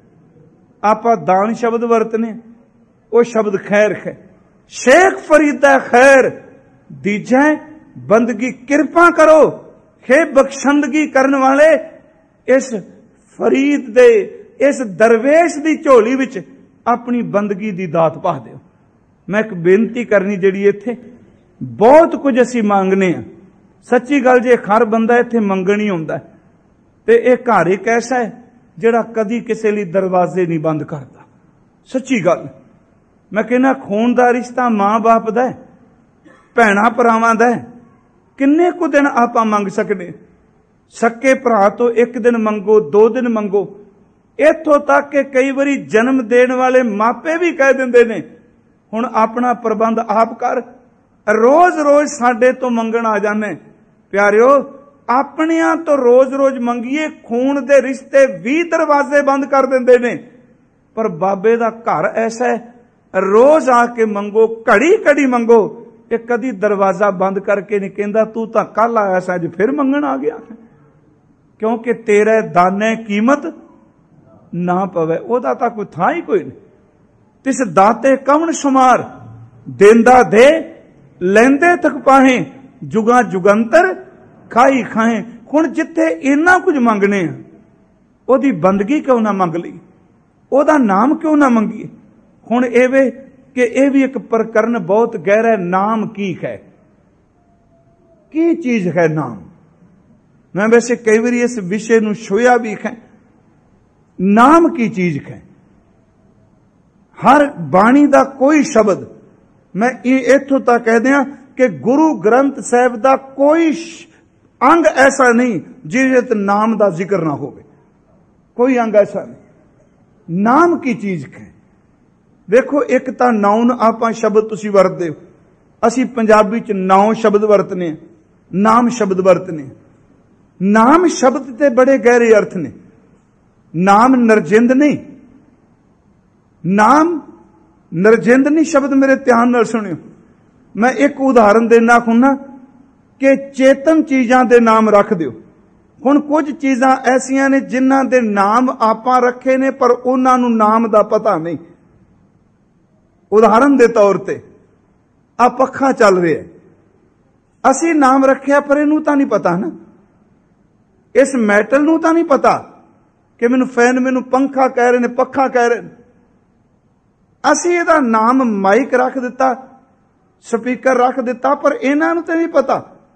आपा दान शब्द वरतने, वो शब्द खैर है। शेख फरीद खैर दीजे बंदगी, किरपा करो हे बख्शंदगी करने वाले, इस फरीद दे इस दरवेश दी झोली विच अपनी बंदगी दी दात पा दिओ। मैं एक बेनती करनी जिहड़ी इत्थे बहुत कुछ असीं मंगने आ, सच्ची गल जे हर बंदा इत्थे मंगण ही आउंदा है, ते इह घर एक ऐसा है जिहड़ा कदी किसे लई दरवाजे नहीं बंद करदा। सच्ची गल मैं कहना, खून दा रिश्ता मां बाप दा है, भैणा भरावां दा है, किन्ने कु दिन आपां मंग सकदे। सक्के भरा तो एक दिन मंगो, 2 दिन मंगो, इत्थों तक कि कई बारी जन्म देने वाले मापे भी कह दिंदे ने हुण अपना प्रबंध आप कर, रोज रोज साडे तो मंगण आ जाने। प्यारिओ, अपनियां तो रोज रोज मंगीए, खून दे रिश्ते भी दरवाजे बंद कर दिंदे ने। पर बाबे दा घर ऐसा है, रोज आके मंगो, घड़ी घड़ी मंगो, ये कदी दरवाजा बंद करके नहीं कहंदा तू तां कल आया सा अज फिर मंगण आ गया, क्योंकि तेरे दाने कीमत ना पवे, ओदा तां कोई थां ही कोई नहीं। तिस दाते कवन शुमार, देंदा दे लैंदे तक पाहे, जुगा जुगंतर खाई खाए। हुण जिथे इन्ना कुछ मंगने आ, ओदी बंदगी क्यों ना मंग लई, ओदा नाम क्यों ना मंगीए। हुण एवे कि यह भी एक प्रकरण बहुत गहरा, नाम की है, की चीज है नाम। मैं वैसे कई बार इस विषय नूं छुया भी है, नाम की चीज है। हर बाणी दा कोई शब्द, मैं इत्थों तक कह दियां कि गुरु ग्रंथ साहिब दा कोई अंग ऐसा नहीं जिहदे नाम दा जिक्र ना होवे, कोई अंग ऐसा नहीं। नाम की चीज है। देखो, एक तां नाउन आपां शब्द तुसीं वरतदे हो, असीं पंजाबी च नाउं शब्द वरतने, नाम शब्द वरतने। नाम शब्द ते बड़े गहरे अर्थ ने। नाम नरजिंद नहीं, नाम नरजिंद नहीं शब्द, मेरे ध्यान नाल सुनियो। मैं एक उदाहरण देना खुना कि चेतन चीजां दे नाम रख दिओ। हुण कुछ चीजां ऐसियां ने जिन्हां दे नाम आपां रखे ने पर उन्हां नूं नाम दा पता नहीं। उदाहरण दे तौर ते आ पखा चल रहा है, असी नाम रखिया पर इनू तां नहीं पता ना, इस मैटल नू तां नहीं पता कि मैनू फैन, मैनू पंखा कह रहे ने, पखा कह रहे ने। असी इहदा नाम माइक रख दिता, स्पीकर रख दिता, पर इन्हां नू तां नहीं पता।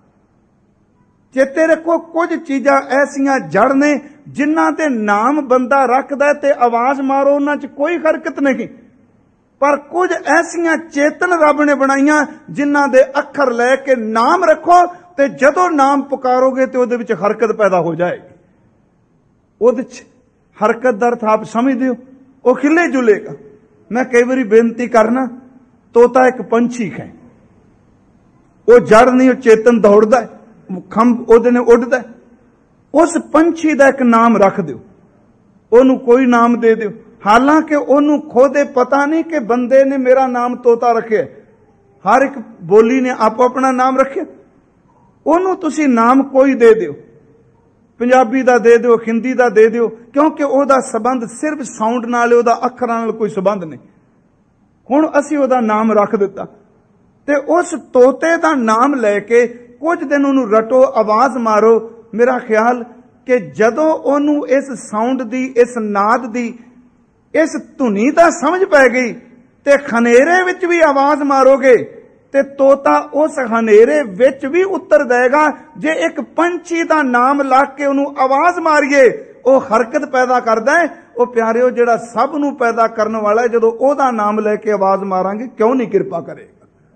चेते रखो, कुछ चीजां ऐसियां जड़ ने जिन्हां दे नाम बंदा रखदा ते आवाज मारो उन्हां च कोई हरकत नहीं, पर कुछ ऐसियां चेतन रब ने बनाईयां जिन्हां दे अखर लैके नाम रखो ते जदों नाम पुकारोगे तो उहदे विच हरकत पैदा हो जाएगी। उहदे च हरकत दा अर्थ आप समझदे हो, वो खिले जुलेगा। मैं कई बारी बेनती करना, तोता एक पंछी है, ਉਹ ਜੜ ਨਹੀਂ, ਉਹ ਚੇਤਨ ਦੌੜਦਾ ਹੈ, ਖੰਭ ਉਹਦੇ ਨੇ ਉੱਡਦਾ ਹੈ। ਉਸ ਪੰਛੀ ਦਾ ਇੱਕ ਨਾਮ ਰੱਖ ਦਿਓ, ਉਹਨੂੰ ਕੋਈ ਨਾਮ ਦੇ ਦਿਓ। ਹਾਲਾਂਕਿ ਉਹਨੂੰ ਖੁਦ ਇਹ ਪਤਾ ਨਹੀਂ ਕਿ ਬੰਦੇ ਨੇ ਮੇਰਾ ਨਾਮ ਤੋਤਾ ਰੱਖਿਆ। ਹਰ ਇੱਕ ਬੋਲੀ ਨੇ ਆਪੋ ਆਪਣਾ ਨਾਮ ਰੱਖਿਆ। ਉਹਨੂੰ ਤੁਸੀਂ ਨਾਮ ਕੋਈ ਦੇ ਦਿਓ, ਪੰਜਾਬੀ ਦਾ ਦੇ ਦਿਓ, ਹਿੰਦੀ ਦਾ ਦੇ ਦਿਓ, ਕਿਉਂਕਿ ਉਹਦਾ ਸੰਬੰਧ ਸਿਰਫ ਸਾਊਂਡ ਨਾਲ, ਉਹਦਾ ਅੱਖਰਾਂ ਨਾਲ ਕੋਈ ਸੰਬੰਧ ਨਹੀਂ। ਹੁਣ ਅਸੀਂ ਉਹਦਾ ਨਾਮ ਰੱਖ ਦਿੱਤਾ ਤੇ ਉਸ ਤੋਤੇ ਦਾ ਨਾਮ ਲੈ ਕੇ ਕੁਝ ਦਿਨ ਉਹਨੂੰ ਰਟੋ, ਆਵਾਜ਼ ਮਾਰੋ। ਮੇਰਾ ਖਿਆਲ ਕਿ ਜਦੋਂ ਉਹਨੂੰ ਇਸ ਸਾਊਂਡ ਦੀ, ਇਸ ਨਾਦ ਦੀ, ਇਸ ਧੁਨੀ ਦਾ ਸਮਝ ਪੈ ਗਈ ਤੇ ਹਨੇਰੇ ਵਿੱਚ ਵੀ ਆਵਾਜ਼ ਮਾਰੋਗੇ ਤੇ ਤੋਤਾ ਉਸ ਹਨੇਰੇ ਵਿੱਚ ਵੀ ਉੱਤਰ ਦੇਗਾ। ਜੇ ਇੱਕ ਪੰਛੀ ਦਾ ਨਾਮ ਲਾ ਕੇ ਉਹਨੂੰ ਆਵਾਜ਼ ਮਾਰੀਏ, ਉਹ ਹਰਕਤ ਪੈਦਾ ਕਰਦਾ ਹੈ। ਉਹ ਪਿਆਰਿਓ, ਜਿਹੜਾ ਸਭ ਨੂੰ ਪੈਦਾ ਕਰਨ ਵਾਲਾ ਹੈ, ਜਦੋਂ ਉਹਦਾ ਨਾਮ ਲੈ ਕੇ ਆਵਾਜ਼ ਮਾਰਾਂਗੇ, ਕਿਉਂ ਨਹੀਂ ਕਿਰਪਾ ਕਰੇਗਾ?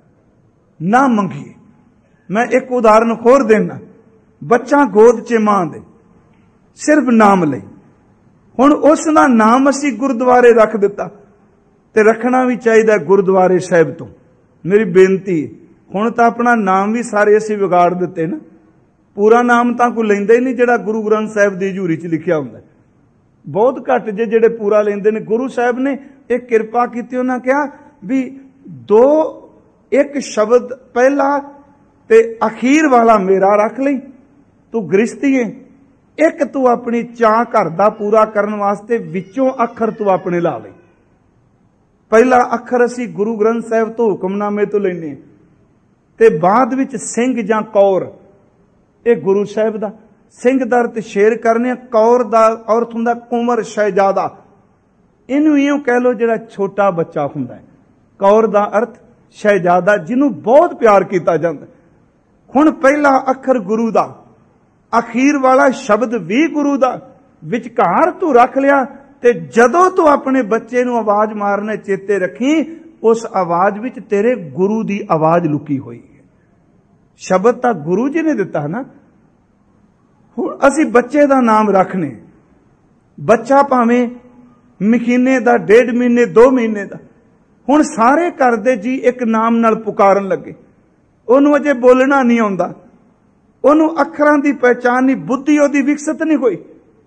ਨਾ ਮੰਗੀਏ। ਮੈਂ ਇੱਕ ਉਦਾਹਰਨ ਹੋਰ ਦੇਣਾ। ਬੱਚਾ ਗੋਦ 'ਚ ਮਾਂ ਦੇ, ਸਿਰਫ ਨਾਮ ਲਈ। ਹੁਣ ਉਸ ਦਾ ਨਾਮ ਅਸੀਂ ਗੁਰਦੁਆਰੇ ਰੱਖ ਦਿੱਤਾ ਤੇ ਰੱਖਣਾ ਵੀ ਚਾਹੀਦਾ ਗੁਰਦੁਆਰੇ ਸਾਹਿਬ ਤੋਂ। ਮੇਰੀ ਬੇਨਤੀ, ਹੁਣ ਤਾਂ ਆਪਣਾ ਨਾਮ ਵੀ ਸਾਰੇ ਅਸੀਂ ਵਿਗਾੜ ਦਿੱਤੇ ਨਾ। ਪੂਰਾ ਨਾਮ ਤਾਂ ਕੋਈ ਲੈਂਦਾ ਹੀ ਨਹੀਂ ਜਿਹੜਾ ਗੁਰੂ ਗ੍ਰੰਥ ਸਾਹਿਬ ਦੀ ਹਜ਼ੂਰੀ 'ਚ ਲਿਖਿਆ ਹੁੰਦਾ। ਬਹੁਤ ਘੱਟ ਜਿਹੜੇ ਪੂਰਾ ਲੈਂਦੇ ਨੇ। ਗੁਰੂ ਸਾਹਿਬ ਨੇ ਇਹ ਕਿਰਪਾ ਕੀਤੀ, ਉਹਨਾਂ ਕਿਹਾ ਵੀ ਇੱਕ ਸ਼ਬਦ ਪਹਿਲਾ ਤੇ ਅਖੀਰ ਵਾਲਾ ਮੇਰਾ ਰੱਖ ਲਈ, ਤੂੰ ਗ੍ਰਸਤੀਏ। ਇੱਕ ਤੂੰ ਆਪਣੀ ਚਾਹ ਘਰ ਦਾ ਪੂਰਾ ਕਰਨ ਵਾਸਤੇ ਵਿੱਚੋਂ ਅੱਖਰ ਤੂੰ ਆਪਣੇ ਲਾ ਲਈ। ਪਹਿਲਾ ਅੱਖਰ ਅਸੀਂ ਗੁਰੂ ਗ੍ਰੰਥ ਸਾਹਿਬ ਤੋਂ, ਹੁਕਮਨਾਮੇ ਤੋਂ ਲੈਨੇ, ਤੇ ਬਾਅਦ ਵਿੱਚ ਸਿੰਘ ਜਾਂ ਕੌਰ, ਇਹ ਗੁਰੂ ਸਾਹਿਬ ਦਾ। ਸਿੰਘ ਦਾ ਅਰਥ ਸ਼ੇਰ ਕਰਨੇ, ਕੌਰ ਦਾ ਅਰਥ ਹੁੰਦਾ ਕੁੰਵਰ, ਸ਼ਹਿਜ਼ਾਦਾ। ਇਹਨੂੰ ਇਉਂ ਕਹਿ ਲੋ ਜਿਹੜਾ ਛੋਟਾ ਬੱਚਾ ਹੁੰਦਾ ਹੈ। ਕੌਰ ਦਾ ਅਰਥ ਸ਼ਹਿਜ਼ਾਦਾ, ਜਿਹਨੂੰ ਬਹੁਤ ਪਿਆਰ ਕੀਤਾ ਜਾਂਦਾ। ਹੁਣ ਪਹਿਲਾ ਅੱਖਰ ਗੁਰੂ ਦਾ, ਅਖੀਰ ਵਾਲਾ ਸ਼ਬਦ ਵੀ ਗੁਰੂ ਦਾ, ਵਿਚਕਾਰ ਤੂੰ ਰੱਖ ਲਿਆ। ਤੇ ਜਦੋਂ ਤੂੰ ਆਪਣੇ ਬੱਚੇ ਨੂੰ ਆਵਾਜ਼ ਮਾਰਨੇ ਚੇਤੇ ਰੱਖੀ, ਉਸ ਆਵਾਜ਼ ਵਿੱਚ ਤੇਰੇ ਗੁਰੂ ਦੀ ਆਵਾਜ਼ ਲੁਕੀ ਹੋਈ ਹੈ। ਸ਼ਬਦ ਤਾਂ ਗੁਰੂ ਜੀ ਨੇ ਦਿੱਤਾ ਨਾ। ਹੁਣ ਅਸੀਂ ਬੱਚੇ ਦਾ ਨਾਮ ਰੱਖਨੇ, ਬੱਚਾ ਭਾਵੇਂ ਮਹੀਨੇ ਦਾ, 1.5 ਮਹੀਨੇ, 2 ਮਹੀਨੇ ਦਾ। ਹੁਣ ਸਾਰੇ ਘਰ ਦੇ ਜੀ ਇੱਕ ਨਾਮ ਨਾਲ ਪੁਕਾਰਨ ਲੱਗੇ। ਉਹਨੂੰ ਅਜੇ ਬੋਲਣਾ ਨਹੀਂ ਆਉਂਦਾ, ਉਹਨੂੰ ਅੱਖਰਾਂ ਦੀ ਪਹਿਚਾਨ ਨਹੀਂ, ਬੁੱਧੀ ਉਹਦੀ ਵਿਕਸਿਤ ਨਹੀਂ ਹੋਈ,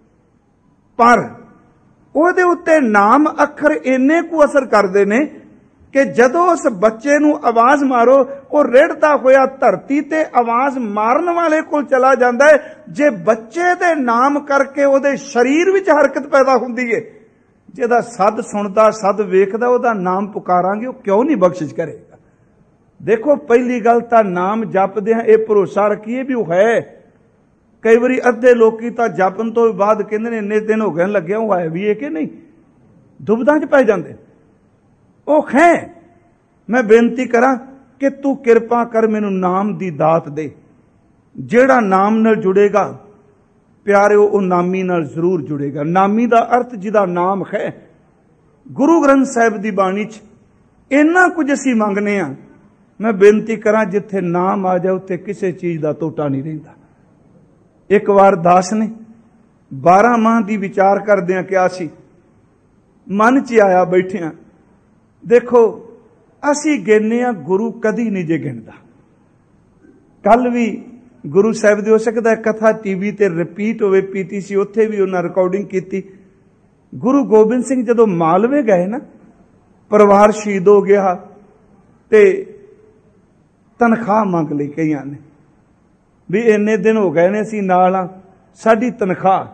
ਪਰ ਉਹਦੇ ਉੱਤੇ ਨਾਮ ਅੱਖਰ ਇੰਨੇ ਕੁ ਅਸਰ ਕਰਦੇ ਨੇ ਕਿ ਜਦੋਂ ਉਸ ਬੱਚੇ ਨੂੰ ਆਵਾਜ਼ ਮਾਰੋ, ਉਹ ਰਿੜਦਾ ਹੋਇਆ ਧਰਤੀ ਤੇ ਆਵਾਜ਼ ਮਾਰਨ ਵਾਲੇ ਕੋਲ ਚਲਾ ਜਾਂਦਾ ਹੈ। ਜੇ ਬੱਚੇ ਦੇ ਨਾਮ ਕਰਕੇ ਉਹਦੇ ਸਰੀਰ ਵਿੱਚ ਹਰਕਤ ਪੈਦਾ ਹੁੰਦੀ ਹੈ, ਜਿਹਦਾ ਸੱਦ ਸੁਣਦਾ, ਸੱਦ ਵੇਖਦਾ, ਉਹਦਾ ਨਾਮ ਪੁਕਾਰਾਂਗੇ, ਉਹ ਕਿਉਂ ਨਹੀਂ ਬਖਸ਼ਿਸ਼ ਕਰੇਗਾ? ਦੇਖੋ, ਪਹਿਲੀ ਗੱਲ ਤਾਂ ਨਾਮ ਜਪਦੇ ਹਾਂ ਇਹ ਭਰੋਸਾ ਰੱਖੀਏ ਵੀ ਉਹ ਹੈ। ਕਈ ਵਾਰੀ ਅੱਧੇ ਲੋਕੀ ਤਾਂ ਜਪਣ ਤੋਂ ਬਾਅਦ ਕਹਿੰਦੇ ਨੇ ਇੰਨੇ ਦਿਨ ਹੋ ਗਏ ਲੱਗਿਆ, ਉਹ ਹੈ ਵੀ ਇਹ ਕਿ ਨਹੀਂ, ਦੁਬਿਧਾ 'ਚ ਪੈ ਜਾਂਦੇ। ਉਹ ਹੈ। ਮੈਂ ਬੇਨਤੀ ਕਰਾਂ ਕਿ ਤੂੰ ਕਿਰਪਾ ਕਰ, ਮੈਨੂੰ ਨਾਮ ਦੀ ਦਾਤ ਦੇ। ਜਿਹੜਾ ਨਾਮ ਨਾਲ ਜੁੜੇਗਾ ਪਿਆਰਿਓ, ਉਹ ਨਾਮੀ ਨਾਲ ਜ਼ਰੂਰ ਜੁੜੇਗਾ। ਨਾਮੀ ਦਾ ਅਰਥ ਜਿਹਦਾ ਨਾਮ ਹੈ। ਗੁਰੂ ਗ੍ਰੰਥ ਸਾਹਿਬ ਦੀ ਬਾਣੀ 'ਚ ਇੰਨਾ ਕੁਝ ਅਸੀਂ ਮੰਗਨੇ ਆ। ਮੈਂ ਬੇਨਤੀ ਕਰਾਂ, ਜਿੱਥੇ ਨਾਮ ਆ ਜਾਏ ਉੱਥੇ ਕਿਸੇ ਚੀਜ਼ ਦਾ ਤੋਟਾ ਨਹੀਂ ਰਹਿੰਦਾ। ਇੱਕ ਵਾਰ ਦਾਸ ਨੇ 12 ਮਾਹ ਦੀ ਵਿਚਾਰ ਕਰਦਿਆਂ ਕਿਹਾ ਸੀ, ਮਨ 'ਚ ਆਇਆ ਬੈਠਿਆਂ, ਦੇਖੋ ਅਸੀਂ ਗਿਣਨੇ ਆ, ਗੁਰੂ ਕਦੀ ਨਹੀਂ ਜੇ ਗਿਣਦਾ। ਕੱਲ ਵੀ ਗੁਰੂ ਸਾਹਿਬ ਦੀ ਹੋ ਸਕਦਾ ਕਥਾ ਟੀਵੀ ਤੇ ਰਿਪੀਟ ਹੋਵੇ, PTC ਉੱਥੇ ਵੀ ਉਹਨਾਂ ਰਿਕਾਰਡਿੰਗ ਕੀਤੀ। ਗੁਰੂ ਗੋਬਿੰਦ ਸਿੰਘ ਜਦੋਂ ਮਾਲਵੇ ਗਏ ਨਾ, ਪਰਿਵਾਰ ਸ਼ਹੀਦ ਹੋ ਗਿਆ ਤੇ ਤਨਖਾਹ ਮੰਗ ਲਈ ਕਈਆਂ ਨੇ ਵੀ ਇੰਨੇ ਦਿਨ ਹੋ ਗਏ ਨੇ ਅਸੀਂ ਨਾਲ ਆ, ਸਾਡੀ ਤਨਖਾਹ।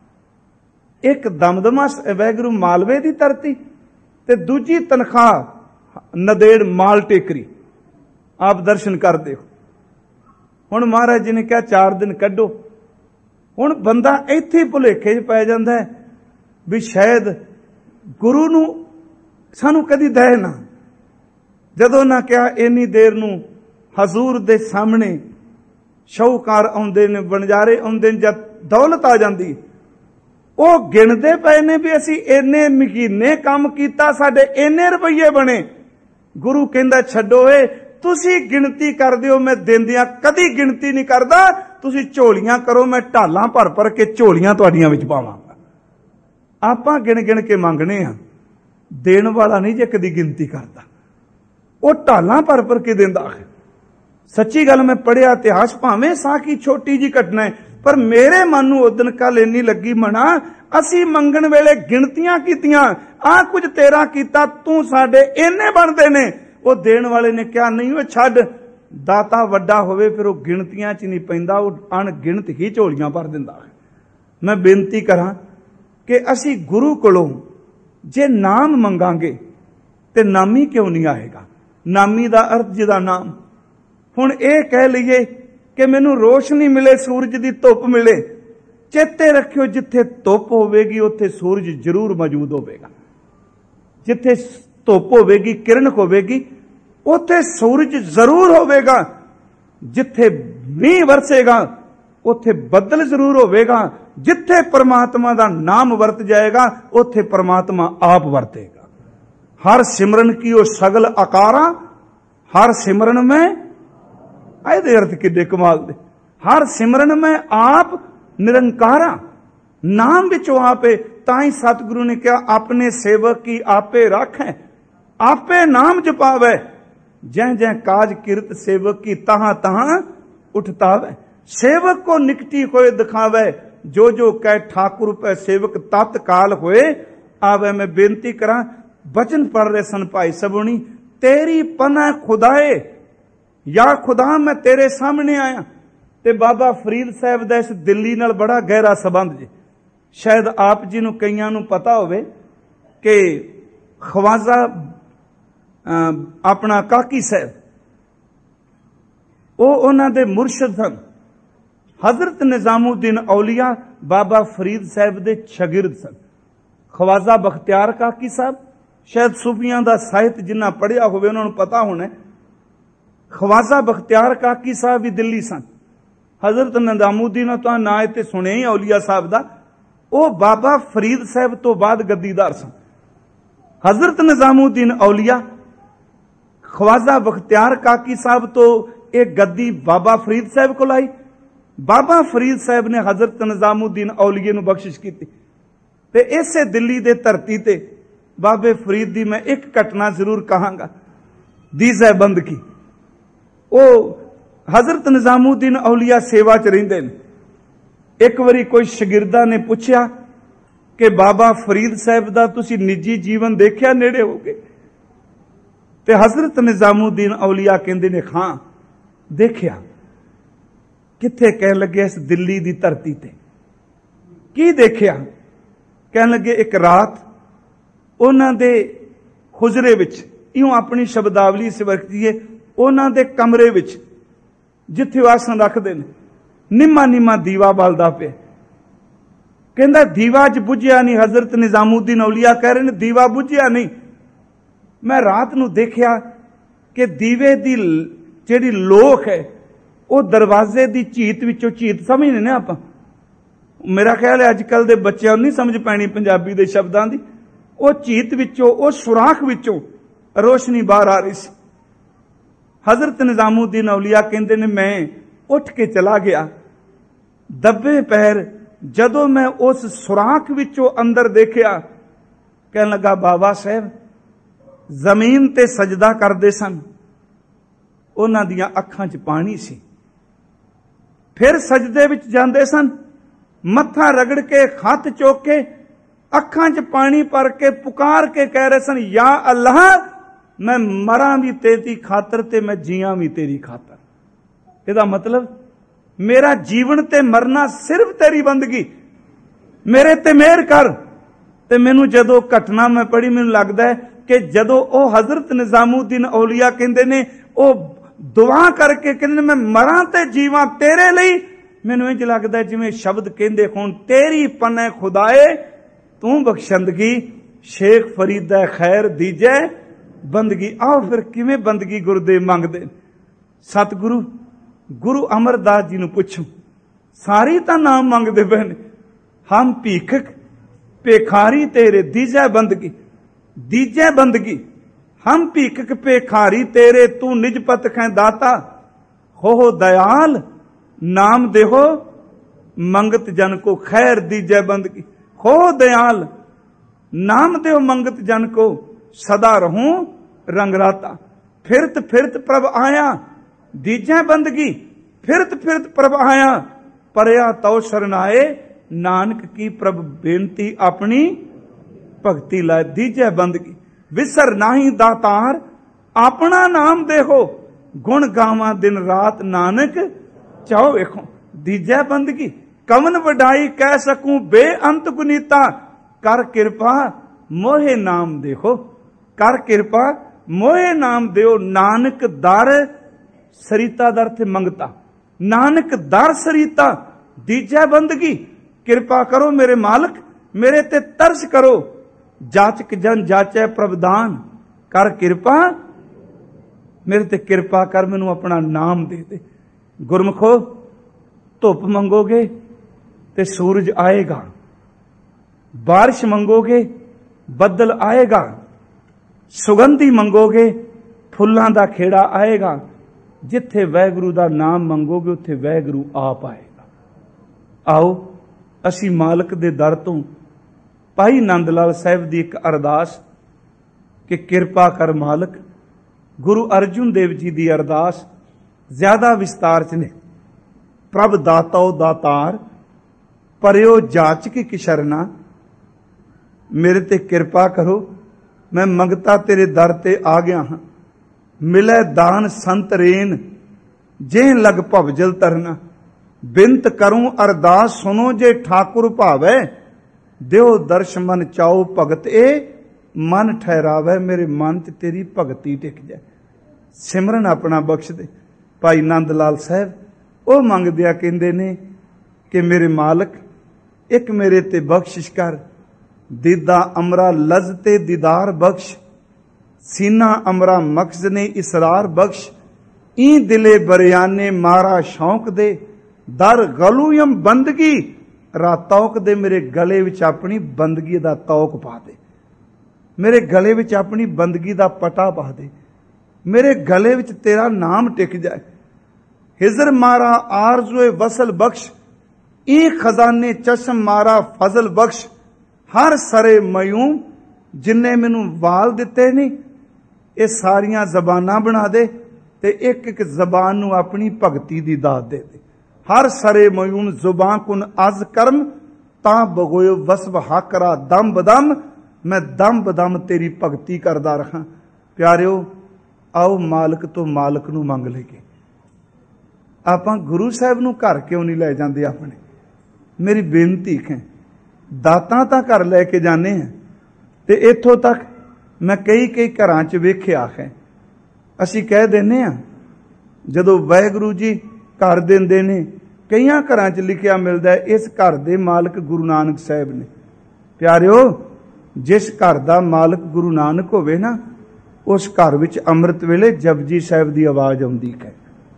ਇੱਕ ਦਮਦਮਾ ਵੈਗਰੂ ਮਾਲਵੇ ਦੀ ਧਰਤੀ ਤੇ ਦੂਜੀ ਤਨਖਾਹ ਨਦੇੜ ਮਾਲ ਟੇਕਰੀ। ਆਪ ਦਰਸ਼ਨ ਕਰਦੇ ਹੋ। ਹੁਣ ਮਹਾਰਾਜ ਜੀ ਨੇ ਕਿਹਾ 4 ਦਿਨ ਕੱਢੋ। ਹੁਣ ਬੰਦਾ ਇੱਥੇ ਭੁਲੇਖੇ 'ਚ ਪੈ ਜਾਂਦਾ ਹੈ ਵੀ ਸ਼ਾਇਦ ਗੁਰੂ ਨੂੰ ਸਾਨੂੰ ਕਦੀ ਦਏ ਨਾ। ਜਦੋਂ ਨਾ ਕਿਹਾ ਇੰਨੀ ਦੇਰ ਨੂੰ ਹਜ਼ੂਰ ਦੇ ਸਾਹਮਣੇ ਸ਼ੌਕਾਰ ਆਉਂਦੇ ਨੇ, ਵਣਜਾਰੇ ਆਉਂਦੇ ਨੇ, ਜਦ ਦੌਲਤ ਆ ਜਾਂਦੀ, ਉਹ ਗਿਣਦੇ ਪਏ ਨੇ ਵੀ ਅਸੀਂ ਇੰਨੇ ਮਹੀਨੇ ਕੰਮ ਕੀਤਾ, ਸਾਡੇ ਇੰਨੇ ਰੁਪਈਏ ਬਣੇ। ਗੁਰੂ ਕਹਿੰਦਾ ਛੱਡੋ ਏ, ਤੁਸੀਂ ਗਿਣਤੀ ਕਰਦੇ ਹੋ, ਮੈਂ ਦਿੰਦਿਆਂ ਕਦੀ ਗਿਣਤੀ ਨਹੀਂ ਕਰਦਾ। ਤੁਸੀਂ ਝੋਲੀਆਂ ਕਰੋ, ਮੈਂ ਢਾਲਾਂ ਭਰ ਭਰ ਕੇ ਝੋਲੀਆਂ ਤੁਹਾਡੀਆਂ ਵਿੱਚ ਪਾਵਾਂਗਾ। ਆਪਾਂ ਗਿਣ ਗਿਣ ਕੇ ਮੰਗਣੇ ਆ, ਦੇਣ ਵਾਲਾ ਨਹੀਂ ਜੇ ਕਦੀ ਗਿਣਤੀ ਕਰਦਾ। ਉਹ ਢਾਲਾਂ ਭਰ ਭਰ ਕੇ ਦਿੰਦਾ ਹੈ। सच्ची गल मैं पढ़िया इतिहास भावें साखी छोटी जी घटना है, पर मेरे मन नूं उदन कल इन्नी लगी मना, असी मंगण वेले गिणतियां कीतियां, आ कुछ तेरा कीता, तू साडे इन्ने बनदे ने। वो देण वाले ने कहा नहीं वो छड्ड, दाता वड्डा होवे फिर वो गिणतियां च नहीं पैंदा, वो अणगिणत ही झोलियां भर दिंदा है। मैं बेनती करा कि असी गुरु कोलों जे नाम मंगांगे ते नामी क्यों नहीं आएगा। नामी दा अर्थ जिदा नाम। हुण ये कह लईए कि मैनू रोशनी मिले, सूरज की धुप मिले, चेते रखियो जिथे धुप होवेगी उत्थे सूरज जरूर मौजूद होवेगा। जिथे धुप होवेगी, किरण होवेगी, उत्थे सूरज जरूर होवेगा। जिथे मींह वरसेगा उत्थे बदल जरूर होवेगा। जिथे परमात्मा दा नाम वरत जाएगा उत्थे परमात्मा आप वरतेगा। हर सिमरन की ओ सगल आकारा, हर सिमरन में आए दे अर्थ किड्डे कमाल दे। हर सिमरन में आप निरंकारा, नाम विचों आपे। ताई सतगुरु ने कहा अपने सेवक की आपे राखें, आपे नाम जपावे, जै जै काज किरत सेवक की तहां तहां उठतावे। सेवक को निकटी होए दिखावे, जो जो कह ठाकुर पे सेवक तत्काल होए आवे। मैं बेनती करा, वचन पढ़ रहे सन भाई सबुनी, तेरी पना खुदाए, या खुदा मैं तेरे सामने आया। ते बाबा फरीद साहब दा इस दिल्ली नाल बड़ा गहरा संबंध जी। शायद आप जी नूं कईयां नूं पता होवे कि ख्वाजा अपना काकी साहब, वो उन्हां दे मुर्शद सन। हजरत निजामुद्दीन औलिया बाबा फरीद साहब दे शागिर्द सन। ख्वाजा बख्तियार काकी साहब, शायद सूफियां दा साहित्य जिन्ना पढ़िया होवे उन्हां नूं पता होना। ख्वाजा बख्तियार काकी साहब भी दिल्ली सन। हजरत निजामुद्दीन तो ना इत्थे सुने ही औलिया साहब दा, वो बाबा फरीद साहब तो बाद गद्दीदार सन। हजरत निजामुद्दीन औलिया ख्वाजा बख्तियार काकी साहब तो एक गद्दी बाबा फरीद साहब को लाई। बाबा फरीद साहब ने हजरत निजामुद्दीन औलिया नूं बख्शिश की। ते इसे दिल्ली दे धरती ते बाबे फरीद दी मैं एक घटना जरूर कहांगा। दीज़े बंद की वो हजरत निजामुद्दीन औलिया सेवा च रहिंदे ने। एक बारी कोई शगिरदा ने पूछया कि बाबा फरीद साहब दा तुसी निजी जीवन देखिया नेड़े हो गए? ते हजरत निजामुद्दीन औलिया कहंदे ने हां देखिया। किथे? कहन लगे इस दिल्ली दी धरती ते। की देखिया? कहन लगे एक रात उन्हां दे हुजरे विच, इउं अपनी शब्दावली च वरतीए, उन्हां दे कमरे विच जिथे वो आसन रखदे ने, निम्मा निम्मा दीवा बलदा पे। कहंदा दीवा च बुझिया नहीं। हजरत निजामुद्दीन औलिया कह रहे ने दीवा बुझिया नहीं। मैं रात नूं देखिया कि दीवे दी जिहड़ी लोख है वो दरवाजे दी झीत विचों, झीत समझने ने आपां, मेरा ख्याल है अजकल दे बच्चों नहीं समझ पैनी पंजाबी दे शब्दां दी। वो झीत विचों, वो सुराख विचों रोशनी बाहर आ रही सी। हजरत निजामुद्दीन औलिया कहंदे ने मैं उठ के चला गया। दबे पैर जदों मैं उस सुराख विचों अंदर देखिया, कहन लगा बाबा साहब जमीन ते सजदा करदे सन, उन्हां दियां अखां च पानी सी। फिर सजदे विच जांदे सन, मत्था रगड़ के हथ चुक के अखां च पानी भर के पुकार के कह रहे सन या अल्लाह मैं मरा भी तेरी खातर ते मैं जिया भी तेरी खातर। इहदा मतलब मेरा जीवन ते मरना सिर्फ तेरी बंदगी, मेरे ते मेहर कर। ते मैनू जदों घटना मैं पढ़ी मैनू लगदा है कि जदों ओ हजरत निजामुद्दीन औलिया कहंदे ने ओ दुआ करके कहंदे ने मैं मरां ते जीवां तेरे लई, मैनू इंज लगदा है जिवें शब्द कहंदे होण तेरी पन्ने खुदाए तू बख्शंदगी, शेख फरीद दा खैर दीजे बंदगी। आओ फिर किवें बंदगी गुरुदेव मंगदे। सतगुरु गुरु अमरदास जी नूं पुछो, सारी तां नाम मंगदे पे ने। हम भीखक पेखारी तेरे दीजे बंदगी, दीजे बंदगी। हम भीखक पेखारी तेरे तू निज पत खे दाता, हो दयाल नाम देहो मंगत जन को खैर दीजे बंदगी। हो दयाल नाम देहो मंगत जन को सदा रहूं रंगराता। फिरत फिरत प्रभ आया दीजै बंदगी फिरत फिरत प्रभ आया, परया तौ शरनाए, नानक की प्रभ बेनती अपनी भगति लाए। दीजै बंदगी विसर नाही दातार, अपना नाम देखो, गुण गावा दिन रात, नानक चाहो वेखो। दीजै बंदगी कवन वडाई कह सकूं, बेअंत गुनीता, कर कृपा मोहे नाम देखो, कर कृपा मोहे नाम देओ। नानक दर सरीता दर थे मंगता, नानक दर सरीता। दीजै बंदगी कृपा करो मेरे मालक, मेरे ते तरस करो, जाचक जन जाचै प्रभदान, कर कृपा मेरे ते कृपा कर, मैनू अपना नाम दे दे। गुरमुखो धुप मंगोगे ते सूरज आएगा, बारिश मंगोगे बदल आएगा, सुगंधी मंगोगे फुल्लां दा खेड़ा आएगा। जिथे वैगुरु दा नाम मंगोगे उत्थे वैगुरु आप आएगा। आओ असी मालक दे दर तो भाई नंद लाल साहिब दी एक अरदास कि किरपा कर मालक, गुरु अर्जुन देव जी दी अरदास ज्यादा विस्तार च ने। प्रभ दाताओ दातार, परयो जाचक की शरणा, मेरे ते किरपा करो, मैं मंगता तेरे दर ते आ गया हाँ। मिलै दान संत रेन, जे लग भवजल तरना, बिनत करूं अरदास सुनो, जे ठाकुर भावै, देओ दर्श मन चाओ भगत, ए मन ठहरावै, मेरे मन च तेरी भगती टिक जाए। सिमरन अपना बख्श दे। भाई नंद लाल साहब वो मंगदिया कहंदे ने कि मेरे मालक एक मेरे ते बख्शिश कर, दीदा अमरा लजते दीदार बख्श, सीना अमरा मकस ने इसरार बख्श, ई दिले बरियाने मारा शौक दे, दर गलूयम बंदगी रातौक दे, मेरे गले विच अपनी बंदगी दा तौक पा दे, मेरे गले विच अपनी बंदगी दा पटा पा दे, मेरे गले विच तेरा नाम टिक जाए। हिजर मारा आरज़ुए वसल बख्श, ई खजाने चश्म मारा फजल बख्श, हर सरे मयूं जिन्ने मैनू वाल दिते नहीं, ये सारियां जबाना बना दे ते एक एक जबान नू अपनी भगती दी दात दे दे। हर सरे मयूं जुबां कुन अज कर्म, ता बगोयो वसब हाकरा दम बदम, मैं दम बदम तेरी भगती करदा रहा। प्यारिओ आओ मालक तो मालक नू मंग लईए। आपां गुरु साहिब नू घर क्यों नहीं लै जांदे अपने? मेरी बेनती है, दातां तां घर लैके जाने हैं ते इत्थों तक मैं कई घरां च वेखिआ है, असीं कह दिंदे आ जदों वाहिगुरू जी घर दिंदे ने, कईयां घरां च लिखिआ मिलदा है इस घर दे मालक गुरु नानक साहिब ने। प्यारिओ जिस घर दा मालक गुरु नानक होवे ना, उस घर विच अमृत वेले जपजी साहिब दी आवाज़ आउंदी है,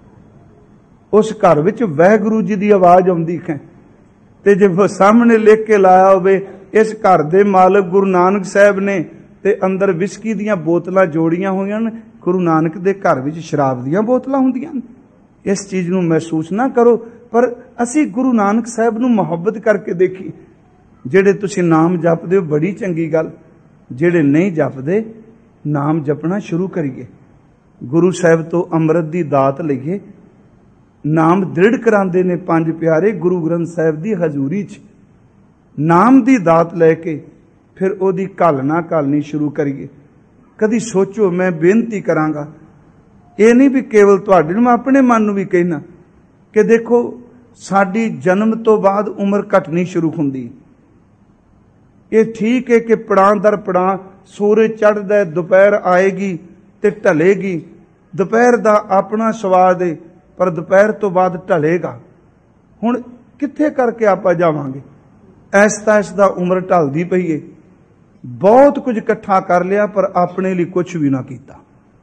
उस घर विच वाहिगुरू जी दी आवाज़ आउंदी है। ते जे वो सामने लिख के लाया होवे इस घर दे मालक गुरु नानक साहिब ने, ते अंदर विस्की दीयां बोतलां जोड़ियां होईयां ने, गुरु नानक दे घर विच शराब दीयां बोतलां हुंदियां ने। इस चीज़ नूं महसूस ना करो, पर असी गुरु नानक साहिब नूं मुहब्बत करके देखी। जेड़े तुसीं नाम जपदे हो बड़ी चंगी गल, जेड़े नहीं जपदे नाम जपना शुरू करिए, गुरु साहिब तो अमृत दी दात लईए। नाम दृढ़ करांदे ने पंज प्यारे गुरु ग्रंथ साहिब दी हजूरी च। नाम दी दात लैके फिर ओदी घालना घालनी शुरू करिए। कदी सोचो, मैं बेनती करांगा, ये नहीं भी केवल तुहाडे नूं, मैं अपने मन नूं भी कहना कि देखो साडी जन्म तो बाद उम्र घटनी शुरू हुंदी। ये ठीक है कि पड़ां दर पड़ां सूरज चढ़दा है, दोपहर आएगी ते ढलेगी, दोपहर दा अपना स्वाद है, पर दोपहर तो बाद ढलेगा। हुण कित्थे करके आपां जावांगे? ऐसता ऐसता उम्र ढलदी पई है, बहुत कुछ इकट्ठा कर लिया पर अपने लिए कुछ भी ना कीता।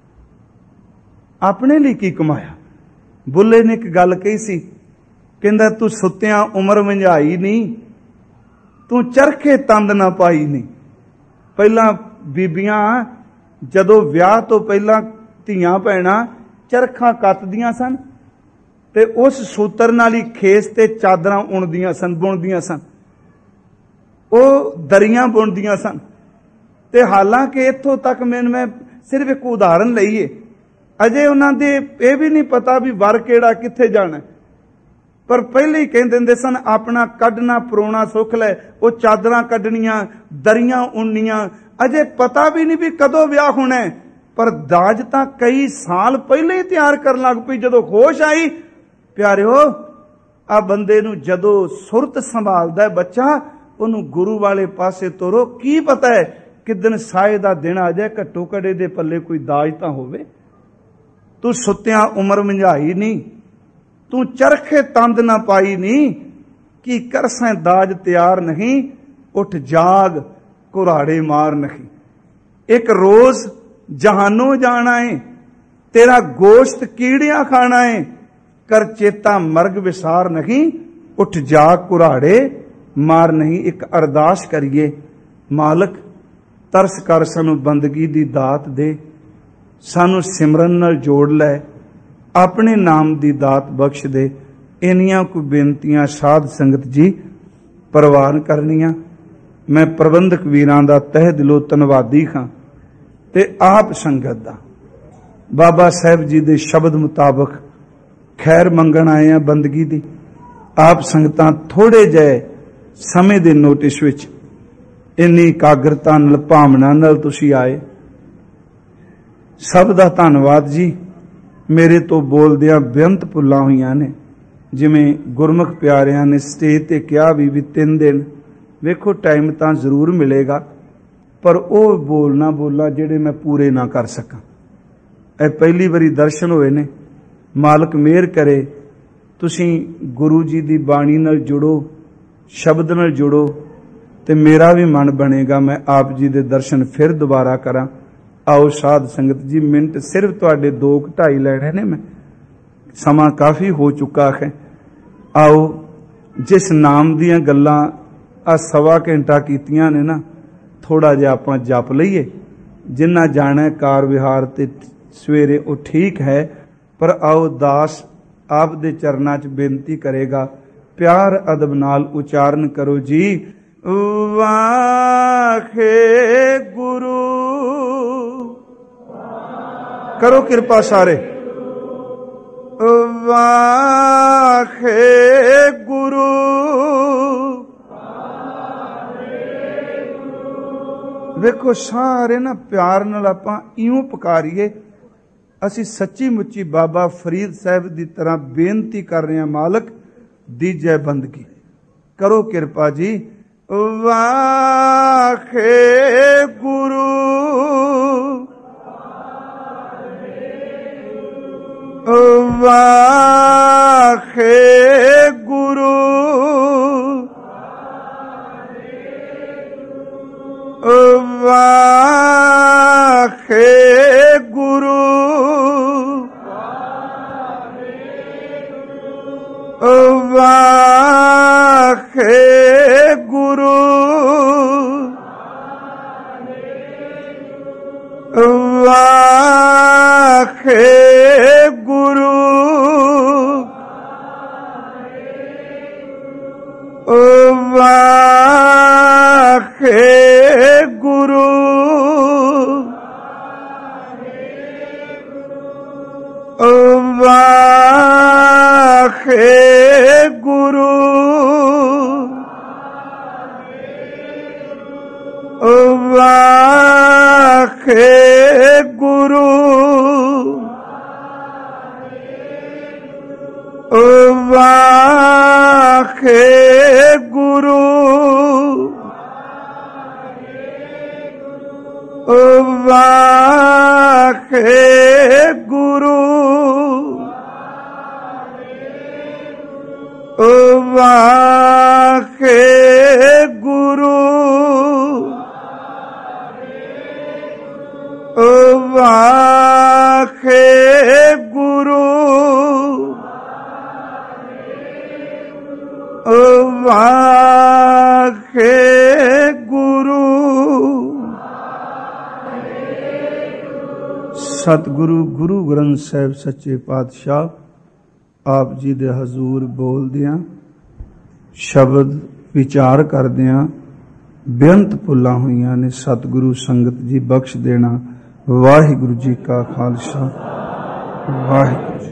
अपने लिए की कमाया? बुल्ले ने एक गल कही सी, कहंदा तू सुत्तियां उम्र मंझाई नहीं, तू चरखे तंद ना पाई नहीं। पहला बीबियां जदों विआह तो पहला धीआं भैणां चरखा कतदियां सन ते उस सूतर नाल ही खेस ते चादरां उणदियां सन, बुणदियां सन, ਉਹ ਦਰੀਆਂ ਬੁਣਦੀਆਂ ਸਨ। ਤੇ ਹਾਲਾਂਕਿ ਇੱਥੋਂ ਤੱਕ ਮੈਂ ਸਿਰਫ ਇੱਕ ਉਦਾਹਰਨ ਲਈ ਹੈ, अजे उन्होंने ये भी नहीं पता भी वर केड़ा किथे जाना, पर पहले ही कह देंदे सन अपना कढ़ना परोना सुख लै। वो चादरां कढ़नियां, दरियां उन्नियां, अजे पता भी नहीं भी कदों विआह होना है, पर दाज तां कई साल पहले ही तैयार करन लग पई। जदों होश आई, प्यारिओ आ बंदे नूं जदों सुरत संभालदा है बच्चा, उन्होंने गुरु वाले पासे तोरो। की पता है किदन साए दा दिन आ जाए, घट्टो घड़े दे पल्ले कोई दाज तां होवे। तू सुत्तियां उमर मंझाई नहीं, तू चरखे तंद ना पाई नहीं, कि करसें दाज तैयार नहीं, उठ जाग कुराड़े मार नहीं। एक रोज जहानों जाना है, तेरा गोश्त कीड़ियां खाना है, कर चेता मर्ग विसार नहीं, उठ जाग कुराड़े मार नहीं। एक अरदास करिए, मालक तरस कर सानू बंदगी दी दात दे, सानू सिमरन नाल जोड़ लै, अपने नाम दी दात बख्श दे। इन्नियां को बेनतियां साध संगत जी प्रवान करनियां। मैं प्रबंधक वीरां दा तह दिलों धन्नवादी हां ते आप संगत दा। बाबा साहब जी दे शब्द मुताबक खैर मंगण आए हैं बंदगी दी। आप संगतां थोड़े जे समय दे नोटिस विच इन्नी एकाग्रता नाल भावना नाल तुसीं आए, सब दा धन्नवाद जी। मेरे तो बोलदियां बेअंत भुल्लां होईयां ने, जिवें गुरमुख प्यारियां ने स्टेज ते कहा भी 3 दिन। वेखो टाइम तां जरूर मिलेगा, पर वो बोलना बोला जिहड़े मैं पूरे ना कर सकां। ए पहली बारी दर्शन होए ने। मालक मेहर करे तुसीं गुरु जी दी बाणी नाल जुड़ो, शब्द नाल जुड़ो, ते मेरा भी मन बनेगा मैं आप जी दे दर्शन फिर दोबारा करां। आओ साध संगत जी, मिनट सिर्फ तुहाडे 2-2.5 लेने ने, मैं समा काफ़ी हो चुका है। आओ जिस नाम दीयां गल्लां आ 1.25 घंटा कीतियां ने ना, थोड़ा जिहा आपां जप लईए। जिन्ना जाना कार विहार ते सवेरे वो ठीक है, पर आओ दास आप दे चरनां च बेनती करेगा, प्यार अदब नाल उचारण करो जी। वाहे गुरु करो कृपा सारे। वाहे गुरु वेखो सारे ना प्यार नाल आपां इउं पुकारीए। असी सच्ची मुच्ची बाबा फरीद साहब दी तरह बेनती कर रहे हैं, मालक दीजै बंदगी करो कृपा जी। वाहे गुरु वाहे गुरु वाहे गुरु वाहे गुरु वाहे गुरु वाहे गुरु वाहे गुरु वाहे गुरु वाहे गुरु वाहे गुरु वाहे गुरु वाहे गुरु वाहे गुरु। सतगुरु गुरु ग्रंथ साहिब सच्चे पातशाह आप जी दे हजूर बोलदियां शब्द विचार करदियां बेअंत भुल्लां होईयां ने। सतगुरु संगत जी बख्श देना। वाहिगुरु जी का खालसा ਵਾਹਿਗੁਰੂ ਜੀ।